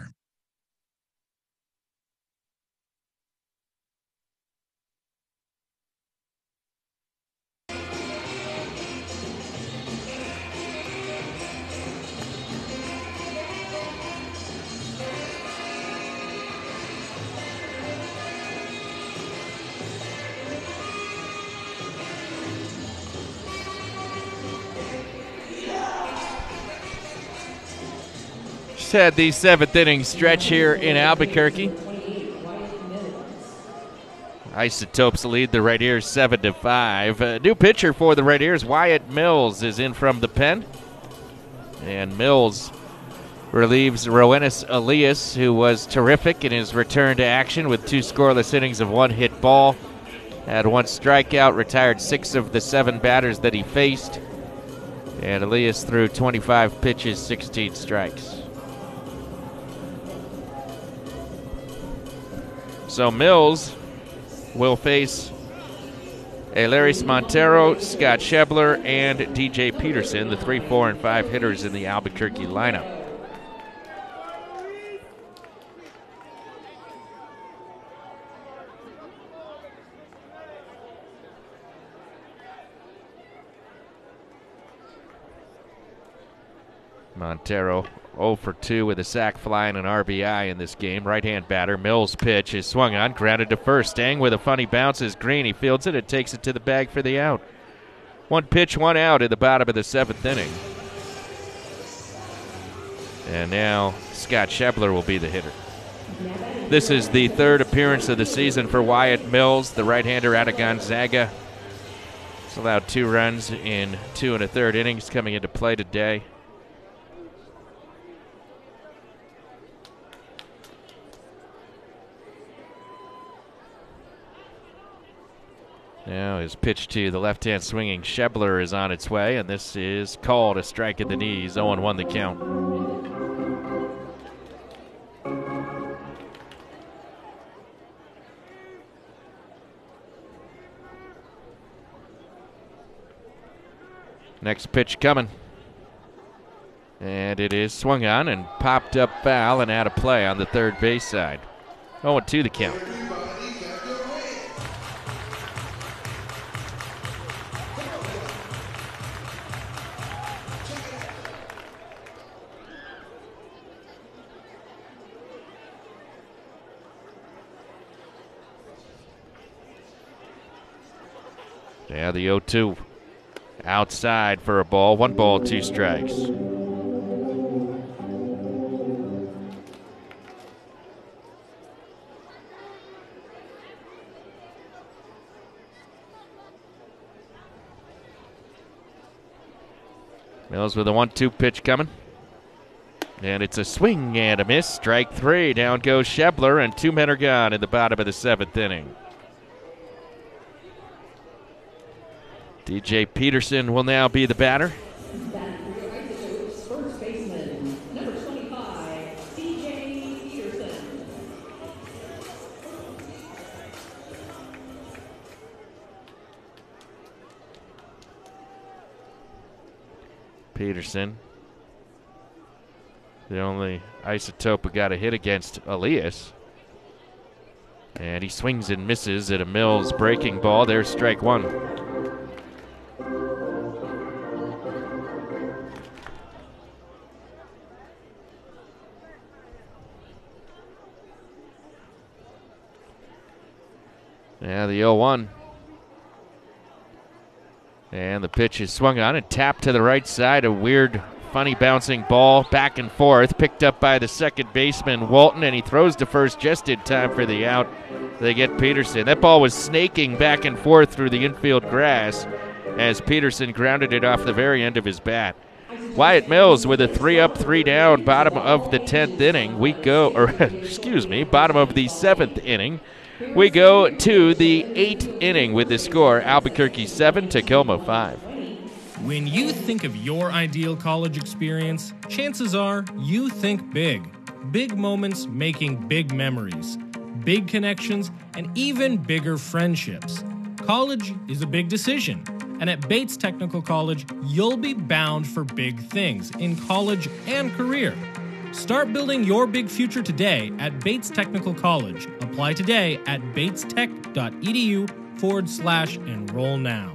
Had the seventh inning stretch here in Albuquerque. Isotopes lead the Red Ears 7-5. A new pitcher for the Red Ears, Wyatt Mills, is in from the pen. And Mills relieves Roenis Elias, who was terrific in his return to action with 2 scoreless innings of 1 hit ball. Had 1 strikeout, retired 6 of the 7 batters that he faced. And Elias threw 25 pitches, 16 strikes. So Mills will face Alaris Montero, Scott Schebler, and DJ Peterson, the 3, 4, and 5 hitters in the Albuquerque lineup. Montero 0 for 2 with a sac fly and an RBI in this game. Right-hand batter. Mills' pitch is swung on, grounded to first. Staying with a funny bounce is Green. He fields it and takes it to the bag for the out. 1 pitch, 1 out in the bottom of the 7th inning. And now Scott Schebler will be the hitter. This is the 3rd appearance of the season for Wyatt Mills, the right-hander out of Gonzaga. He's allowed 2 runs in 2 1/3 innings coming into play today. Now his pitch to the left-hand swinging Schebler is on its way, and this is called a strike at the knees. 0-1 the count. Next pitch coming. And it is swung on and popped up foul and out of play on the third base side. 0-2 the count. Yeah, the 0-2 outside for a ball. 1 ball, 2 strikes. Mills with a 1-2 pitch coming. And it's a swing and a miss. Strike 3. Down goes Schebler, and 2 men are gone in the bottom of the 7th inning. DJ Peterson will now be the batter. First baseman, number 25, DJ Peterson. Peterson, the only Isotope who got a hit against Elias. And he swings and misses at a Mills breaking ball. There's strike one. Yeah, the 0-1. And the pitch is swung on and tapped to the right side. A weird, funny bouncing ball back and forth. Picked up by the second baseman, Walton, and he throws to first just in time for the out. They get Peterson. That ball was snaking back and forth through the infield grass as Peterson grounded it off the very end of his bat. Wyatt Mills with a 3-up, 3-down, bottom of the 10th inning. We go, or excuse me, bottom of the 7th inning. We go to the 8th inning with the score, Albuquerque 7, Tacoma 5. When you think of your ideal college experience, chances are you think big. Big moments making big memories, big connections, and even bigger friendships. College is a big decision, and at Bates Technical College, you'll be bound for big things in college and career. Start building your big future today at Bates Technical College. Apply today at batestech.edu/enroll now.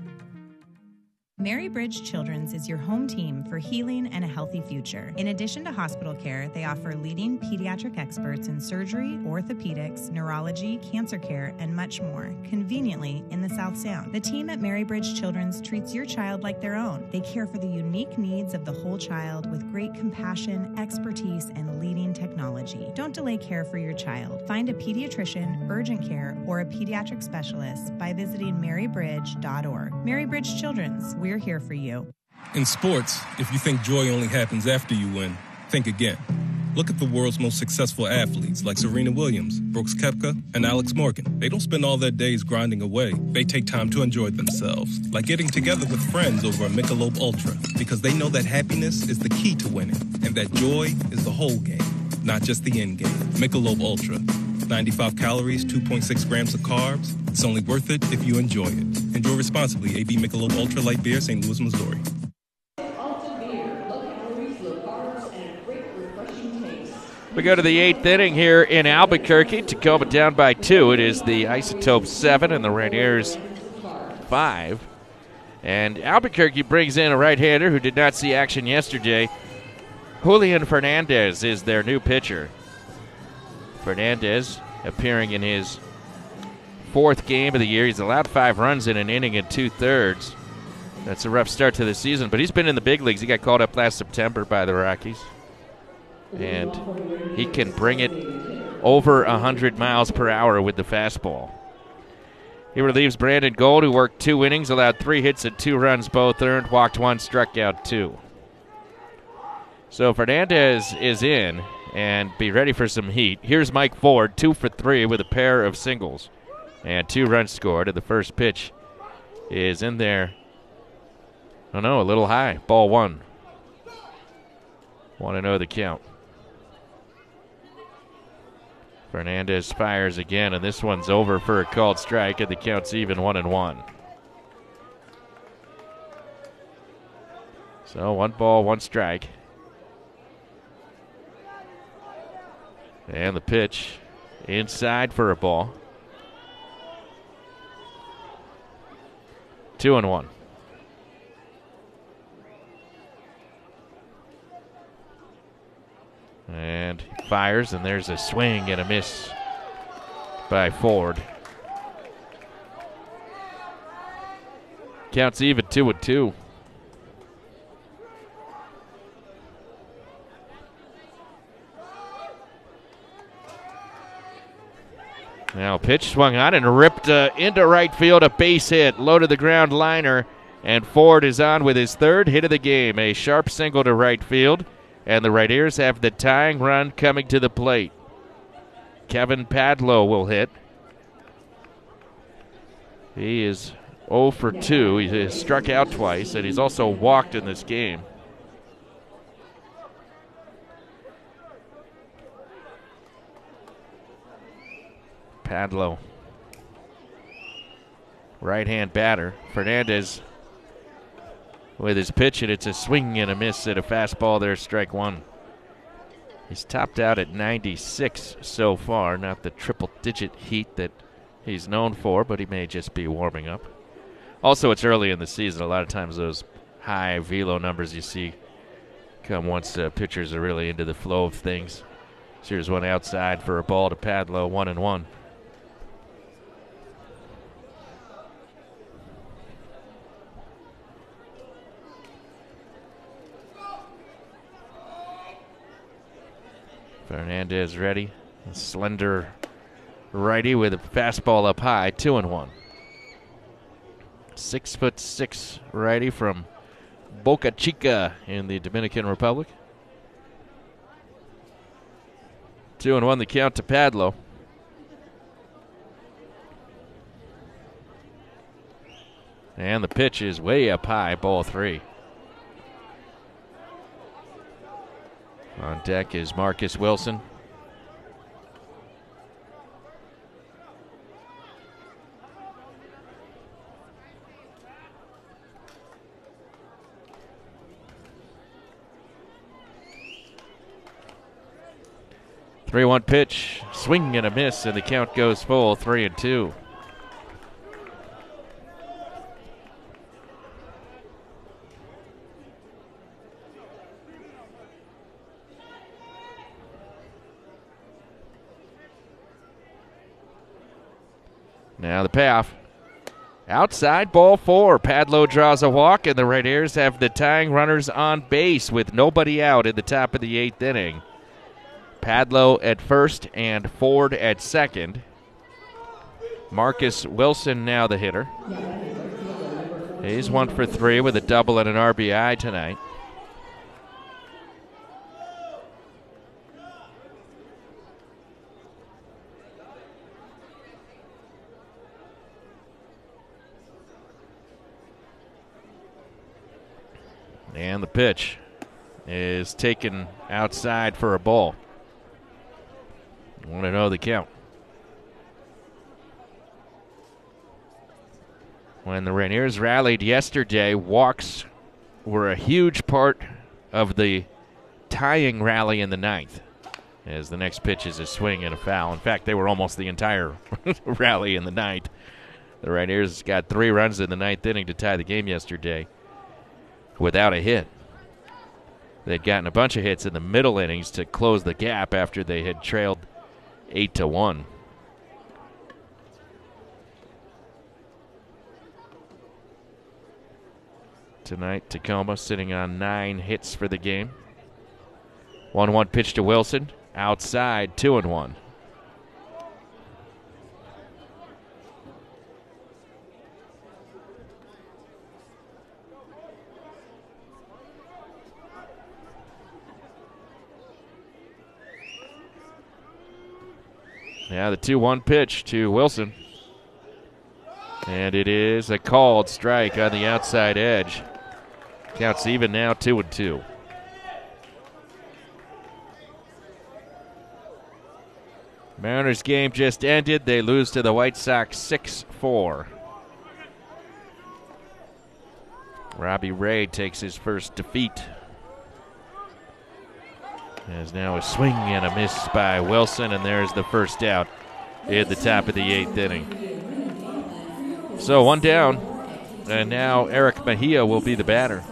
Mary Bridge Children's is your home team for healing and a healthy future. In addition to hospital care, they offer leading pediatric experts in surgery, orthopedics, neurology, cancer care, and much more, conveniently in the South Sound. The team at Mary Bridge Children's treats your child like their own. They care for the unique needs of the whole child with great compassion, expertise, and leading technology. Don't delay care for your child. Find a pediatrician, urgent care, or a pediatric specialist by visiting marybridge.org. Mary Bridge Children's, we're here for you. In sports, if you think joy only happens after you win, think again. Look at the world's most successful athletes like Serena Williams, Brooks Koepka, and Alex Morgan. They don't spend all their days grinding away. They take time to enjoy themselves, like getting together with friends over a Michelob Ultra, because they know that happiness is the key to winning, and that joy is the whole game, not just the end game. Michelob Ultra. 95 calories, 2.6 grams of carbs. It's only worth it if you enjoy it. Enjoy responsibly. AB Michelob Ultra Light Beer, St. Louis, Missouri. We go to the 8th inning here in Albuquerque. Tacoma down by 2. It is the Isotopes 7 and the Rainiers 5. And Albuquerque brings in a right-hander who did not see action yesterday. Julian Fernandez is their new pitcher. Fernandez appearing in his 4th game of the year. He's allowed 5 runs in an inning and 2/3. That's a rough start to the season, but he's been in the big leagues. He got called up last September by the Rockies. And he can bring it over 100 miles per hour with the fastball. He relieves Brandon Gold, who worked 2 innings, allowed 3 hits and 2 runs, both earned, walked 1, struck out 2. So Fernandez is in, and be ready for some heat. Here's Mike Ford, 2 for 3 with a pair of singles, and 2 runs scored. And the first pitch is in there. Oh no, a little high. Ball 1. 1-0 the count. Fernandez fires again, and this one's over for a called strike, and the count's even 1-1. So 1 ball, 1 strike. And the pitch inside for a ball. 2-1. And he fires, and there's a swing and a miss by Ford. Counts even 2-2. Now pitch swung on and ripped into right field, a base hit, low to the ground liner, and Ford is on with his 3rd hit of the game. A sharp single to right field, and the Rainiers have the tying run coming to the plate. Kevin Padlow will hit. He is 0 for 2. He has struck out twice, and he's also walked in this game. Padlow, right-hand batter. Fernandez with his pitch, and it's a swing and a miss at a fastball there, strike one. He's topped out at 96 so far, not the triple-digit heat that he's known for, but he may just be warming up. Also, it's early in the season. A lot of times those high velo numbers you see come once pitchers are really into the flow of things. So here's one outside for a ball to Padlo, 1-1. Fernandez ready. A slender righty with a fastball up high, 2-1. 6'6" righty from Boca Chica in the Dominican Republic. 2-1 the count to Padlo. And the pitch is way up high, ball 3. On deck is Marcus Wilson. Three-one pitch, swing and a miss, and the count goes full, 3-2. Now the payoff. Outside, ball 4. Padlo draws a walk, and the Rainiers have the tying runners on base with nobody out in the top of the 8th inning. Padlo at first and Ford at second. Marcus Wilson now the hitter. He's 1 for 3 with a double and an RBI tonight. And the pitch is taken outside for a ball. 1-0 the count. When the Rainiers rallied yesterday, walks were a huge part of the tying rally in the 9th, as the next pitch is a swing and a foul. In fact, they were almost the entire rally in the 9th. The Rainiers got 3 runs in the 9th inning to tie the game yesterday without a hit. They'd gotten a bunch of hits in the middle innings to close the gap after they had trailed 8-1. Tonight, Tacoma sitting on 9 hits for the game. 1-1 pitch to Wilson. Outside, 2-1. Now the 2-1 pitch to Wilson. And it is a called strike on the outside edge. Counts even now, 2-2. Mariners game just ended. They lose to the White Sox 6-4. Robbie Ray takes his first defeat. There's now a swing and a miss by Wilson, and there's the first out at the top of the 8th inning. So 1 down, and now Eric Mejia will be the batter.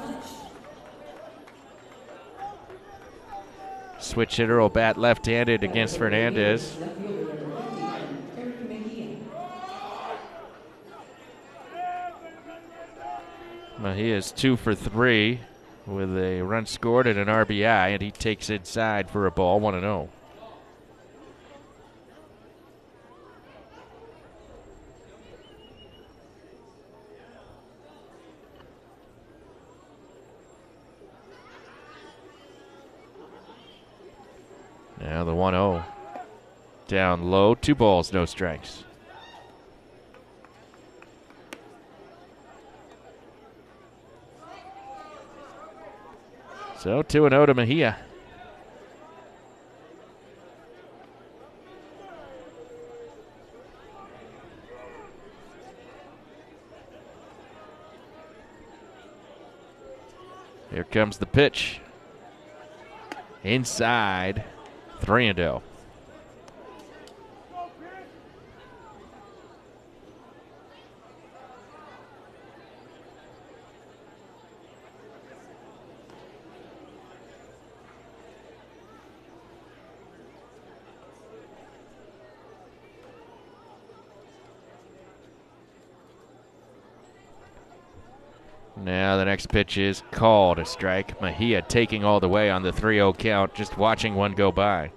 Switch hitter will bat left-handed against Fernandez. Mejia's 2 for 3 with a run scored and an RBI, and he takes inside for a ball, 1-0. Now the 1-0. Down low, 2 balls, no strikes. So 2-0 to Mejia. Here comes the pitch. Inside, 3-0. Now the next pitch is called a strike. Mejia taking all the way on the 3-0 count, just watching one go by.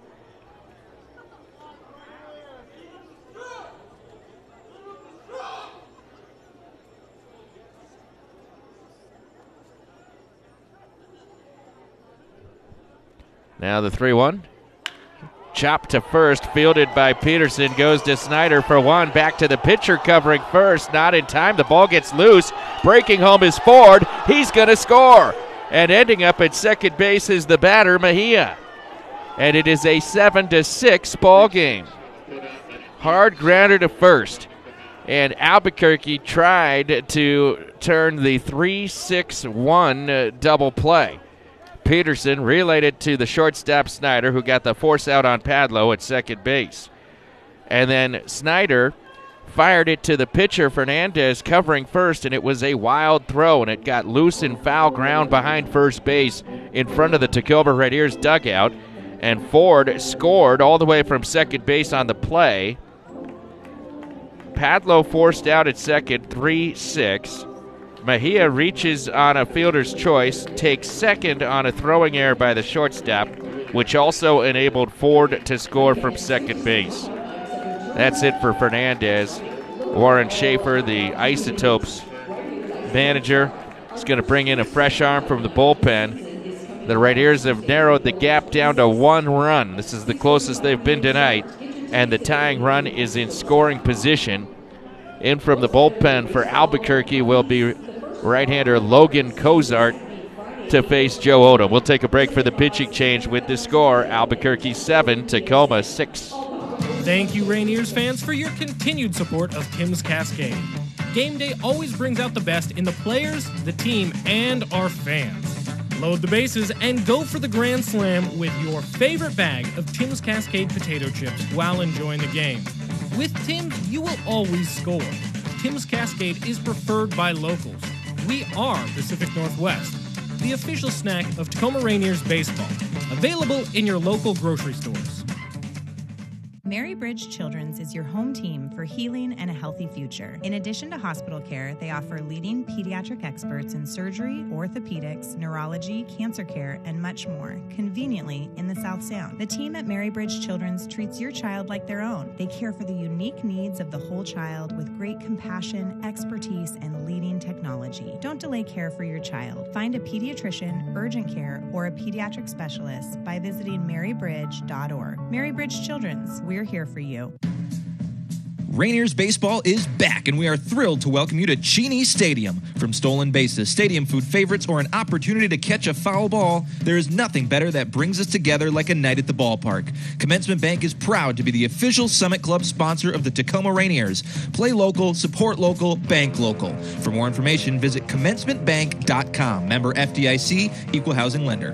Now the 3-1. Chopped to first, fielded by Peterson, goes to Snyder for one, back to the pitcher covering first, not in time, the ball gets loose, breaking home is Ford, he's going to score, and ending up at second base is the batter, Mejia, and it is a 7-6 ball game. Hard grounder to first, and Albuquerque tried to turn the 3-6-1 double play. Peterson relayed it to the shortstop Snyder, who got the force out on Padlo at second base. And then Snyder fired it to the pitcher, Fernandez, covering first, and it was a wild throw, and it got loose in foul ground behind first base in front of the Tacoma Red Ears dugout. And Ford scored all the way from second base on the play. Padlo forced out at second, 3-6. Mejia reaches on a fielder's choice, takes second on a throwing error by the shortstop, which also enabled Ford to score from second base. That's it for Fernandez. Warren Schaefer, the Isotopes manager, is going to bring in a fresh arm from the bullpen. The Red Ears have narrowed the gap down to 1 run. This is the closest they've been tonight, and the tying run is in scoring position. In from the bullpen for Albuquerque will be right-hander Logan Cozart to face Joe Odom. We'll take a break for the pitching change with the score, Albuquerque 7, Tacoma 6. Thank you, Rainiers fans, for your continued support of Tim's Cascade. Game day always brings out the best in the players, the team, and our fans. Load the bases and go for the Grand Slam with your favorite bag of Tim's Cascade potato chips while enjoying the game. With Tim's, you will always score. Tim's Cascade is preferred by locals. We are Pacific Northwest, the official snack of Tacoma Rainiers baseball. Available in your local grocery stores. Mary Bridge Children's is your home team for healing and a healthy future. In addition to hospital care, they offer leading pediatric experts in surgery, orthopedics, neurology, cancer care, and much more, conveniently in the South Sound. The team at Mary Bridge Children's treats your child like their own. They care for the unique needs of the whole child with great compassion, expertise, and leading technology. Don't delay care for your child. Find a pediatrician, urgent care, or a pediatric specialist by visiting marybridge.org. Mary Bridge Children's, we're here for you. Rainiers baseball is back, and we are thrilled to welcome you to Cheney Stadium. From stolen bases, stadium food favorites, or an opportunity to catch a foul ball, there is nothing better that brings us together like a night at the ballpark. Commencement Bank is proud to be the official Summit Club sponsor of the Tacoma Rainiers. Play local, support local, bank local. For more information, visit commencementbank.com. Member FDIC, equal housing lender.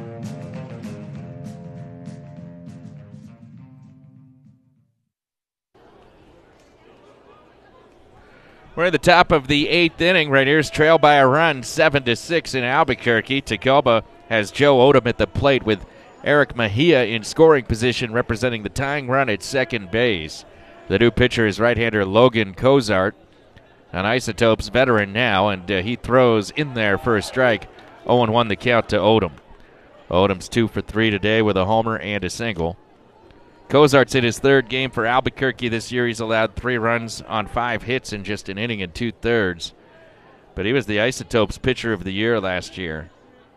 We're at the top of the 8th inning. Rainiers trail by a run, 7-6 in Albuquerque. Tacoma has Joe Odom at the plate with Eric Mejia in scoring position, representing the tying run at second base. The new pitcher is right-hander Logan Cozart, an Isotopes veteran now, and he throws in there for a strike. 0-1 the count to Odom. Odom's 2 for 3 today with a homer and a single. Cozart's in his third game for Albuquerque this year. He's allowed 3 runs on 5 hits in just an inning and 2/3. But he was the Isotopes pitcher of the year last year.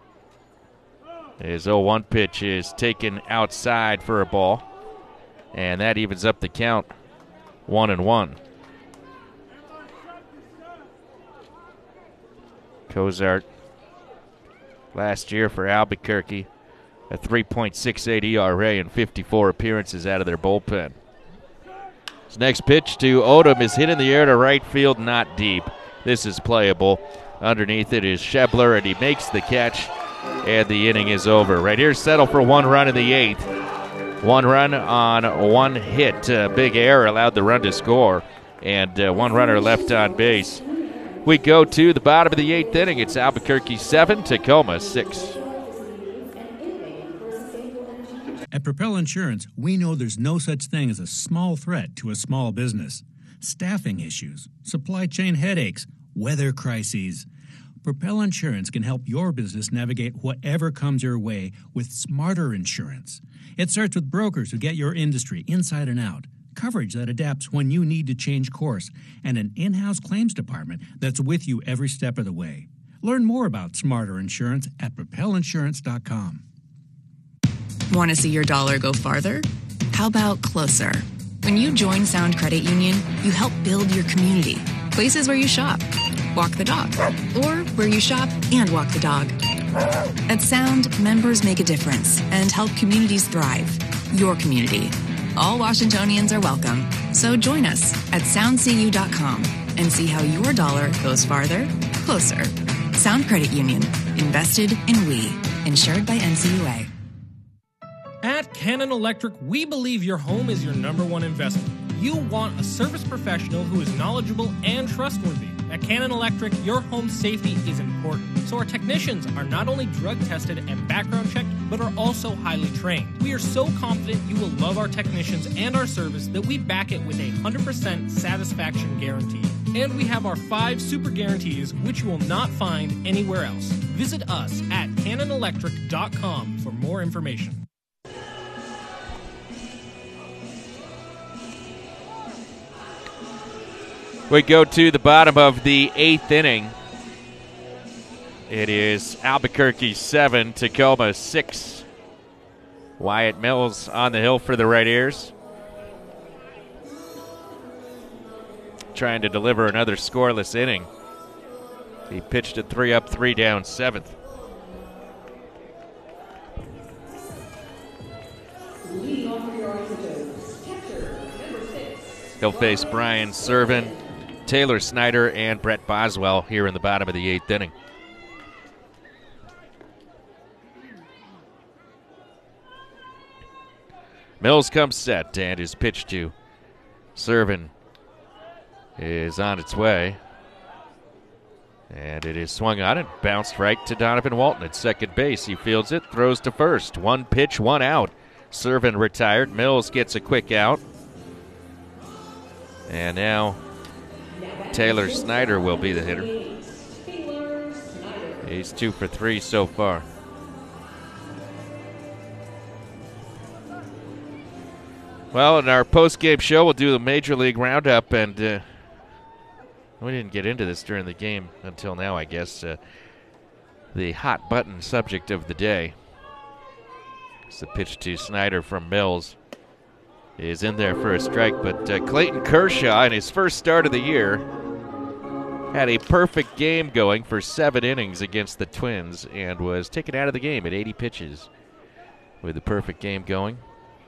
His 0-1 pitch is taken outside for a ball, and that evens up the count, 1-1. Cozart last year for Albuquerque, a 3.68 ERA and 54 appearances out of their bullpen. His next pitch to Odom is hit in the air to right field, not deep. This is playable. Underneath it is Schebler, and he makes the catch, and the inning is over. Right here, settle for 1 run in the 8th. 1 run on 1 hit. Big Air allowed the run to score, and 1 runner left on base. We go to the bottom of the 8th inning. It's Albuquerque 7, Tacoma 6. At Propel Insurance, we know there's no such thing as a small threat to a small business. Staffing issues, supply chain headaches, weather crises. Propel Insurance can help your business navigate whatever comes your way with smarter insurance. It starts with brokers who get your industry inside and out, coverage that adapts when you need to change course, and an in-house claims department that's with you every step of the way. Learn more about smarter insurance at propelinsurance.com. Want to see your dollar go farther? How about closer? When you join Sound Credit Union, you help build your community. Places where you shop, walk the dog, or where you shop and walk the dog. At Sound, members make a difference and help communities thrive. Your community. All Washingtonians are welcome. So join us at soundcu.com and see how your dollar goes farther, closer. Sound Credit Union. Invested in we. Insured by NCUA. At Cannon Electric, we believe your home is your #1 investment. You want a service professional who is knowledgeable and trustworthy. At Cannon Electric, your home safety is important, so our technicians are not only drug tested and background checked, but are also highly trained. We are so confident you will love our technicians and our service that we back it with a 100% satisfaction guarantee. And we have our 5 super guarantees, which you will not find anywhere else. Visit us at cannonelectric.com for more information. We go to the bottom of the 8th inning. It is Albuquerque 7, Tacoma 6. Wyatt Mills on the hill for the Red Ears, trying to deliver another scoreless inning. He pitched it 3 up, 3 down, 7th. He'll face Brian Servin, Taylor Snyder, and Brett Boswell here in the bottom of the 8th inning. Mills comes set, and his pitch to Servin is on its way. And it is swung on and bounced right to Donovan Walton at second base. He fields it, throws to first. 1 pitch, 1 out. Servin retired. Mills gets a quick out. And now Taylor Snyder will be the hitter. He's 2 for 3 so far. Well, in our post-game show, we'll do the Major League Roundup, and we didn't get into this during the game until now, I guess. The hot-button subject of the day. It's the pitch to Snyder from Mills. Is in there for a strike, but Clayton Kershaw, in his first start of the year, had a perfect game going for 7 innings against the Twins and was taken out of the game at 80 pitches with the perfect game going.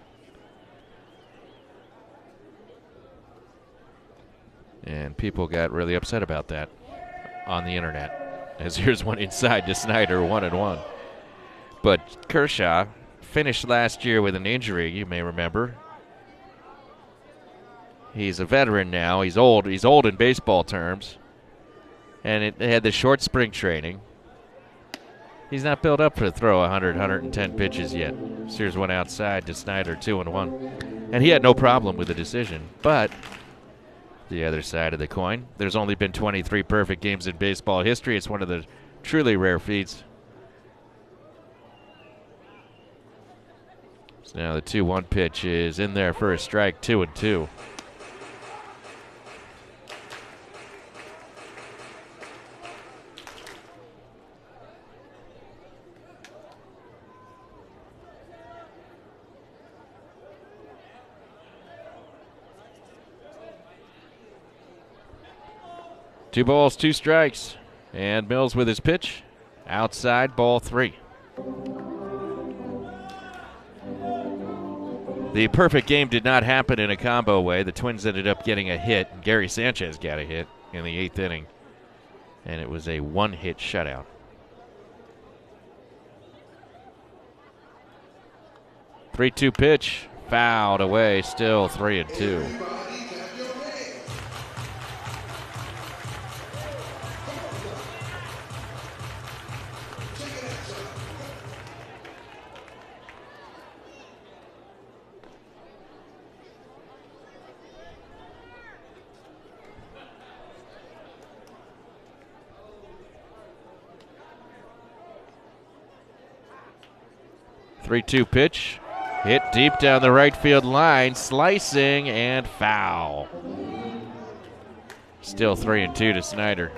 And people got really upset about that on the internet, as here's one inside to Snyder, 1-1. But Kershaw finished last year with an injury, you may remember. He's a veteran now. He's old. He's old in baseball terms. And they had the short spring training. He's not built up to throw 100, 110 pitches yet. So here's one outside to Snyder, 2-1. And he had no problem with the decision. But the other side of the coin, there's only been 23 perfect games in baseball history. It's one of the truly rare feats. So now the 2-1 pitch is in there for a strike, 2-2. Two balls, 2 strikes. And Mills with his pitch. Outside, ball 3. The perfect game did not happen in a combo way. The Twins ended up getting a hit. Gary Sanchez got a hit in the 8th inning. And it was a one-hit shutout. Three-two pitch, fouled away, still 3-2. Three-two pitch. Hit deep down the right field line, slicing and foul. Still 3-2 to Snyder.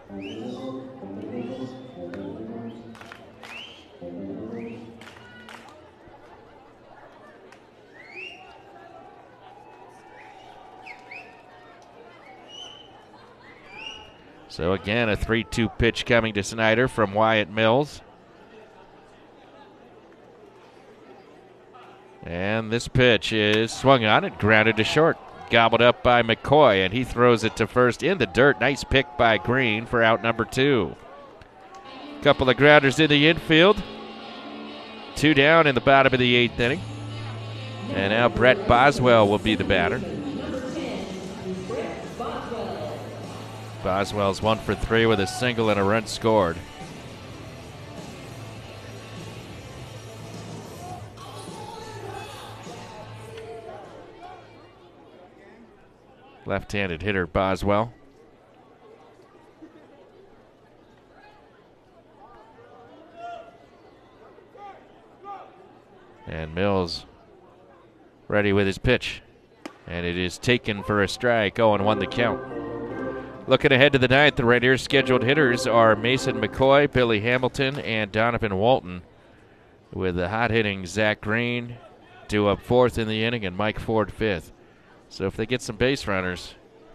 So again, a 3-2 pitch coming to Snyder from Wyatt Mills. And this pitch is swung on and grounded to short. Gobbled up by McCoy, and he throws it to first in the dirt. Nice pick by Green for out number 2. Couple of grounders in the infield. 2 down in the bottom of the 8th inning. And now Brett Boswell will be the batter. Boswell's 1 for 3 with a single and a run scored. Left-handed hitter Boswell. And Mills ready with his pitch. And it is taken for a strike. 0-1 the count. Looking ahead to the 9th, the Rainiers' scheduled hitters are Mason McCoy, Billy Hamilton, and Donovan Walton, with the hot-hitting Zach Green due up 4th in the inning and Mike Ford 5th. So if they get some base runners,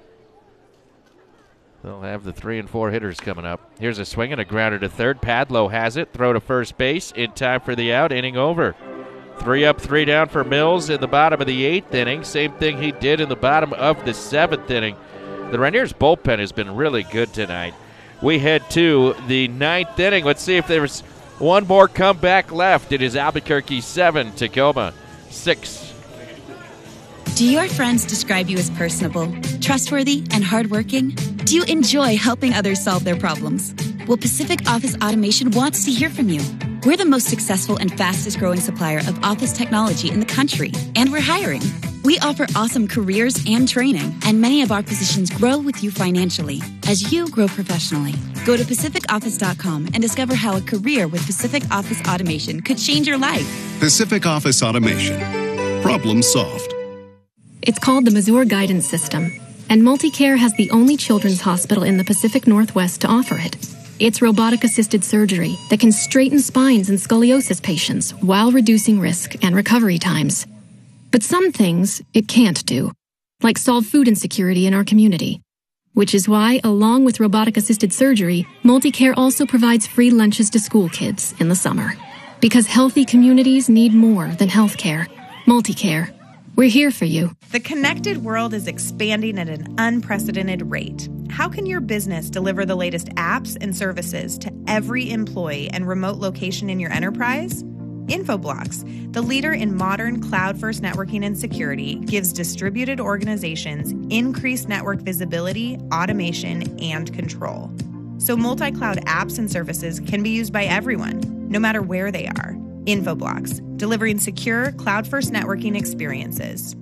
they'll have the 3 and 4 hitters coming up. Here's a swing and a grounder to third. Padlow has it. Throw to first base in time for the out. Inning over. 3 up, 3 down for Mills in the bottom of the 8th inning. Same thing he did in the bottom of the 7th inning. The Rainiers bullpen has been really good tonight. We head to the 9th inning. Let's see if there's one more comeback left. It is Albuquerque 7, Tacoma 6. Do your friends describe you as personable, trustworthy, and hardworking? Do you enjoy helping others solve their problems? Well, Pacific Office Automation wants to hear from you. We're the most successful and fastest growing supplier of office technology in the country, and we're hiring. We offer awesome careers and training, and many of our positions grow with you financially as you grow professionally. Go to PacificOffice.com and discover how a career with Pacific Office Automation could change your life. Pacific Office Automation. Problem solved. It's called the Mazur Guidance System, and MultiCare has the only children's hospital in the Pacific Northwest to offer it. It's robotic-assisted surgery that can straighten spines in scoliosis patients while reducing risk and recovery times. But some things it can't do, like solve food insecurity in our community. Which is why, along with robotic-assisted surgery, MultiCare also provides free lunches to school kids in the summer. Because healthy communities need more than health care. MultiCare. We're here for you. The connected world is expanding at an unprecedented rate. How can your business deliver the latest apps and services to every employee and remote location in your enterprise? Infoblox, the leader in modern cloud-first networking and security, gives distributed organizations increased network visibility, automation, and control. So multi-cloud apps and services can be used by everyone, no matter where they are. Infoblox, delivering secure cloud-first networking experiences.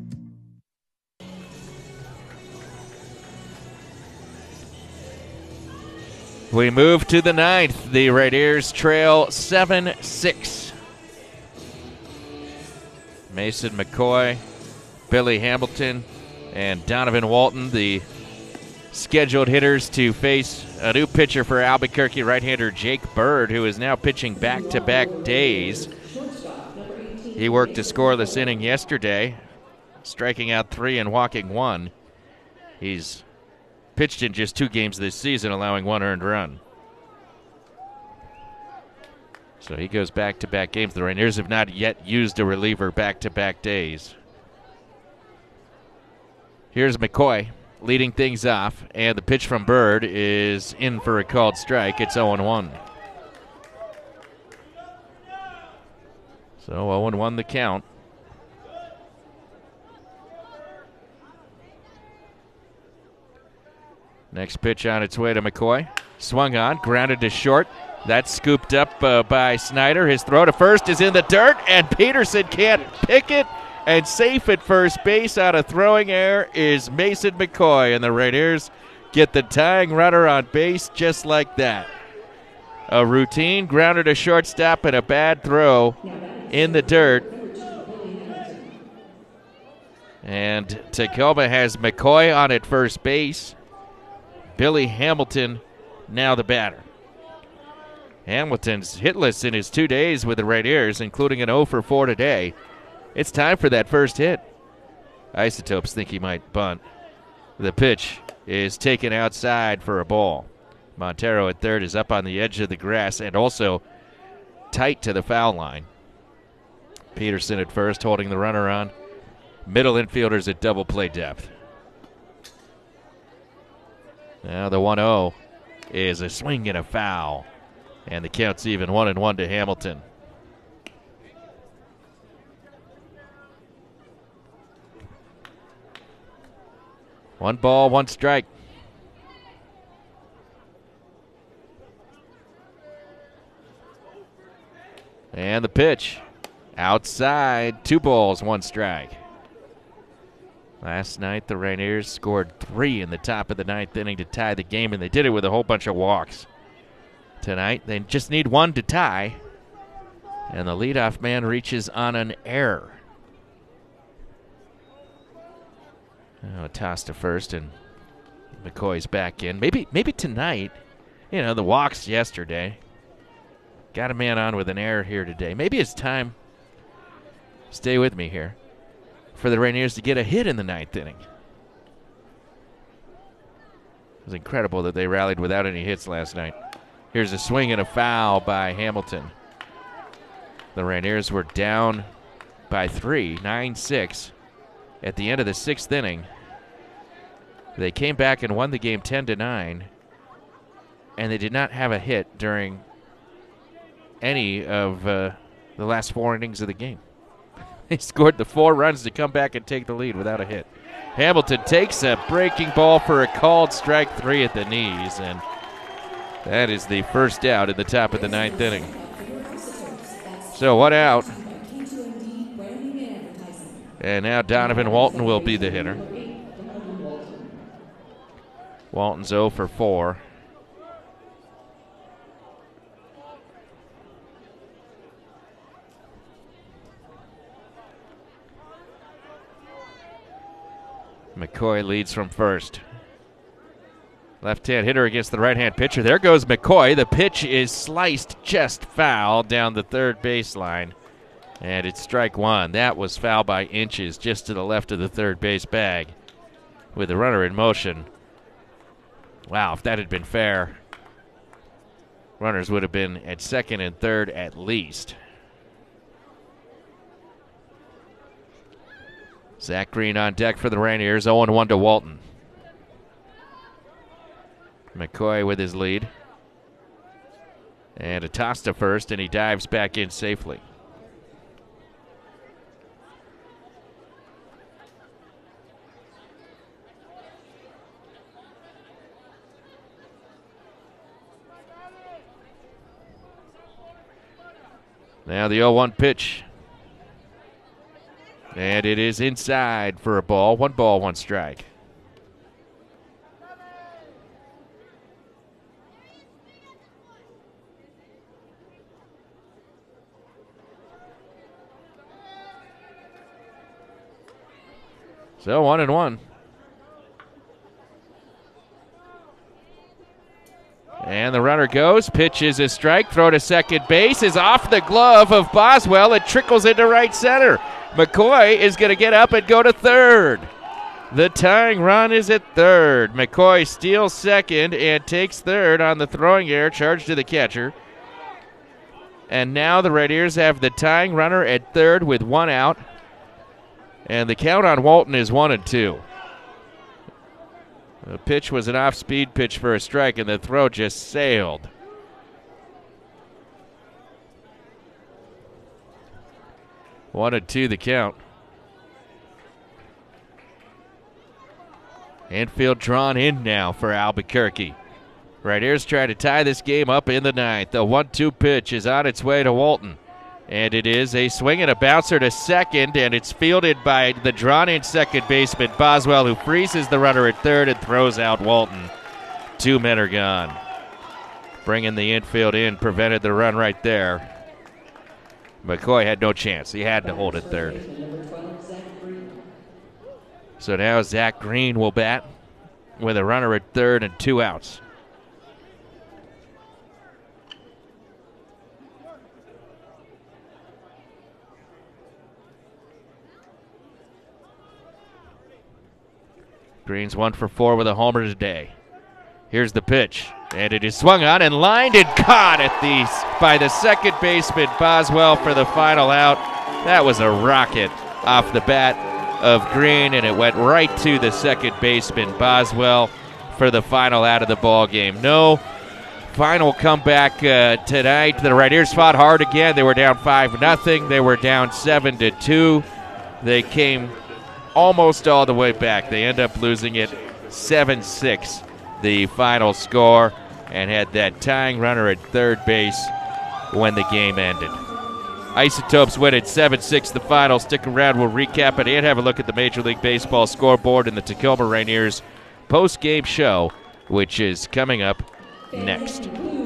We move to the 9th. The Rainiers trail 7-6. Mason McCoy, Billy Hamilton, and Donovan Walton, the scheduled hitters to face a new pitcher for Albuquerque, right-hander Jake Bird, who is now pitching back-to-back days. He worked a scoreless inning yesterday, striking out 3 and walking 1. He's pitched in just 2 games this season, allowing 1 earned run. So he goes back-to-back games. The Rainiers have not yet used a reliever back-to-back days. Here's McCoy. leading things off, and the pitch from Bird is in for a called strike. It's 0-1. So 0-1 the count. Next pitch on its way to McCoy. Swung on, grounded to short. That's scooped up by Snyder. His throw to first is in the dirt, and Peterson can't pick it. And safe at first base out of throwing error is Mason McCoy. And the Rainiers get the tying runner on base just like that. A routine grounder to shortstop and a bad throw in the dirt. And Tacoma has McCoy on at first base. Billy Hamilton now the batter. Hamilton's hitless in his 2 days with the Rainiers, including an 0 for 4 today. It's time for that first hit. Isotopes think he might bunt. The pitch is taken outside for a ball. Montero at third is up on the edge of the grass and also tight to the foul line. Peterson at first holding the runner on. Middle infielders at double play depth. Now the 1-0 is a swing and a foul. And the count's even 1-1 to Hamilton. One ball, one strike. And the pitch. Outside, 2 balls, 1 strike. Last night, the Rainiers scored 3 in the top of the 9th inning to tie the game, and they did it with a whole bunch of walks. Tonight, they just need 1 to tie, and the leadoff man reaches on an error. A toss to first, and McCoy's back in. Maybe tonight, the walks yesterday. Got a man on with an error here today. Maybe it's time, stay with me here, for the Rainiers to get a hit in the 9th inning. It was incredible that they rallied without any hits last night. Here's a swing and a foul by Hamilton. The Rainiers were down by 3, 9-6. At the end of the 6th inning, they came back and won the game 10-9, and they did not have a hit during any of the last 4 innings of the game. They scored the 4 runs to come back and take the lead without a hit. Hamilton takes a breaking ball for a called strike 3 at the knees, and that is the first out in the top of the 9th inning. So 1 out. And now Donovan Walton will be the hitter. Walton's 0 for 4. McCoy leads from first. Left-hand hitter against the right-hand pitcher. There goes McCoy. The pitch is sliced just foul down the third baseline. And it's strike 1. That was foul by inches just to the left of the third base bag with the runner in motion. Wow, if that had been fair, runners would have been at second and third at least. Zach Green on deck for the Rainiers, 0-1 to Walton. McCoy with his lead. And a toss to first, and he dives back in safely. Now the 0-1 pitch. And it is inside for a ball. 1 ball, 1 strike. So 1-1. And the runner goes. Pitch is a strike. Throw to second base is off the glove of Boswell. It trickles into right center. McCoy is going to get up and go to third. The tying run is at third. McCoy steals second and takes third on the throwing error charged to the catcher. And now the Rainiers have the tying runner at third with 1 out. And the count on Walton is 1-2. The pitch was an off-speed pitch for a strike, and the throw just sailed. One and two the count. Infield drawn in now for Albuquerque. Right here's trying to tie this game up in the ninth. The 1-2 pitch is on its way to Walton. And it is a swing and a bouncer to second, and it's fielded by the drawn-in second baseman, Boswell, who freezes the runner at third and throws out Walton. 2 men are gone. Bringing the infield in, prevented the run right there. McCoy had no chance. He had to hold it third. So now Zach Green will bat with a runner at third and 2 outs. Green's 1 for 4 with a homer today. Here's the pitch, and it is swung on and lined and caught by the second baseman Boswell for the final out. That was a rocket off the bat of Green, and it went right to the second baseman Boswell for the final out of the ball game. No final comeback tonight. The Right-Ears fought hard again. They were down 5-0. They were down 7-2. They came almost all the way back. They end up losing it 7-6, the final score, and had that tying runner at third base when the game ended. Isotopes win at 7-6 the final. Stick around, we'll recap it and have a look at the Major League Baseball scoreboard in the Tacoma Rainiers post-game show, which is coming up next.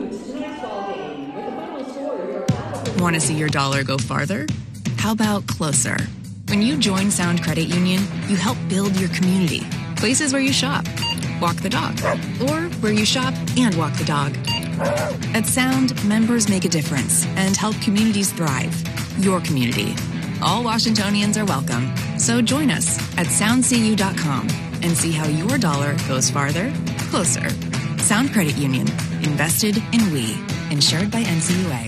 Want to see your dollar go farther? How about closer? When you join Sound Credit Union, you help build your community. Places where you shop, walk the dog, or where you shop and walk the dog. At Sound, members make a difference and help communities thrive. Your community. All Washingtonians are welcome. So join us at soundcu.com and see how your dollar goes farther, closer. Sound Credit Union. Invested in we. Insured by NCUA.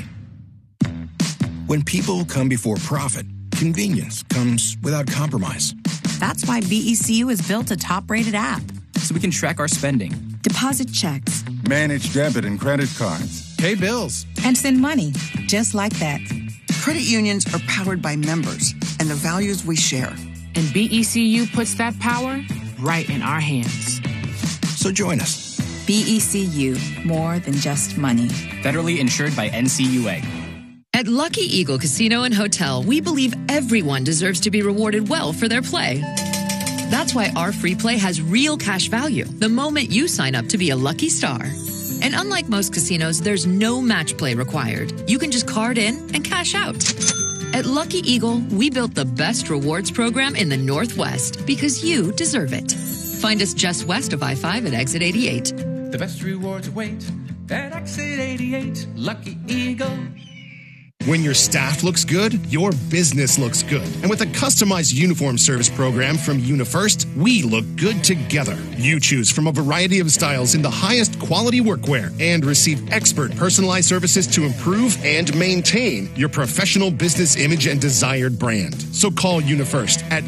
When people come before profit, convenience comes without compromise. That's why BECU has built a top-rated app. So we can track our spending, deposit checks, manage debit and credit cards, pay bills, and send money just like that. Credit unions are powered by members and the values we share. And BECU puts that power right in our hands. So join us. BECU, more than just money. Federally insured by NCUA. At Lucky Eagle Casino and Hotel, we believe everyone deserves to be rewarded well for their play. That's why our free play has real cash value the moment you sign up to be a lucky star. And unlike most casinos, there's no match play required. You can just card in and cash out. At Lucky Eagle, we built the best rewards program in the Northwest because you deserve it. Find us just west of I-5 at exit 88. The best rewards await at exit 88. Lucky Eagle. When your staff looks good, your business looks good. And with a customized uniform service program from UniFirst, we look good together. You choose from a variety of styles in the highest quality workwear and receive expert personalized services to improve and maintain your professional business image and desired brand. So call UniFirst at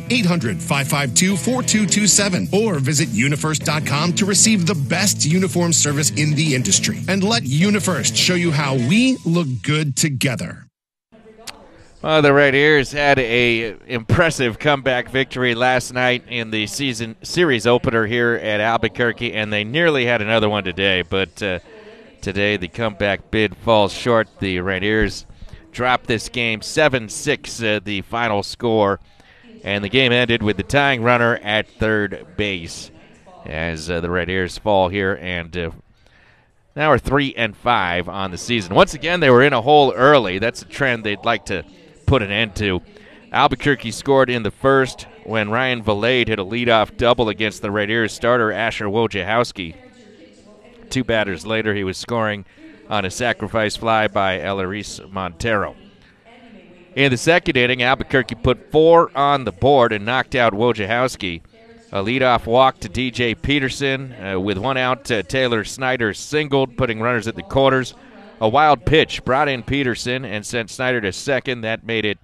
800-552-4227 or visit unifirst.com to receive the best uniform service in the industry. And let UniFirst show you how we look good together. Well, the Right-Ears had a impressive comeback victory last night in the season series opener here at Albuquerque, and they nearly had another one today. But today the comeback bid falls short. The Right-Ears dropped this game 7-6, the final score, and the game ended with the tying runner at third base as the Right-Ears fall here and now are 3-5 on the season. Once again, they were in a hole early. That's a trend they'd like to put an end to. Albuquerque scored in the first when Ryan Valade hit a leadoff double against the Right-Ears starter Asher Wojciechowski. 2 batters later, he was scoring on a sacrifice fly by Elleris Montero. In the second inning, Albuquerque put 4 on the board and knocked out Wojciechowski. A leadoff walk to DJ Peterson. With 1 out, Taylor Snyder singled, putting runners at the corners. A wild pitch brought in Peterson and sent Snyder to second. That made it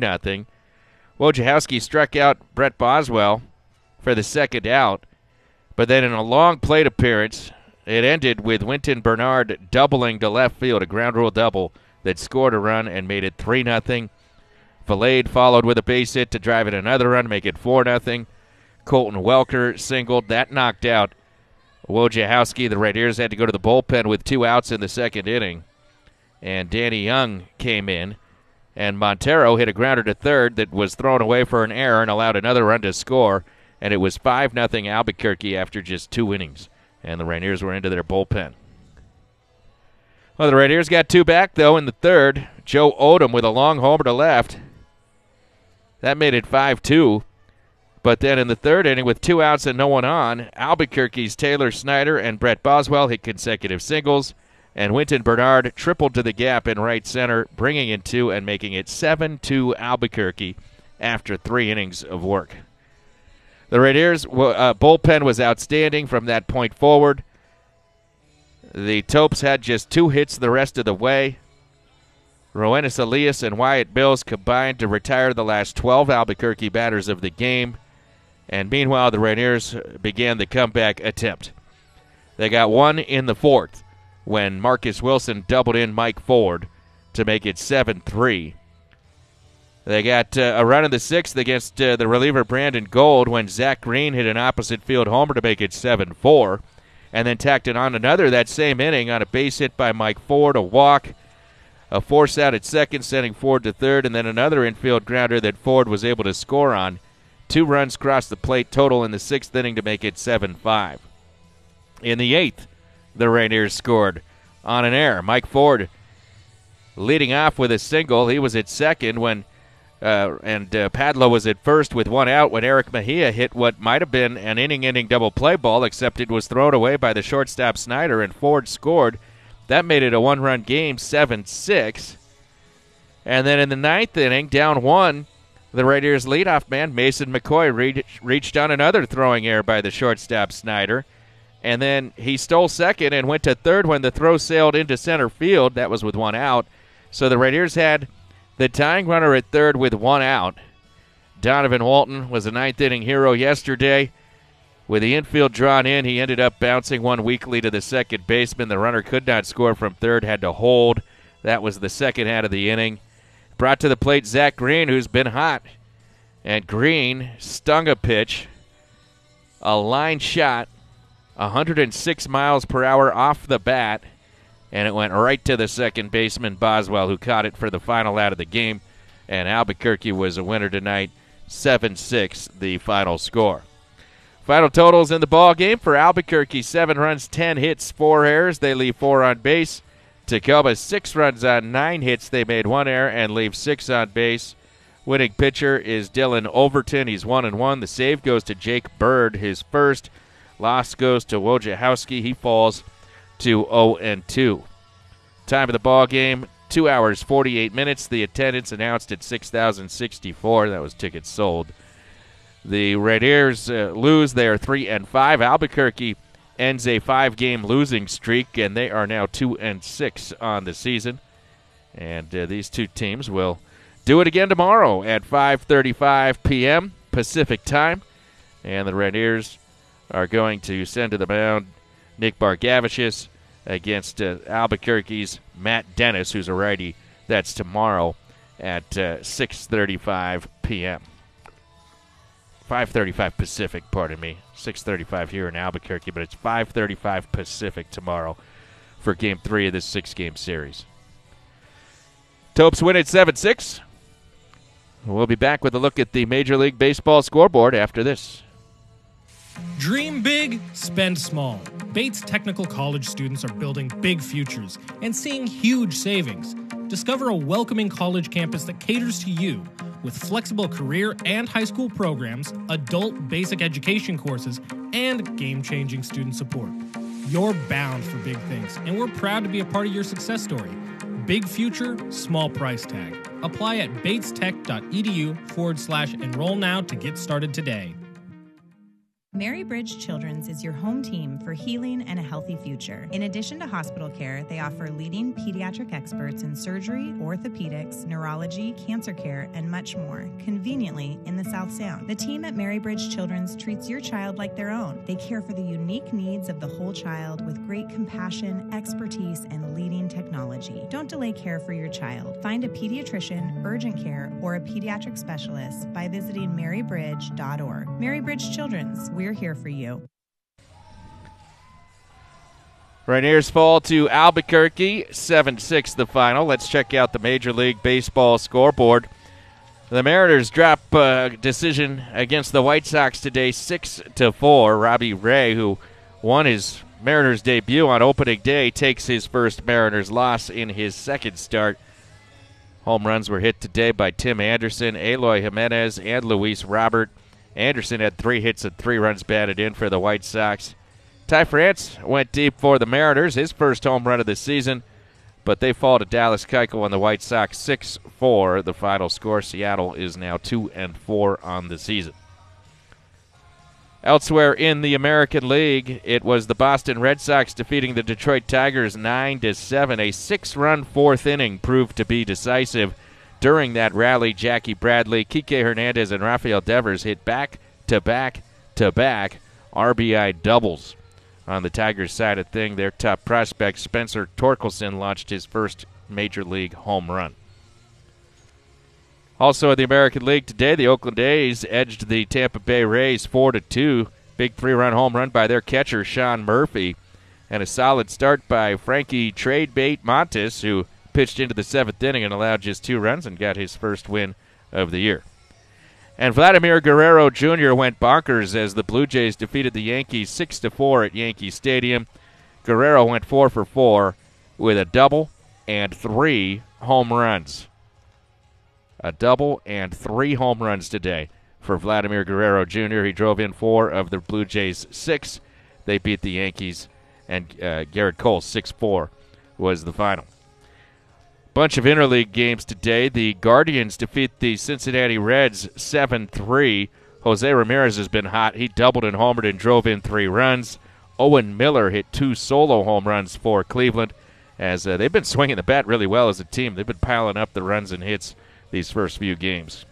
2-0. Wojciechowski struck out Brett Boswell for the second out. But then in a long plate appearance, it ended with Winton Bernard doubling to left field, a ground rule double that scored a run and made it 3-0. Valade followed with a base hit to drive in another run, make it 4-0. Colton Welker singled. That knocked out Wojciechowski. The Rainiers had to go to the bullpen with 2 outs in the second inning. And Danny Young came in. And Montero hit a grounder to third that was thrown away for an error and allowed another run to score. And it was 5-0 Albuquerque after just 2 innings. And the Rainiers were into their bullpen. Well, the Rainiers got 2 back, though, in the third. Joe Odom with a long homer to left. That made it 5-2. But then in the third inning, with 2 outs and no one on, Albuquerque's Taylor Snyder and Brett Boswell hit consecutive singles. And Winton Bernard tripled to the gap in right center, bringing in 2 and making it 7-2 Albuquerque after 3 innings of work. The Rainiers' bullpen was outstanding from that point forward. The Topes had just 2 hits the rest of the way. Roenis Elias and Wyatt Mills combined to retire the last 12 Albuquerque batters of the game. And meanwhile, the Rainiers began the comeback attempt. They got 1 in the 4th when Marcus Wilson doubled in Mike Ford to make it 7-3. They got a run in the 6th against the reliever Brandon Gold when Zach Green hit an opposite field homer to make it 7-4. And then tacked it on another that same inning on a base hit by Mike Ford, a walk, a force out at second, sending Ford to third, and then another infield grounder that Ford was able to score on. 2 runs crossed the plate total in the 6th inning to make it 7-5. In the 8th, the Rainiers scored on an error. Mike Ford leading off with a single. He was at second when Padlo was at first with 1 out when Eric Mejia hit what might have been an inning-ending double play ball, except it was thrown away by the shortstop Snyder, and Ford scored. That made it a 1-run game, 7-6. And then in the 9th inning, down 1, the Raiders' leadoff man, Mason McCoy, reached on another throwing error by the shortstop Snyder. And then he stole second and went to third when the throw sailed into center field. That was with 1 out. So the Raiders had the tying runner at third with 1 out. Donovan Walton was a 9th-inning hero yesterday. With the infield drawn in, he ended up bouncing one weakly to the second baseman. The runner could not score from third, had to hold. That was the second out of the inning. Brought to the plate Zach Green, who's been hot. And Green stung a pitch, a line shot, 106 miles per hour off the bat, and it went right to the second baseman, Boswell, who caught it for the final out of the game. And Albuquerque was a winner tonight, 7-6, the final score. Final totals in the ball game for Albuquerque: 7 runs, 10 hits, 4 errors. They leave 4 on base. Tacoma 6 runs on 9 hits. They made 1 error and leave 6 on base. Winning pitcher is Dylan Overton. He's 1-1. The save goes to Jake Bird, his first. Loss goes to Wojciechowski. He falls to 0-2. Time of the ball game, 2 hours, 48 minutes. The attendance announced at 6,064. That was tickets sold. The Rainiers lose. They are 3-5. Albuquerque ends a 5-game losing streak, and they are now 2-6 on the season. And these 2 teams will do it again tomorrow at 5:35 p.m. Pacific time. And the Rainiers are going to send to the mound Nick Bargavicius against Albuquerque's Matt Dennis, who's a righty. That's tomorrow at 6:35 p.m. 5:35 Pacific, pardon me. 6:35 here in Albuquerque, but it's 5:35 Pacific tomorrow for Game 3 of this 6-game series. Topes win at 7-6. We'll be back with a look at the Major League Baseball scoreboard after this. Dream big, spend small. Bates Technical College students are building big futures and seeing huge savings. Discover a welcoming college campus that caters to you with flexible career and high school programs, adult basic education courses, and game-changing student support. You're bound for big things, and we're proud to be a part of your success story. Big future, small price tag. Apply at batestech.edu/enroll now to get started today. Mary Bridge Children's is your home team for healing and a healthy future. In addition to hospital care, they offer leading pediatric experts in surgery, orthopedics, neurology, cancer care, and much more, conveniently in the South Sound. The team at Mary Bridge Children's treats your child like their own. They care for the unique needs of the whole child with great compassion, expertise, and leading technology. Don't delay care for your child. Find a pediatrician, urgent care, or a pediatric specialist by visiting marybridge.org. Mary Bridge Children's, we're here for you. Rainiers fall to Albuquerque, 7-6 the final. Let's check out the Major League Baseball scoreboard. The Mariners drop a decision against the White Sox today, 6-4. Robbie Ray, who won his Mariners debut on opening day, takes his first Mariners loss in his second start. Home runs were hit today by Tim Anderson, Eloy Jimenez, and Luis Robert. Anderson had 3 hits and 3 runs batted in for the White Sox. Ty France went deep for the Mariners, his first home run of the season, but they fall to Dallas Keuchel and the White Sox 6-4. The final score. Seattle is now 2-4 on the season. Elsewhere in the American League, it was the Boston Red Sox defeating the Detroit Tigers 9-7. A 6-run fourth inning proved to be decisive. During that rally, Jackie Bradley, Kike Hernandez, and Rafael Devers hit back-to-back-to-back RBI doubles. On the Tigers side of thing, their top prospect, Spencer Torkelson, launched his first Major League home run. Also in the American League today, the Oakland A's edged the Tampa Bay Rays 4-2. Big 3-run home run by their catcher, Sean Murphy. And a solid start by Frankie Tradebait Montes, who pitched into the 7th inning and allowed just 2 runs and got his first win of the year. And Vladimir Guerrero Jr. went bonkers as the Blue Jays defeated the Yankees 6-4 at Yankee Stadium. Guerrero went 4 for 4 with a double and 3 home runs. A double and 3 home runs today for Vladimir Guerrero Jr. He drove in 4 of the Blue Jays' 6. They beat the Yankees, and Garrett Cole 6-4 was the final. Bunch of interleague games today. The Guardians defeat the Cincinnati Reds 7-3. Jose Ramirez has been hot. He doubled and homered and drove in 3 runs. Owen Miller hit 2 solo home runs for Cleveland, as they've been swinging the bat really well as a team. They've been piling up the runs and hits these first few games.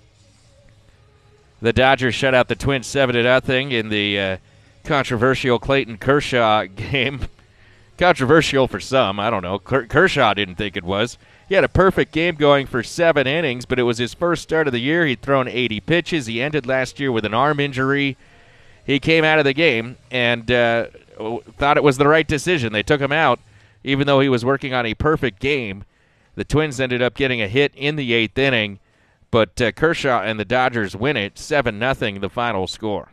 The Dodgers shut out the Twins 7-0 in the controversial Clayton Kershaw game. Controversial for some, I don't know. Kershaw didn't think it was. He had a perfect game going for 7 innings, but it was his first start of the year. He'd thrown 80 pitches. He ended last year with an arm injury. He came out of the game and thought it was the right decision. They took him out, even though he was working on a perfect game. The Twins ended up getting a hit in the 8th inning, but Kershaw and the Dodgers win it 7-0, the final score.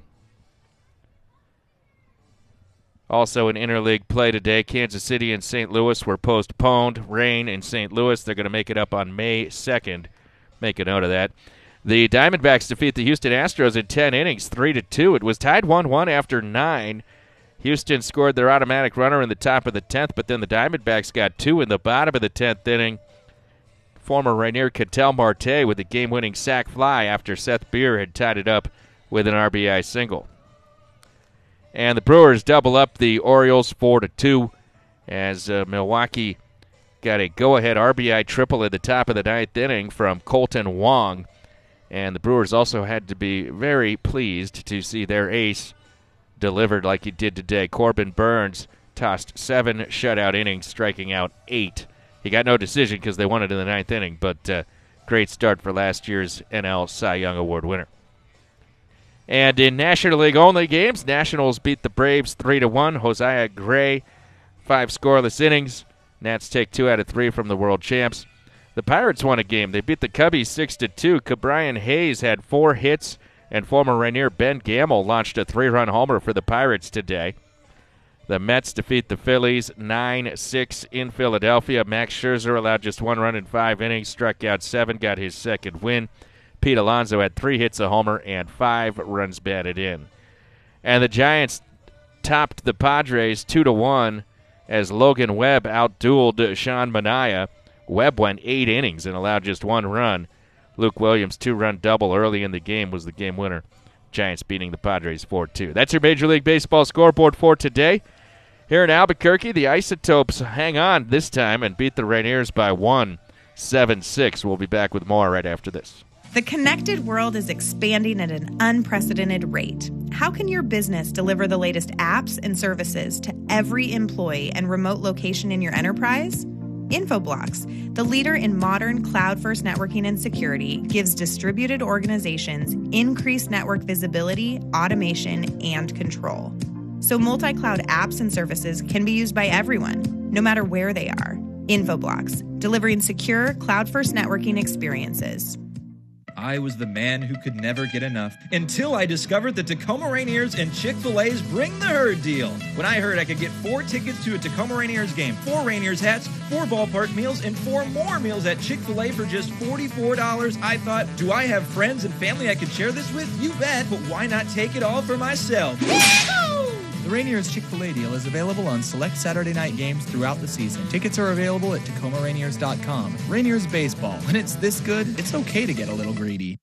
Also in interleague play today, Kansas City and St. Louis were postponed. Rain in St. Louis. They're going to make it up on May 2nd. Make a note of that. The Diamondbacks defeat the Houston Astros in 10 innings, 3-2. It was tied 1-1 after 9. Houston scored their automatic runner in the top of the 10th, but then the Diamondbacks got 2 in the bottom of the 10th inning. Former Rainier Ketel Marte with the game-winning sac fly after Seth Beer had tied it up with an RBI single. And the Brewers double up the Orioles 4-2 as Milwaukee got a go-ahead RBI triple at the top of the 9th inning from Colton Wong. And the Brewers also had to be very pleased to see their ace delivered like he did today. Corbin Burns tossed 7 shutout innings, striking out 8. He got no decision because they won it in the 9th inning, but great start for last year's NL Cy Young Award winner. And in National League only games, Nationals beat the Braves 3-1. Josiah Gray, 5 scoreless innings. Nats take 2 out of 3 from the world champs. The Pirates won a game. They beat the Cubbies 6-2. Ke'Bryan Hayes had 4 hits, and former Rainier Ben Gamel launched a 3-run homer for the Pirates today. The Mets defeat the Phillies 9-6 in Philadelphia. Max Scherzer allowed just 1 run in 5 innings, struck out 7, got his second win. Pete Alonso had 3 hits, a homer, and 5 runs batted in. And the Giants topped the Padres 2-1 as Logan Webb outdueled Sean Manaea. Webb went 8 innings and allowed just 1 run. Luke Williams' 2-run double early in the game was the game winner Giants beating the Padres 4-2. That's your Major League Baseball scoreboard for today. Here in Albuquerque, the Isotopes hang on this time and beat the Rainiers by 7-6. We'll be back with more right after this. The connected world is expanding at an unprecedented rate. How can your business deliver the latest apps and services to every employee and remote location in your enterprise? Infoblox, the leader in modern cloud-first networking and security, gives distributed organizations increased network visibility, automation, and control. So multi-cloud apps and services can be used by everyone, no matter where they are. Infoblox, delivering secure cloud-first networking experiences. I was the man who could never get enough until I discovered the Tacoma Rainiers and Chick-fil-A's Bring the Herd deal. When I heard I could get 4 tickets to a Tacoma Rainiers game, 4 Rainiers hats, 4 ballpark meals, and 4 more meals at Chick-fil-A for just $44, I thought, do I have friends and family I could share this with? You bet, but why not take it all for myself? The Rainiers Chick-fil-A deal is available on select Saturday night games throughout the season. Tickets are available at TacomaRainiers.com. Rainiers baseball. When it's this good, it's okay to get a little greedy.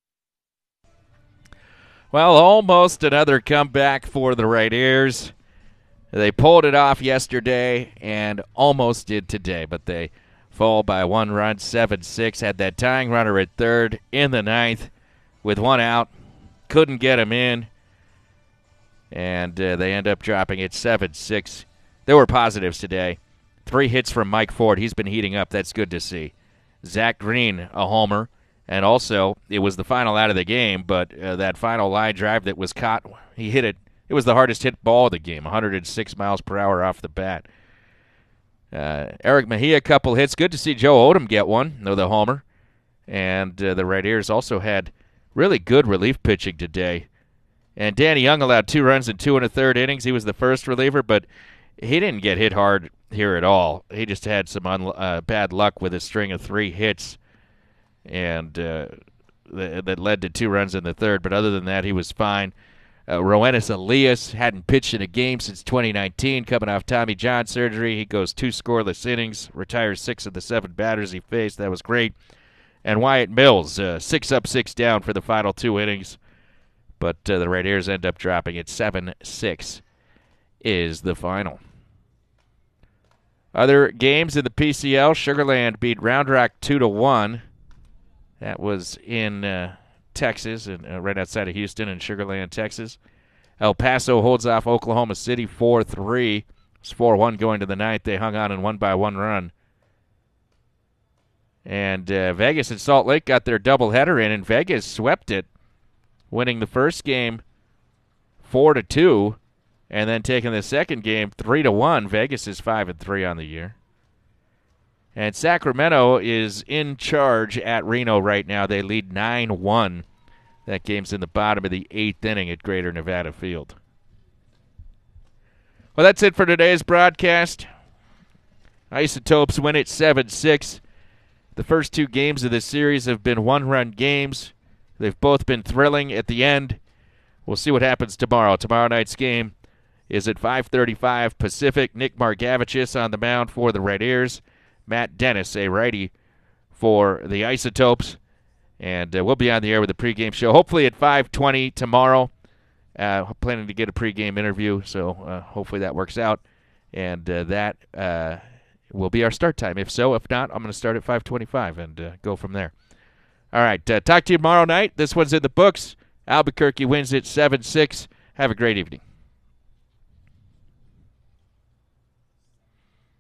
Well, almost another comeback for the Rainiers. They pulled it off yesterday and almost did today, but they fall by 1 run, 7-6. Had that tying runner at third in the 9th with 1 out. Couldn't get him in. And they end up dropping it 7-6. There were positives today. 3 hits from Mike Ford. He's been heating up. That's good to see. Zach Green, a homer. And also, it was the final out of the game, but that final line drive that was caught, he hit it. It was the hardest hit ball of the game, 106 miles per hour off the bat. Eric Mejia, a couple hits. Good to see Joe Odom get one, the homer. And the Rainiers also had really good relief pitching today. And Danny Young allowed 2 runs in 2 1/3 innings. He was the first reliever, but he didn't get hit hard here at all. He just had some bad luck with a string of 3 hits, and that led to 2 runs in the 3rd. But other than that, he was fine. Roenis Elias hadn't pitched in a game since 2019, coming off Tommy John surgery. He goes 2 scoreless innings, retires 6 of the 7 batters he faced. That was great. And Wyatt Mills, 6 up, 6 down for the final 2 innings. But the Rainiers end up dropping it 7-6 is the final. Other games in the PCL, Sugar Land beat Round Rock 2-1. That was in Texas, and right outside of Houston in Sugar Land, Texas. El Paso holds off Oklahoma City 4-3. It's 4-1 going to the 9th. They hung on and won by 1 run. And Vegas and Salt Lake got their doubleheader in, and Vegas swept it, winning the first game 4-2, and then taking the second game 3-1. Vegas is 5-3 on the year. And Sacramento is in charge at Reno right now. They lead 9-1. That game's in the bottom of the 8th inning at Greater Nevada Field. Well, that's it for today's broadcast. Isotopes win it 7-6. The first 2 games of this series have been 1-run games. They've both been thrilling at the end. We'll see what happens tomorrow. Tomorrow night's game is at 5:35 Pacific. Nick Margavicius on the mound for the Rainiers. Matt Dennis, a righty for the Isotopes. And we'll be on the air with a pregame show, hopefully at 5:20 tomorrow. Planning to get a pregame interview, so hopefully that works out. And that will be our start time. If so, if not, I'm going to start at 5:25 and go from there. All right, talk to you tomorrow night. This one's in the books. Albuquerque wins it 7-6. Have a great evening.